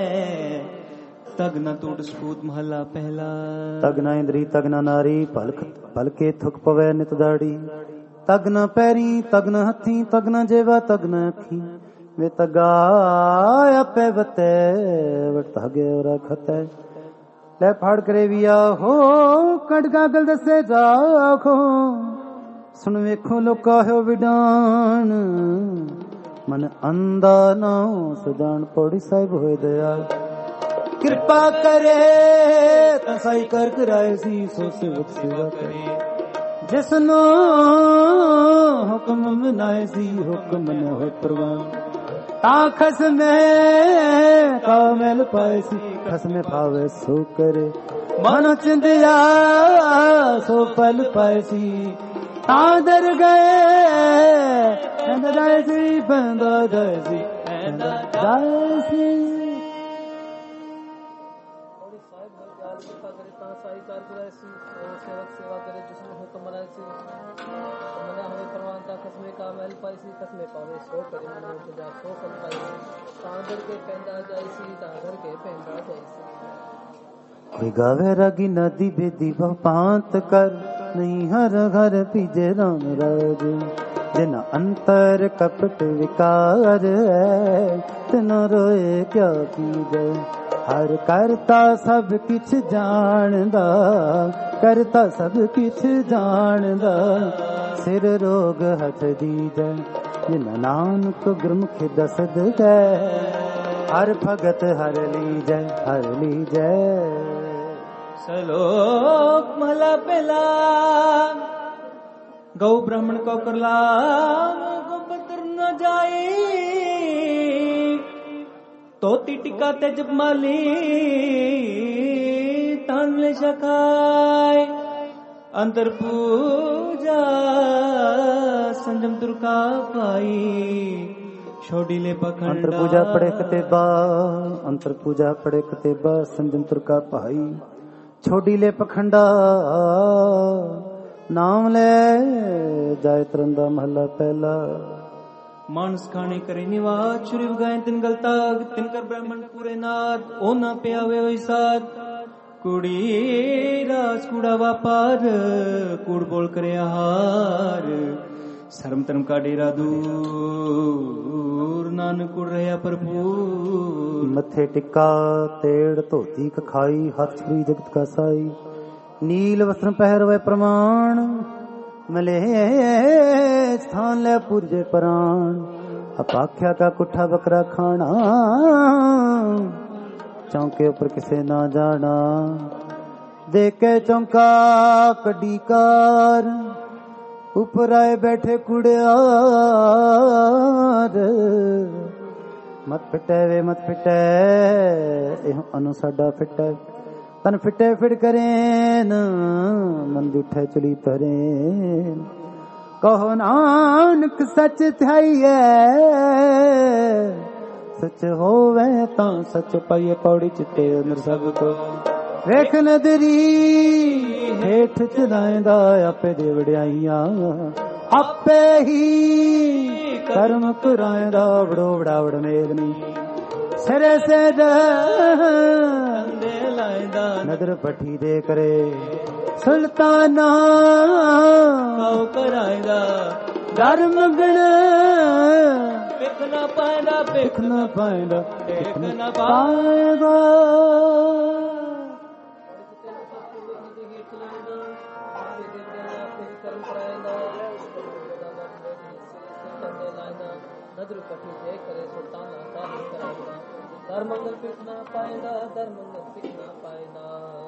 ਤਗ ਨ ਟੂਟ ਸਪੂਤ ਮਹਲਾ ਪਹਿਲਾ ਤਗ ਨ ਇੰਦਰੀ ਤਗ ਨ ਨਾਰੀ ਭਲਕੇ ਥੁਕ ਪਵੈ ਨਿਤ ਦਾੜੀ ਤਗ ਨ ਪੈਰੀ ਤਗ ਨ ਹੱਥੀ ਤਗ ਨ ਜੇਵਾ ਤਗ ਨ ਅੱਖੀ ਵੇ ਤਗਾ ਆਪੇ ਵਤੇ ਵਟਾ ਗਿਆ ਰਖਤੈ ਲੈ ਫੜ ਕਰੇ ਵੀ ਆਹੋ ਕੜਗਾ ਗਲ ਦੱਸੇ ਜਾਖੋ ਸੁਣ ਵੇਖੋ ਲੋਕਾ ਹੋ ਵਿਡਾਨ ਮਨ ਅੰਦਾ ਨਾ ਸਜਾਨ ਪੌੜੀ ਸਾਹਿਬ ਹੋਏ ਦਇਆਲ ਕਿਰਪਾ ਕਰੇ ਤਾਂ ਸਾਈ ਕਰ ਕਰਾਏ ਸੀ ਸੋ ਸੇਵਕ ਸੇਵਾ ਕਰੇ ਜਿਸਨੂੰ ਹੁਕਮ ਮਨਾਏ ਸੀ ਹੁਕਮ ਨ ਹੋਏ ਪ੍ਰਵਾਨ ਤਾਂ ਖਸਮੇ ਕਾਮਲ ਪਾਏ ਸੀ ਖਸਮੇ ਭਾਵੇ ਸੋ ਕਰੇ ਮਨ ਚਿੰਦਿਆ ਸੋ ਪਲ ਪਾਏ ਸੀ ਤਾਂ ਦਰ ਗਏ ਬੰਦਾ ਜਾਏ ਸੀ ਬੰਦਾ ਜਾਏ ਸੀ ਬੰਦਾ ਜਾਏ ਸੀ ਕੋਈ ਗਾਵੇ ਰਾਗੀ ਨਦੀ ਬੇਦੀ ਭਾਂਤ ਕਰ ਨਹੀਂ ਹਰ ਘਰ ਪੀਜੇ ਰਾਮ ਰਾਜ ਜਿਨ ਅੰਤਰ ਕਪਟ ਵਿਕਾਰ ਹੈ ਤਿਨ ਰੋਏ ਕਿਆ ਕੀਜੈ ਹਰ ਕਰਤਾ ਸਭ ਕਿਛ ਜਾਣਦਾ ਕਰਤਾ ਸਭ ਕਿਛ ਜਾਣਦਾ ਸਿਰ ਰੋਗ ਹੱਥ ਦੀਜੈ ਜਿਨ ਨਾਨਕ ਗੁਰਮੁਖ ਦਸਦ ਗੈ ਹਰ ਭਗਤ ਹਰ ਲੀਜੈ ਹਰ ਲੀਜੈ सलोक मला पेला गौ ब्राह्मण को करला गोपत्र न जाए तोती टिका तेज माली तानले शखाए अंतर पूजा संजम दुर्गा पाई छोड़ीले पखंडा अंतर पूजा पड़े कतेबा अंतर पूजा पड़े कतेबा संजम दुर्गा पाई ਛੋਡੀ ਲੈ ਪਖੰਡਾ ਨਾਮ ਲੈ ਜਾਇ ਤਰੰਦਾ ਮਹੱਲਾ ਪਹਿਲਾ ਮਾਨਸ ਖਾਣੇ ਕਰੇ ਨਿਵਾਜ ਛੁਰੀ ਵਗਾਏ ਤਿਨ ਗਲਤਾ ਤਿਨ ਕਰ ਬ੍ਰਾਹਮਣ ਪੂਰੇ ਨਾਦ ਉਹ ਨਾ ਪਿਆਵੇ ਹੋਈ ਸਾਧ ਕੁੜੀ ਰਾਜ ਕੂੜਾ ਵਾਪਾਰ ਕੂੜ ਬੋਲ ਕਰੇ ਆਹਾਰ ਸ਼ਰਮ ਧਰਮ ਕਾ ਡੇਰਾ ਦੂਰ ਨਾਨਕ ਕੁੜ ਰਿਹਾ ਭਰਪੂਰ ਮੱਥੇ ਟਿੱਕਾ ਤੇੜ ਧੋਤੀ ਕਖਾਈ ਹੱਥ ਛੁਰੀ ਜਗਤ ਕਾ ਸਾਈ ਨੀਲ ਵਸਨ ਪਹਿਰਵੇ ਪ੍ਰਮਾਣ ਮਲੇ ਸਥਾਨ ਲੈ ਪੁਰਜੇ ਪ੍ਰਾਣ ਅਪਾਖਿਆ ਕਾ ਕੁੱਠਾ ਬਕਰਾ ਖਾਣਾ ਚੌਂਕੇ ਉੱਪਰ ਕਿਸੇ ਨਾ ਜਾਣਾ ਦੇ ਕੇ ਚੌਂਕਾ ਕੱਢੀ ਕਾਰ ਉੱਪਰ ਆਏ ਬੈਠੇ ਕੁੜਿਆਰ ਮਤ ਫਿਟੈ ਵੇ ਮਤ ਫਿਟੈ ਇਹ ਅਨੁ ਸਾਡਾ ਫਿਟੈ ਤਨ ਫਿਟੈ ਫਿਟ ਕਰੇਨ ਮਨ ਜੁਠੈ ਚਲੀ ਤਰੇਨ ਕਹੋ ਨਾਨਕ ਸੱਚ ਥਈਐ ਸੱਚ ਹੋਵੇ ਤਾਂ ਸੱਚ ਪਾਈਏ ਪੌੜੀ ਚਿੱਤੇ ਅੰਦਰ ਸਭ ਕੋ ਵੇਖ ਨਦਰੀ ਹੇਠ ਚਲਾਇਂਦਾ ਆਪੇ ਦੇ ਵਡਿਆਈਆਂ ਆਪੇ ਹੀ ਕਰਮ ਕਰਾਇਂਦਾ ਵੜੋ ਵੜਾਵੜ ਮੇਦਨੀ ਸਿਰੇ ਸੇ ਦੇ ਲਾਇਂਦਾ ਨਦਰ ਪੱਠੀ ਦੇ ਕਰੇ ਸੁਲਤਾਨਾ ਕਉ ਕਰਾਇਂਦਾ ਦਰ ਮੰਗਣ ਵੇਖ ਨਾ ਪਾਇਂਦਾ ਵੇਖ ਨਾ ਪਾਇਂਦਾ ਵੇਖ ਨਾ ਪਾਇਂਦਾ ਮੰਗਲ ਪਿੱਛ ਨਾ ਪਾਇਦਾ ਦਰ ਮੰਗਲ ਪਿੱਛ ਨਾ ਪਾਇਦਾ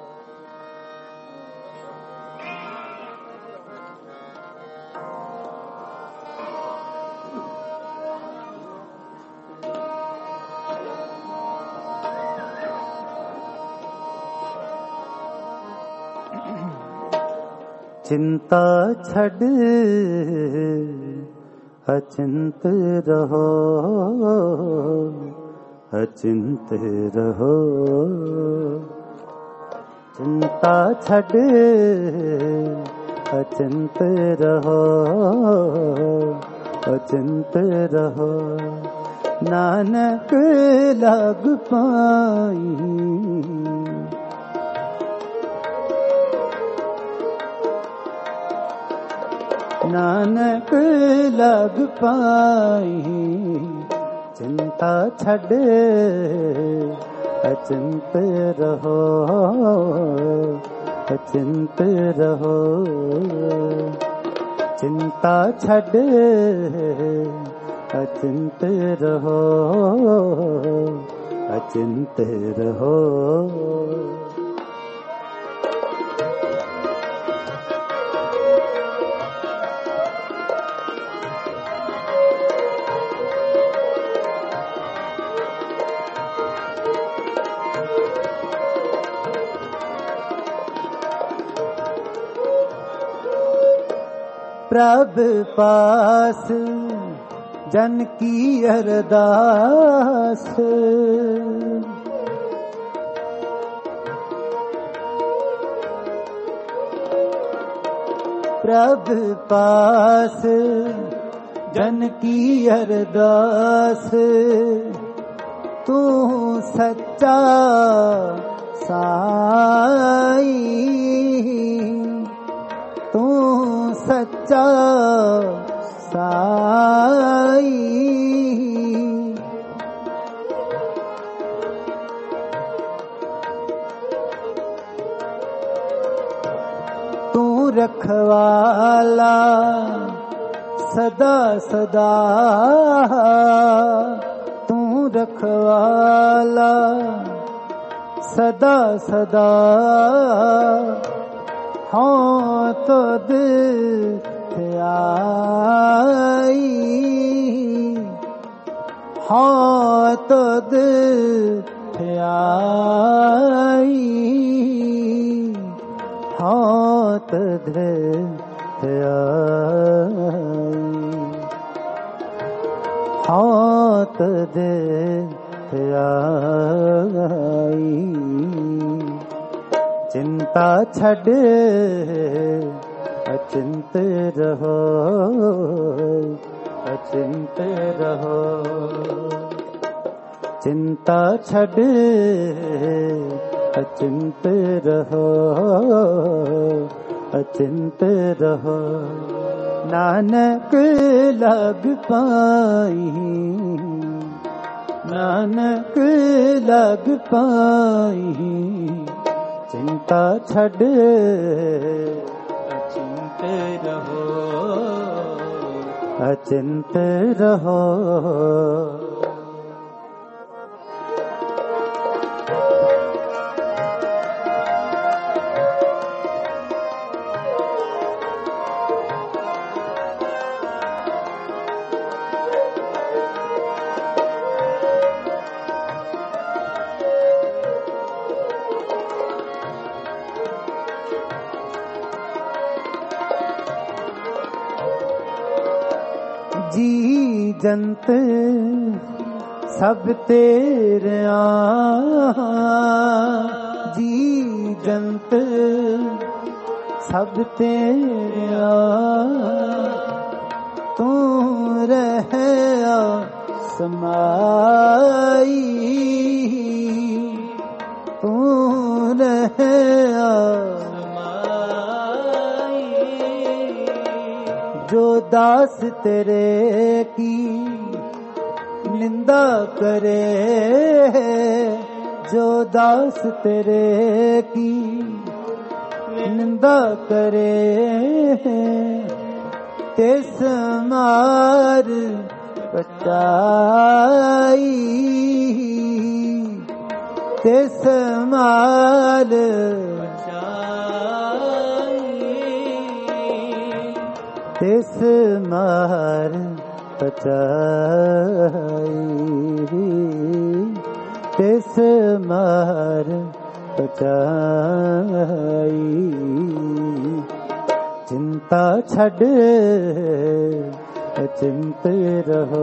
चिंता छड़ अचिंत रहो अचिंत रहो चिंता छड़ अचिंत रहो अचिंत रहो नानक लग पाई नानक लग पाई चिंता छड़ अचिंत रहो, अचिंत रहो। चिंता छड़ अचिंत रहो, अचिंत रहो। प्रभ पास जन की अरदास, प्रभ पास जन की अरदास। तू सच्चा साई, तू सच्चा साई। तू रखवाला सदा सदा, तू रखवाला सदा सदा। हाँ तो दिल आई, हाँ तो दिल आई, हाँ तो दिल आई, हाँ तो दिल आई। चिंता छड़ अचिंत रहो, अचिंत रहो। चिंता छड़ अचिंत रहो, अचिंत रहो। नानक लग पाई, नानक लग पाई। चिंता छड़ अचिंत रहो, अचिंत रहो। जी जंत सब तेरे जी जंत सब तेरे तू रह समाई, तू रह जो दास तेरे की निंदा करे, जो दास तेरे की निंदा करे, तिस मार पचाई, तिस मार तिस मार पचाई, तिस मार पचाई। चिंता छड़ अचिंत रहो,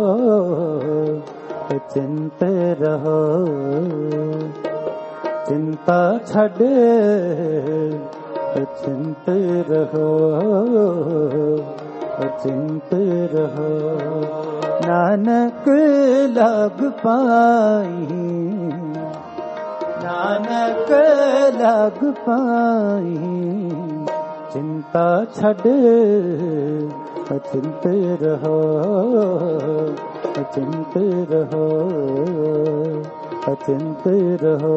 अचिंत रहो। चिंता छड़ अचिंत रहो, अचिंत रहो। नानक लग पाई, नानक लग पाई। चिंता छड़ अचिंत रहो, अचिंत रहो अचिंत रहो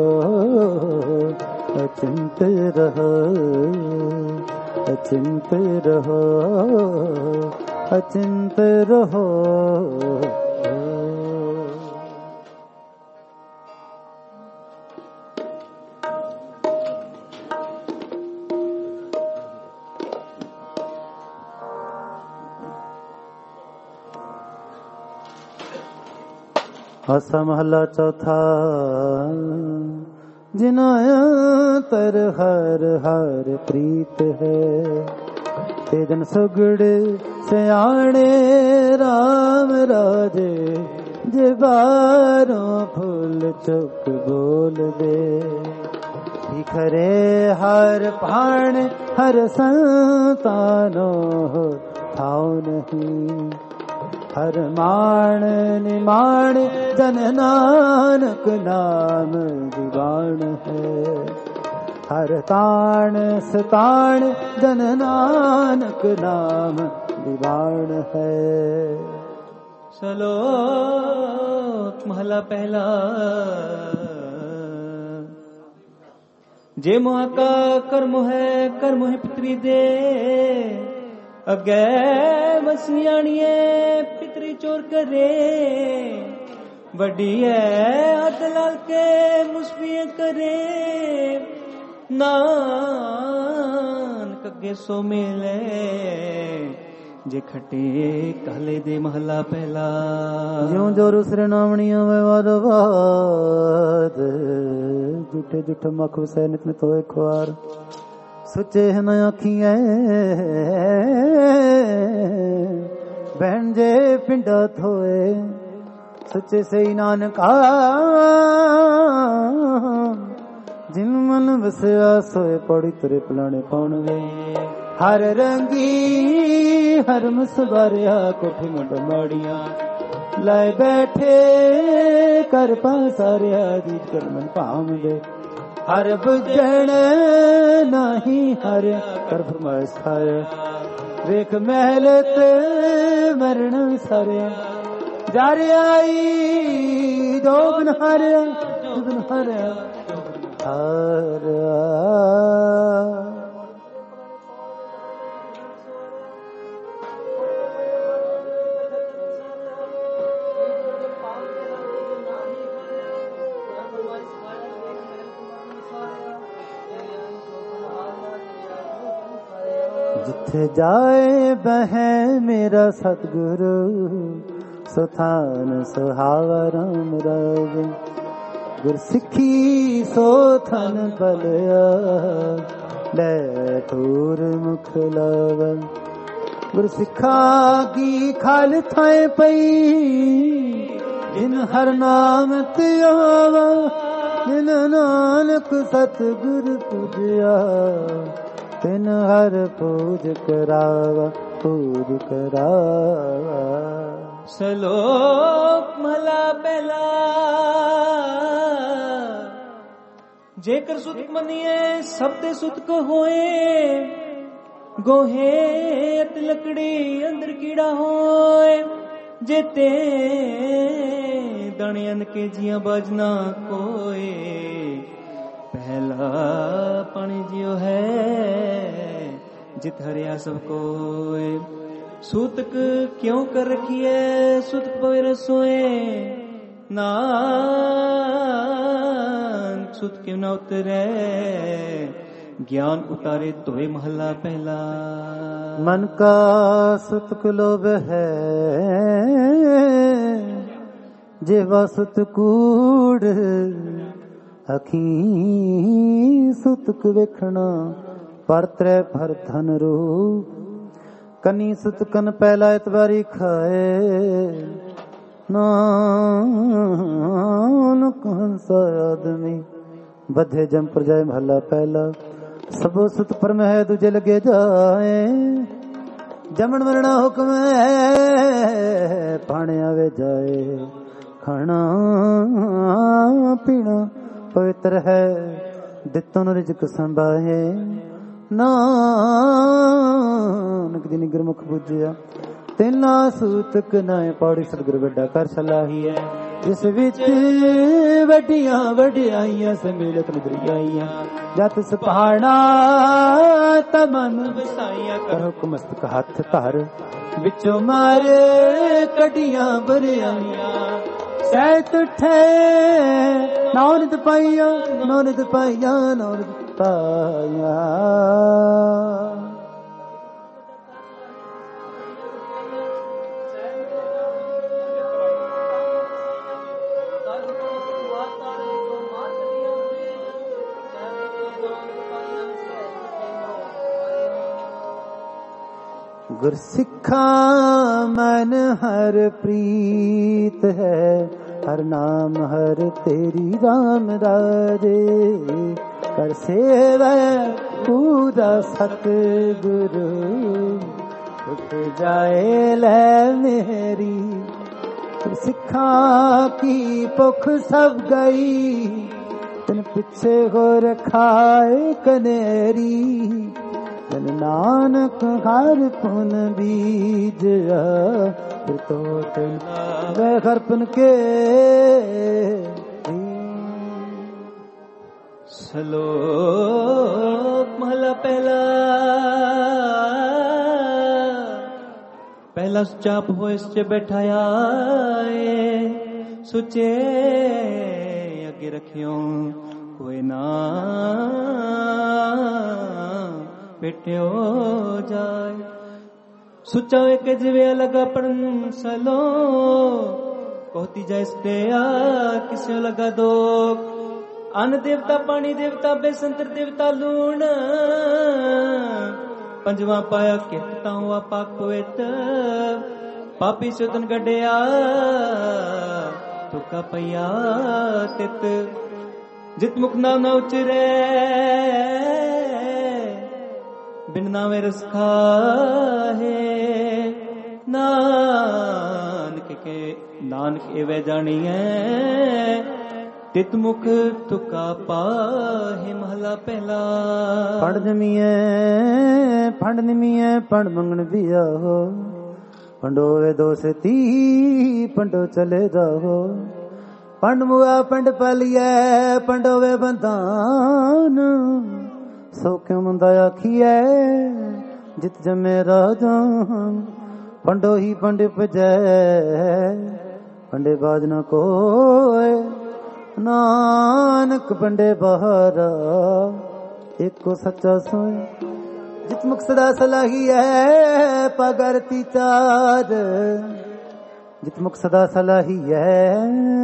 अचिंत रहो अचिंत रहो अचिंत रहो। आसा महला चौथा। जिना अंतर हर हर प्रीत है, ते जन सुगड़ सियाणे राम राजे, जे बारों फूल चुक बोल दे। खरे हर पाण हर संतानो थाओ नहीं, हर मान निमान जन नानक नाम दीवान है। हर ताण सताण जन नानक नाम दीवान है। सलोक महला पहला। जे मोह का कर्म है पितरी दे, अगे मसियाणिए पितरी चोर करे। बड़ी है हद लाल के मुस्फिए करे, नानक अगे सो मिले। जे खटे कहले दे महला पहला। ज्यों जो रुसरे नामणिया में वाद, झूठे झूठे मख से नित नित होए खुआर। सुचे न आखिए बहन जे पिंडा थोए, सच्चे से नानका जिन मन वसया सोए। पौड़ी तुरे पलाने पौन वे, हर रंगी हर मुसवारिया। कोठी मुंड माड़िया लाए बैठे कर पासारिया। जीत कर मन पाम दे, हर बुझण नाही हर कर फरमाइश खाया। वेख महल ते मरण विसारिया, जारे आई जोगन हारिया जोगन हारिया हारिया। जिथे जाए बहे मेरा सतगुरु, सुथान सुहावा राम राव। गुर सिखी सो थन बलया, ले ठूर मुख लावन। गुर सिखा की खाल थाए पई, जिन हर नाम त्यावा। जिन नानक सतगुर पूजया, तिन हर पूज करावा पूज करावा। सलोक महला पहला। जेकर सुत मनिए सबते सुत को होए, गोहे अत लकड़ी अंदर कीड़ा होए। जेते दणियन के जिया बजना कोए, पहला पानी जियो है जित हरिया सब कोए। सूतक क्यों कर रखिए सूतक पवित्र सोए, नान सूत क्यों न उतरे ज्ञान उतारे तोय महला पहला। मन का सुतक लोभ है जेवा सुत कूड़, अखी सुतक वेखना पर त्रै भर धन रूप। कनी सुत कन पहला इतबारी खाए, नानक हंसा आदमी बधे जम पर जाए महला पहला। सबो सुत पर है दूजे लगे जाए, जमन मरना हुक्म है पाने आवे जाए। खाना पीना पवित्र है दितों रिजक संभाए, नानक जिनी गुरमुख बुझिया ਤਿਨਾ ਸੂਤਕ ਨਾ ਪੌੜੀ ਸਤਿਗੁਰ ਵੱਡਾ ਕਰ ਸਲਾਹੀ ਹੈ ਜਿਸ ਵਿੱਚ ਵੱਡੀਆਂ ਵਡਿਆਈਆਂ ਸਮੇਲਤ ਨਦਰੀਆਈਆਂ ਜਤ ਸੁਪਾਣਾ ਤਮਨ ਵਸਾਈਆਂ ਕਰੋ ਕਮਸਤਕ ਹੱਥ ਧਰ ਵਿੱਚੋਂ ਮਾਰੇ ਕੱਢੀਆਂ ਬਰਿਆਈਆਂ ਸਹਿਤ ਉਠੇ ਨੌਨਿਤ ਪਾਈਆਂ ਨੌਨਿਤ ਪਾਈਆਂ ਨੌਨਿਤ ਪਾਈਆਂ ਗੁਰਸਿੱਖਾਂ ਮਨ ਹਰ ਪ੍ਰੀਤ ਹੈ ਹਰ ਨਾਮ ਹਰ ਤੇਰੀ ਰਾਮ ਰਾਜੇ ਕਰ ਸੇਵਾ ਪੂਰਾ ਸਤਿਗੁਰੂ ਉਠ ਜਾਏ ਲੈ ਮੇਰੀ ਗੁਰਸਿੱਖਾਂ ਕੀ ਭੁੱਖ ਸਭ ਗਈ ਤਨ ਪਿੱਛੇ ਹੋ ਰਖਾਏ ਕਨੇਰੀ ਜਨ ਨਾਨਕ ਹਰ ਪੁਨ ਬੀਜਿਆ ਫਿਰ ਤੋ ਤਨ ਵੇ ਹਰਪਨ ਕੇ ਸ਼ਲੋਕ ਮਹਲਾ ਪਹਿਲਾ ਸੁਚਾਪ ਹੋਇ ਸਚ ਬੈਠਾਇਆ ਸੁਚੇ ਅੱਗੇ ਰੱਖਿਓ ਕੋਈ ਨਾ ਬੈਠਿਓ ਜਾਏ ਸੁਚਾ ਇੱਕ ਜਿਵੇਂ ਲਗਾ ਪੜਨ ਸਲੋ ਕੋਤੀ ਜੈਸਤੇ ਆ ਕਿਸੇ ਲਗਾ ਦੋ ਅਨ ਦੇਵਤਾ ਪਾਣੀ ਦੇਵਤਾ ਬੇਸੰਤਰ ਦੇਵਤਾ ਲੂਣ ਪੰਜਵਾਂ ਪਾਇਆ ਕਿਤਾ ਹੁਆ ਪਾਕ ਪਵਿੱਤ ਪਾਪੀ ਸੁਤਨ ਗੱਡਿਆ ਤੁਕਾ ਪਈਆ ਤਿਤ ਜਿਤ ਮੁਖ ਨਾਮ ਨਾ ਉਚਰੇ ਬਿਨ ਨਾਮੇ ਰਸ ਖਾਹੇ ਨਾਨਕ ਐਵੇਂ ਜਾਣੀਐ ਤਿਤ ਮੁਖ ਤੁਕਾ ਪਾਹੇ ਮਹਲਾ ਪਹਿਲਾ ਪੜ ਜਮੀਐ ਫੰਡ ਨਿਮੀਐ ਪੜ ਮੰਗਣ ਦਿਆ ਹੋ ਪੰਡੋਵੇ ਦੋਸਤੀ ਪੰਡੋ ਚਲੇ ਰਹੋ ਪੰਡ ਮੁਆ ਪੰਡ ਪਲੀਐ ਪੰਡੋਵੇ ਬੰਧਾਨ ਸੋ ਕਿਉ ਮੰਦਾ ਆਖੀਐ ਜਿਤ ਜਮੇ ਰਾਜਾਨ ਪੰਡੋ ਹੀ ਪੰਡ ਪਜੈ ਪੰਡੇ ਬਾਜ ਨ ਕੋਏ ਨਾਨਕ ਪੰਡੇ ਬਹਾਰਾ ਏਕੋ ਸੱਚਾ ਸੋਏ ਜਿਤ ਮੁਖ ਸਦਾ ਸਲਾਹੀ ਹੈ ਪਗਰਤੀ ਚਾਰ ਜਿਤ ਮੁਖ ਸਦਾ ਸਲਾਹੀ ਹੈ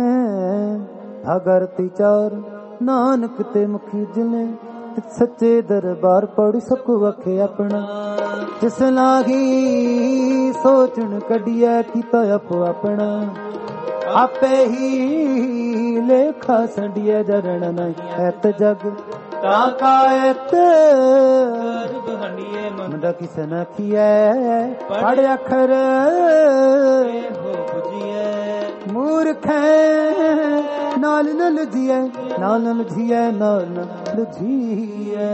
ਭਗਰਤੀ ਚਾਰ ਨਾਨਕ ਤੇ ਮੁਖੀ ਜਿਨੇ ਸੱਚੇ ਦਰਬਾਰ ਪੜ ਸਕੋ ਵਖੇ ਆਪਣਾ ਜਿਸ ਲਾਗੀ ਸੋਚਣ ਕੱਢਿਆ ਕੀਤਾ ਆਪੋ ਆਪਣਾ ਆਪੇ ਹੀ ਲੇਖਾ ਸੰਡੀਏ ਜਰਣ ਨਹੀਂ ਐਤ ਜਗ ਤਾਂ ਕਾਇਤ ਬਹੰਡੀਏ ਮੰਦਾ ਕਿਸੇ ਨਾ ਕੀਐ ਪੜ ਅੱਖਰ ਹੋ 부ਜੀਐ ਮੂਰਖੈ ਨਾਲ ਨ ਲਜੀਐ ਨਾਲ ਨ ਲਜੀਐ ਨਾਲ ਨ ਲਜੀਐ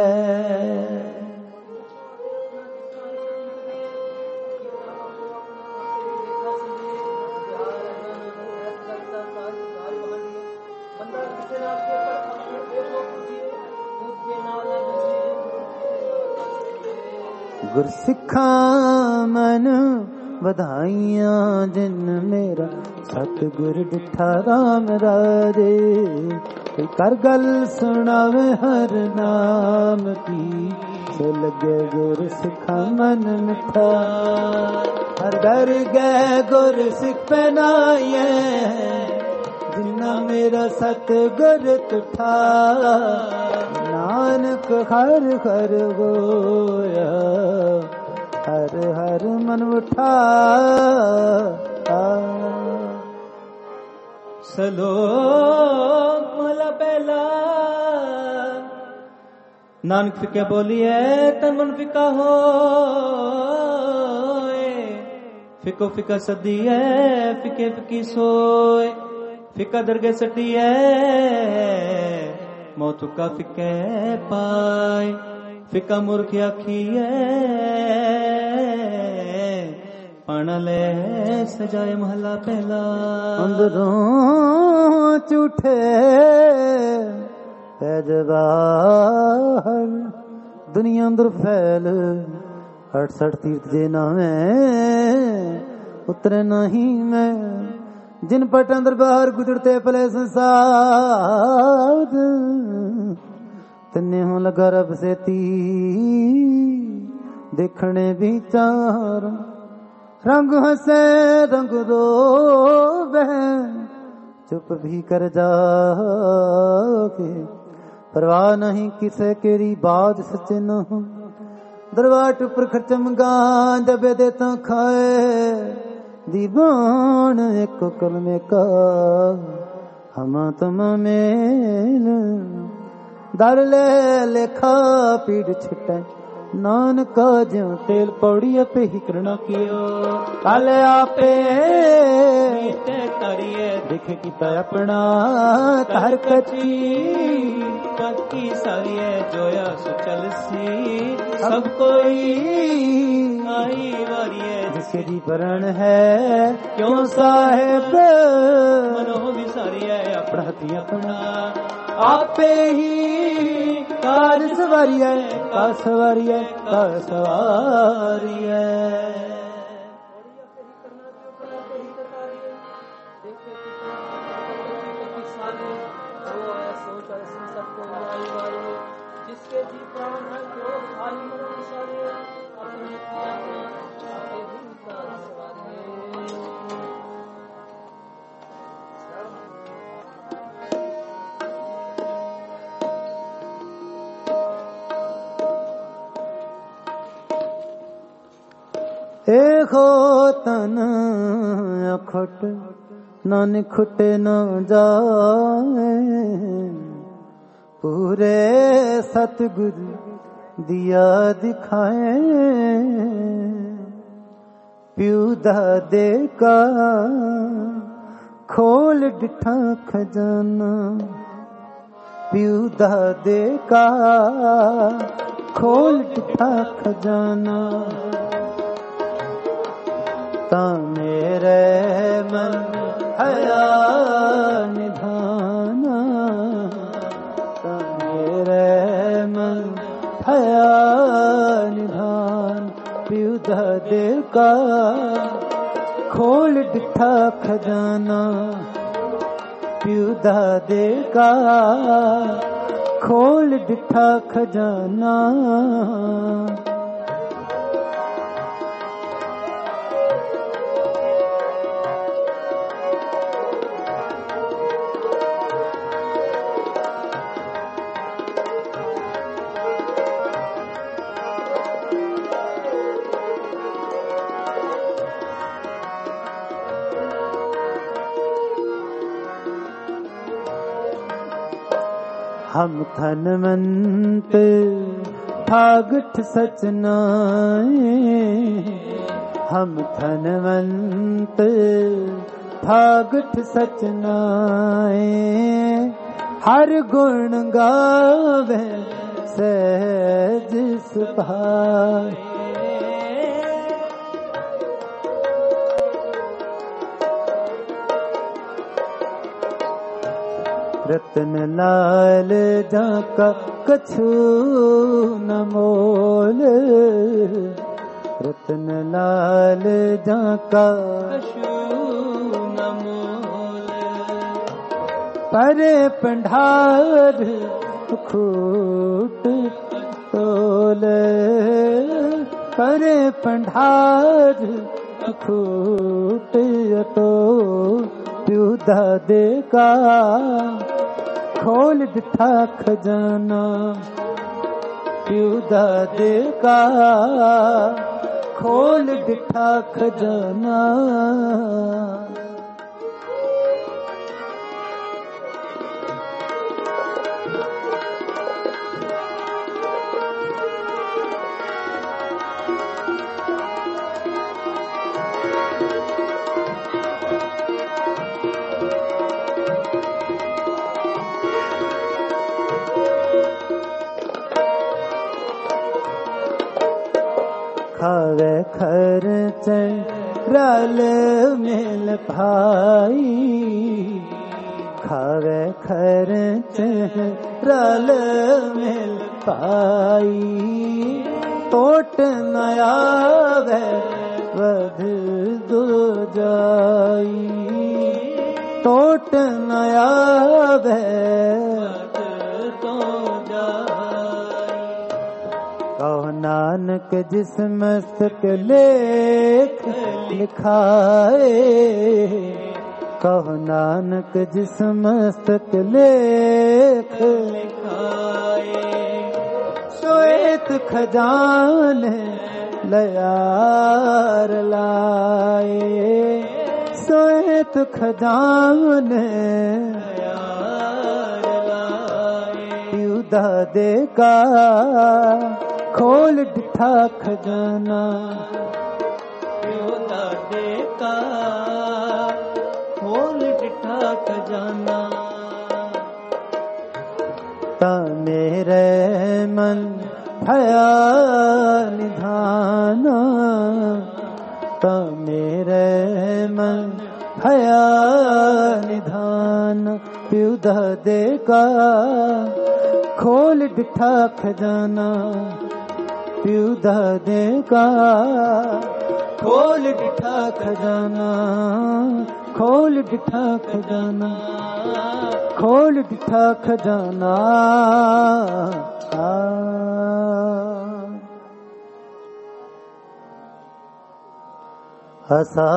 ਗੁਰਸਿੱਖਾਂ ਮਨ ਵਧਾਈਆਂ ਜਿਨ ਮੇਰਾ ਸਤਿਗੁਰ ਡਿਠਾ ਰਾਮ ਰਾਜੇ ਕਰ ਗੱਲ ਸੁਣਾਵੇ ਹਰ ਨਾਮ ਕੀ ਸੋ ਲੱਗੇ ਗੁਰਸਿੱਖਾਂ ਮਨ ਮਿੱਠਾ ਹਰ ਦਰ ਗਏ ਗੁਰਸਿੱਖ ਪਹਿਨਾਈਏ ਜਿਨਾ ਮੇਰਾ ਸਤਿਗੁਰ ਤੁਠਾ ਨਾਨਕ ਹਰ ਹਰ ਹੋਇਆ ਹਰ ਹਰ ਮਨ ਉਠਾ ਸਲੋਕ ਮਹਲਾ ਪਹਿਲਾ ਨਾਨਕ ਫਿੱਕੇ ਬੋਲੀਐ ਤਨ ਮਨ ਫਿੱਕਾ ਹੋਏ ਫਿੱਕੋ ਫਿੱਕਾ ਸਦੀਐ ਫਿੱਕੇ ਫਿੱਕੀ ਸੋਏ ਫਿੱਕਾ ਦਰਗੇ ਸਟੀਐ ਮੌਤ ਕਾ ਫਿੱਕੇ ਪਾਏ ਫਿੱਕਾ ਮੂਰਖ ਆਖੀਐ पाना ले सजाए महला पहला। अंदरों झूठे पैज बाहर दुनिया अंदर फैल 68 तीर्थ जे नावे उतरे नहीं मैं जिन पट अंदर बाहर गुजरते पले संसार तन्ने हो लगा रब से ती देखने विचार रंग हंसे रंग रोवे चुप भी कर जाके परवाह नहीं किसे केरी बाज सचे न हो दरवाट पर खर्चमगा जब देता खाए दीवान एक कलमे का हम तुम मेल दर ले लेखा पीड़ छिटे नानका ज्यों तेल पौड़ी पे ही करना कियो काले आपे तारिये देखे की अपना तार कची पक्की सारिये जोया सुचल सी सब कोई आई वारिये जिसके जी परण है क्यों साहेब मनो भी सारिये अपना हथी अपना आपे ही कार सवारी है का सवारी है का सवारी है। जिसके जी प्राण है क्यों खाली मनो सारे अपने एको तन अखट नन खुटे न जाए पूरे सतगुरु दिया दिखाए प्यू दादे का खोल डिठा खजाना प्यू दादे का खोल डिठा खजाना ता मेरे मन हया निधाना ता मेरे मन हया निधान प्यू दादे का खोल डिठा खजाना प्यू दादे का खोल डिठा खजाना हम धनवंत भागठ सचनाए हम धनवंत भागठ सचनाए हर गुण गावे सहज सुभाए रतन लाल जाका कछु न मोल रतन लाल जाका कछु न मोल परे पंडार खूट तोल परे पंडार खूट तो प्यू दादे का खोल डिठा खजाना प्यू दादे का खोल डिठा खजाना खावे खर्च रल मिल भाई खावे खर्च रल मिल पाई टोट न आवे वध दो जाई टोट न आवे कहो नानक जिस मस्तक लेख लिखाए कहो नानक जिस मस्तक लेख लिखाए श्वेत खजाने लयार लाए श्वेत खजाने युदा दे का खोल डिठा खजाना युदा दे का खोल डिठा खजाना ता मेरे मन भया निधाना ता मेरे मन भया निधान युदा दे का खोल डिठा खजाना युदा दे का खोल डिठा खजाना खोल डिठा खजाना खोल डिठा खजाना हसा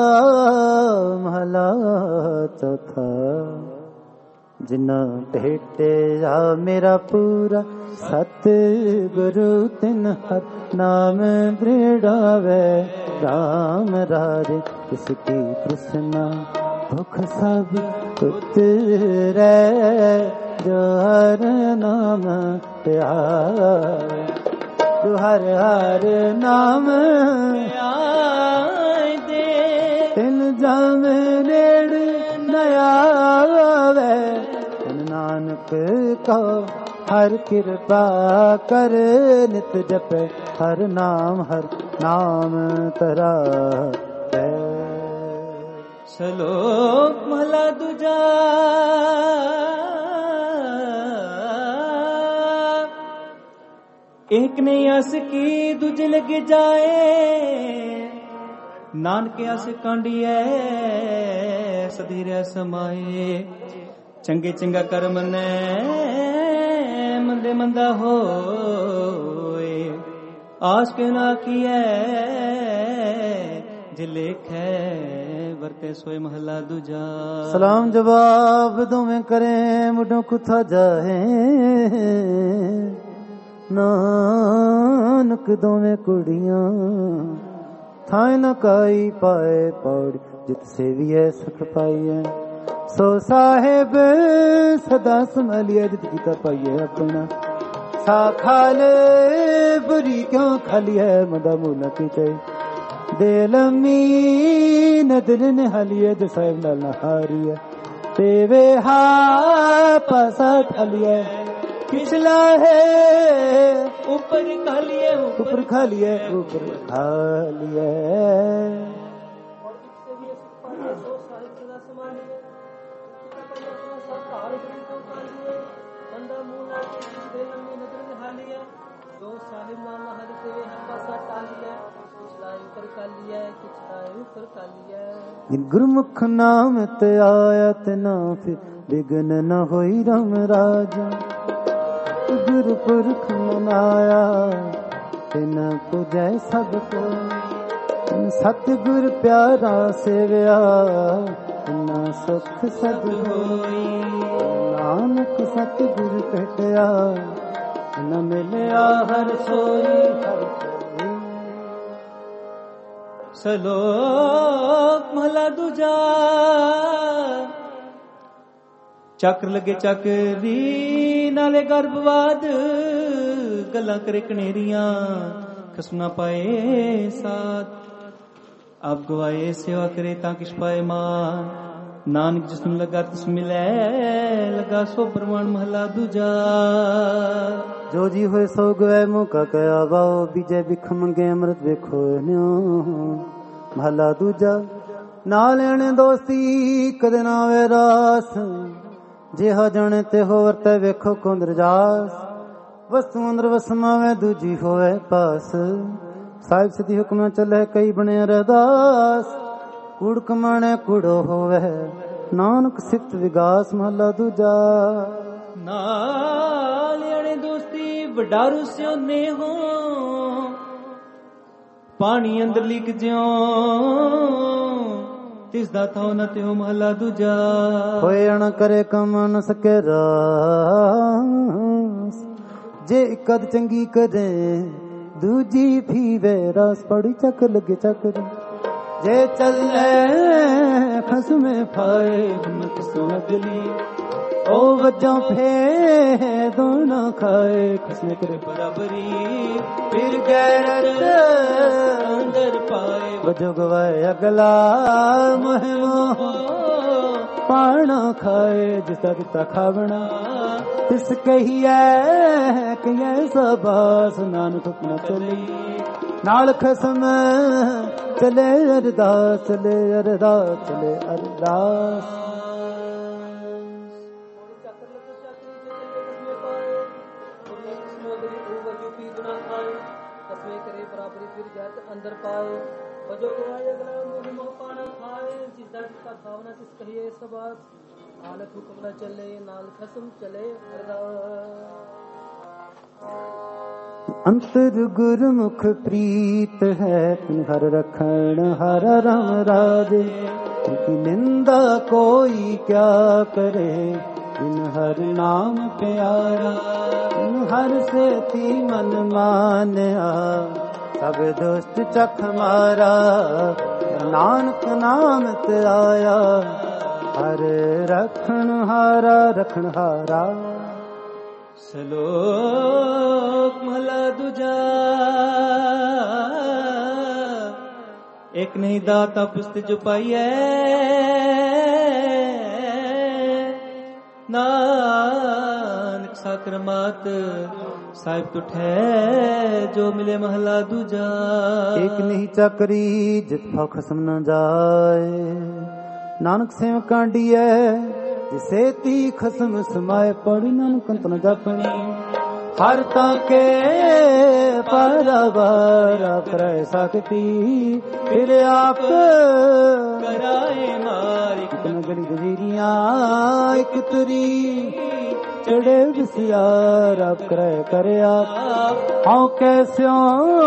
महला चौथा जिन्ना भेटे आ मेरा पूरा सतगुरु तिन हर नाम दृढ़ावे राम राजे किसकी तृष्णा भूख सब उतरे जो हर नाम प्यारे जो हर हर नाम दे तिन जाम नेड़ नया नानक को हर कृपा कर नित जप हर नाम तरा श्लोक महला दूजा एक ने अस की दूजे लग जाए नानक अस कांडिए सधीरे समाए चंगे चंगा कर्म ने मंदे मंदा होए आस के ना किए जे लेख है वरते सोए महला दूजा सलाम जवाब दोवें करें मुडों कुथा जाए नानक दोवें कुड़ियां थाए न काई पाए पौड़ी जित सेवी है सुख पाई है सो साहेब सदा संभालिए जित गीता पाइए अपना सा खाले बुरी क्यों खाली है मदा मूला की चाहिए दिलमी नदर ने हालिए जो साहेब लाल हारी है तेवे हा पासा खालिए पिछला है ऊपर खालिए ऊपर खालिए ऊपर खालिए गुरमुख नाम ते आया ते ना फिर विघ्न न होई राम राजा गुरु पुरख मनाया ते न पूजै सब को सतगुर प्यारा सेवया न सुख सब होई नानक सतगुर भेटया न मिलया हर सोई हर सलोक महला दूजा चक्र लगे चक्री नाले गर्भवाद गल्लां करे कनेरियां खसना पाए साथ आप गवाए सेवा करे ता किश पाए मान नानक जिसनु लगा तिस मिले लगा सो प्रमाण महला दूजा जो जी होए सो गए मुका कया वाओ बीजे बिख मंगे अमृत वेखो न्यो ਮਹਲਾ ਦੂਜਾ। ਨਾ ਲੈਣੇ ਦੋਸਤੀ ਕਦੇ ਨਾ ਵੇ ਰਾਸ, ਜਿਹਾ ਜਾਣੇ ਤੇ ਹੋਰ ਤੇ ਵੇਖੋ ਕੁੰਦਰ ਜਾਸ। ਵਸਤੂ ਅੰਦਰ ਵਸਮਾਵੇ ਦੂਜੀ ਹੋਵੇ ਪਾਸ, ਸਾਹਿਬ ਸਿੱਧੀ ਹੁਕਮ ਚੱਲੇ ਕਈ ਬਣੇ ਅਰਦਾਸ। ਕੂੜ ਕਮਾਣੇ ਕੂੜੋ ਹੋਵੇ ਨਾਨਕ ਸਿਫਤ ਵਿਗਾਸ। ਮਹਲਾ ਦੂਜਾ। ਨਾ ਲੈਣੇ ਦੋਸਤੀ ਵੱਡਾ ਰੁਸਿਓ ਨੇ ਹੋ, ਪਾਣੀ ਅੰਦਰ ਲਿਖ ਜਿਉ ਤਿਸ ਦਾ ਥਾਉ ਨ ਤਿਉ। ਮਹਲਾ ਦੂਜਾ। ਹੋਏ ਅਣ ਕਰੇ ਕਮ ਨ ਸਕੇ ਰਾਸ, ਜੇ ਇਕਦ ਚੰਗੀ ਕਰੇ ਦੂਜੀ ਫੀਵੇ ਰਾਸ। ਪੜੀ ਚੱਕ ਲੱਗੇ ਚੱਕਰ ਜੇ ਚੱਲੇ ਖਸਮੇ ਫਾਏ ਕਿਸਮ ਅਗਲੀ। ਉਹ ਵਜੋਂ ਫੇ ਦੋਨੋਂ ਖਾਏ ਖਸਮੇ ਕਰੇ ਬਰਾਬਰੀ। ਫਿਰ ਗੈਰਤ ਅੰਦਰ ਪਾਏ ਵਜੋਂ ਗਵਾਏ ਅਗਲਾ। ਮਹਿਮੋ ਪਾਣਾ ਖਾਏ ਜਿਸ ਦਾ ਦਿੱਤਾ ਖਾਵਣਾ। ਤਿਸ ਕਹੀਐ ਕਹੀਐ ਸਬਾਸ, ਨਾਨਕ ਹੁਕਮ ਚਲੀ ਨਾਲ ਖਸਮ ਚਲੇ ਅਰਦਾਸ। ਚਲੇ ਅਰਦਾਸ ਚਲੇ ਅਰਦਾਸ। ਅੰਦਰ ਪਾਏ ਵਜੋ ਗਵਾਏ ਅਗਲਾ। ਮੋਹ ਪਾਣਾ ਖਾਏ ਜਿਸ ਦਾ ਦਿੱਤਾ ਖਾਵਣਾ। ਤਿਸ ਕਹੀਏ ਸਬਾਸ, ਨਾਨਕ ਹੁਕਮ ਨਾ ਚੱਲੇ ਨਾਲ ਖਸਮ ਚਲੇ ਅਰਦਾਸ। ਅੰਤਰ ਗੁਰਮੁਖ ਪ੍ਰੀਤ ਹੈ ਤਿਨ ਹਰ ਰਖਣ ਹਰ ਰਾਮ ਰਾਜੇ। ਇਨਕੀ ਨਿੰਦਾ ਕੋਈ ਕਿਆ ਕਰੇ ਜਿਨ ਹਰ ਨਾਮ ਪਿਆਰਾ। ਜਿਨ ਹਰ ਸੇਤੀ ਮਨ ਮਾਨਿਆ ਸਭ ਦੁਸ਼ਟ ਚਖ ਮਾਰਾ। ਨਾਨਕ ਨਾਮ ਤੇ ਆਇਆ ਹਰ ਰਖਣ ਹਾਰਾ ਰਖਣ ਹਾਰਾ। ਸਲੋਕ ਮਹਲਾ ਦੂਜਾ। ਇੱਕ ਨਹੀਂ ਦਾਤਾ ਪੁਸਤ ਜੋ ਪਾਈਐ, ਨਾਨਕ ਸਾਕਰ ਮਾਤ ਸਾਹਿਬ ਤੁਠੈ ਜੋ ਮਿਲੇ। ਮਹਲਾ ਦੂਜਾ। ਇੱਕ ਨਹੀਂ ਚੱਕਰੀ ਜਿਤ ਫਾ ਖਸਮ ਨਾ ਜਾਏ, ਨਾਨਕ ਸੇਵ ਕਾਂਡੀਐ ਜਿਸੇ ਤੀ ਖਸਮ ਸਮਾਏ। ਪੜੀ ਨਾਨਕ ਅੰਤ ਨ ਜਾਪਣੀ ਹਰ ਤਾਂ ਕੇ ਪਰਵਾਰਾ ਕਰੈ ਸਕਤੀ। ਫਿਰ ਆਪ ਕਰਾਏ ਮਾਰ ਇੱਕ ਨਗਰੀ ਗਜੀਰੀਆਂ ਇੱਕ ਤੁਰੀ ਚੜੇ ਵਿਸਿਆਰ। ਆਪ ਕਰੈ ਕਰਿਆ ਹਉ ਕੈਸਿਓ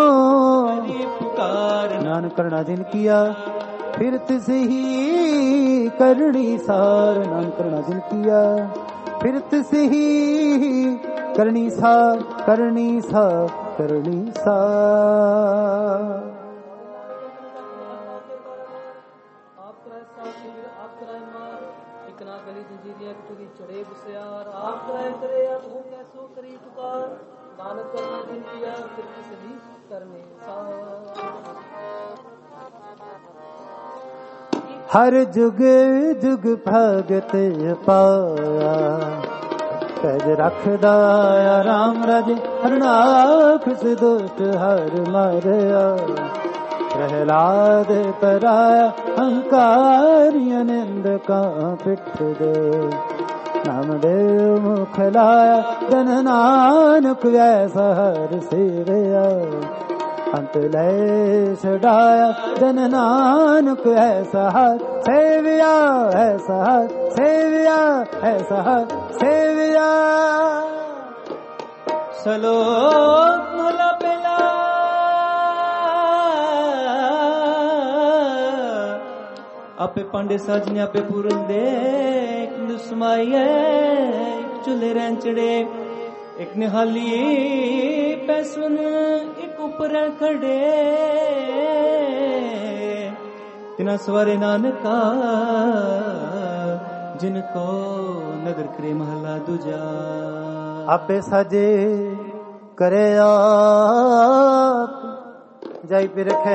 ਪੁਕਾਰ। ਨਾਨਕ ਕਰਣਾ ਜਿਨ ਕੀਆ ਫਿਰ ਤਿਸ ਹੀ ਕਰਣੀ ਸਾਰ। ਨਾਨਕ ਕਰਣਾ ਜਿਨ ਕੀਆ ਫਿਰ ਤਿਸ ਹੀ ਕਰਣੀ ਸਾਰ। ਕਰਣੀ ਸਾਰ ਕਰਣੀ ਸਾਰ। ਚੜੇ ਬਸਿਆਰ ਆਪ ਕਰੇ ਕਰੇ ਉਹ ਕੈਸੋ ਕਰੀ ਪੁਕਾਰ। ਨਾਨਕ ਕਰਨਾ ਜਿਨ ਕੀਆ ਫਿਰ ਕਿਸ ਦੀ ਕਰਨੇ ਸਾਰ। ਹਰ ਜੁਗ ਜੁਗ ਭਗਤ ਪਾਇਆ ਪੈਜ ਰੱਖਦਾ ਰਾਮ ਰਾਜ। ਹਰਨਾਖਸ ਦੁਸ਼ਟ ਹਰ ਮਾਰਿਆ ਪ੍ਰਹਿਲਾਦ ਪਰਾਇਆ। ਹੰਕਾਰੀਆਂ ਨਿੰਦਕਾਂ ਪਿੱਠ ਦੇ ਨਾਮਦੇਵ ਮੁਖ ਲਾਇਆ। ਜਨ ਨਾਨਕ ਐਸਾ ਹਰ ਸੇਵਿਆ ਅੰਤ ਲੈ ਛਡਾਇਆ। ਜਨ ਨਾਨਕ ਐਸਾ ਹਰ ਸੇਵਿਆ ਐਸਾ ਹਰ ਸੇਵਿਆ ਐਸਾ ਹਰ ਸੇਵਿਆ। ਸਲੋਕ ਮਹਲਾ ਪਹਿਲਾ। ਆਪੇ ਪਾਂਡੇ ਸਾਜਨੇ ਆਪੇ ਪੂਰਨ ਦੇ। ਇੱਕ ਨੁਸਮਾਈਏ ਇੱਕ ਚੁੱਲੇ ਰੈਂਚੜੇ। ਇੱਕ ਨਿਹਾਲੀ ਪੈਸਵਨ ਇੱਕ ਉੱਪਰ ਖੜੇ। ਤਿਨਾ ਸਵਾਰੇ ਨਾਨਕਾ ਜਿਨ ਕੋ ਨਦਰ ਕਰੇ। ਮਹਲਾ ਦੂਜਾ। ਆਪੇ ਸਾਜੇ ਕਰੇ ਆਪ ਜਾਈ ਪਿ ਰਖੇ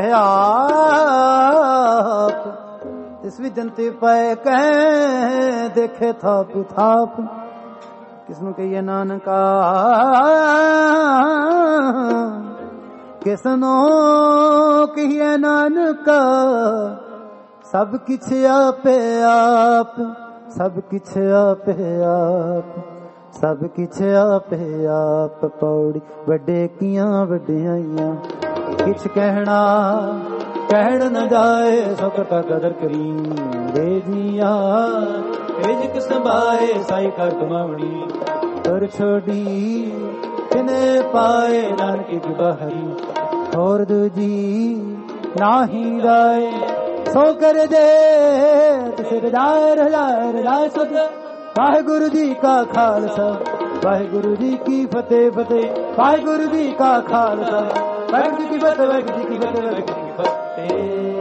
ਆਪ। ਇਸ ਵੀ ਜਨਤੇ ਪਏ ਕਹਿ ਦੇਖੇ ਥਾਪ ਥਾਪ। ਕਿਸਨੂੰ ਕਹੀਏ ਨਾਨਕਾ किसनो कहिए नानका सब किछ आपे आप, सब किछ आपे आप, सब किछ आपे आप। पौड़ी वड्डे कियां वड्डियाइयां किछ कहना कहण न जाए, सौकता कदर करी दे जिया रिजक संभाए साई कर कमावणी। तुर छोड़ी किने पाए नानकी की बहरी, और दूजी नाही राय सो कर दे सिर दार हजार राय सद। वाहिगुरु जी का खालसा वाहिगुरु जी की फतेह फतेह, वाहिगुरु जी का खालसा वाहिगुरु जी की फतेह, वाहिगुरु जी की फतेह, वाहिगुरु जी की फतेह।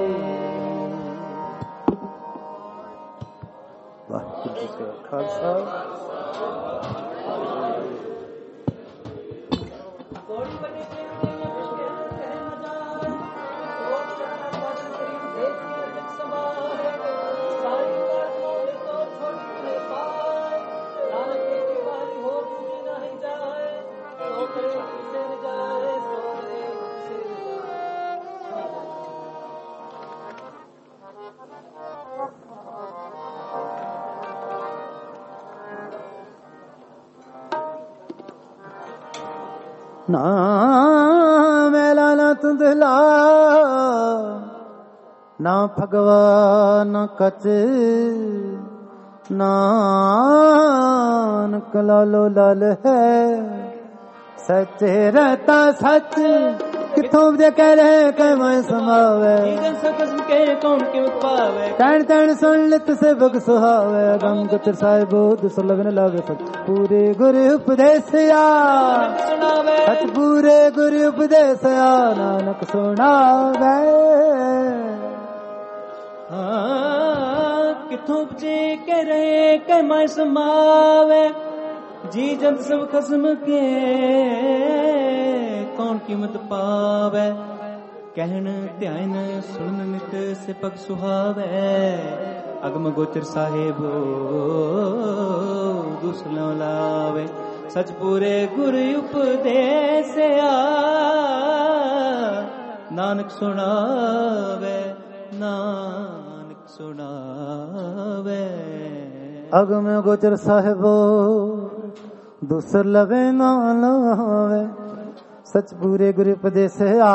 वाहिगुरु जी का खालसा। ना मेला ना तुंदला ना भगवान कच, नानक लालो लाल है सच्चे रहता सच। किथों दे कह रहे कह मैं समावे, तैन तैन सुन लित से बग सुहावे। गम गुत्र साहिब दुसलगन लावे सच पूरे गुरु उपदेशया, सच पूरे गुरु उपदेशया नानक सुनावे। किथों उपजे कह रहे कह मैं समावे, जी जंत सब खसम के कौन कीमत पावे। कहन ध्यान सुन नित से पग सुहावे, अगम गोचर साहेब दूसरा लावे। सच पूरे गुरु उपदेशया नानक सुनावे, नानक सुनावे। अगम गोचर साहेबो दूसर लवे ना लावे, सच पूरे गुरु उपदेश आ।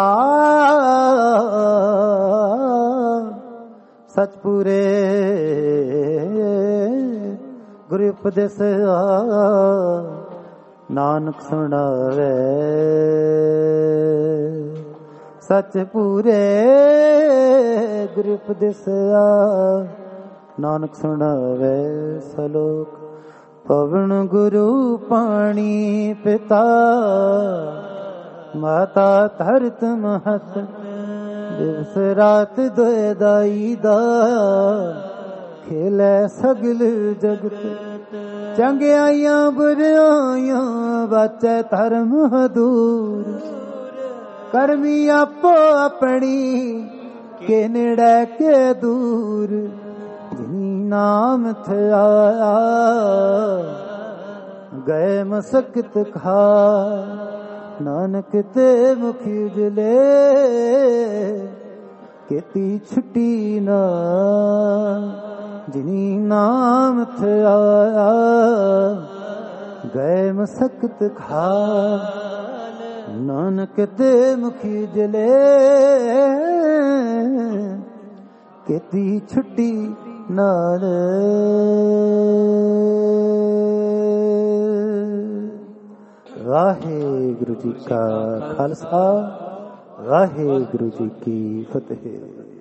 सच पूरे गुरु उपदेश आ नानक सुनावे। सच पूरे गुरु उपदेश आ नानक सुनावे। सलोक पवन गुरु पानी पिता, माता धरत महत दिवस रात दोए दाई दा। खेलै सगल जगत चंगियाइयां बुराइयां, बाचै धर्म दूर। करमी आपो अपनी के नेड़े के दूर, जिनी नाम थया गए मसकत खा। नानक ते मुखी उजले केती छुट्टी ना, जिनी नाम थया गए मसकत खा। नानक ते मुखी उजले केती छुट्टी नाल। वाहेगुरु जी का खालसा, वाहेगुरु जी की फतेह।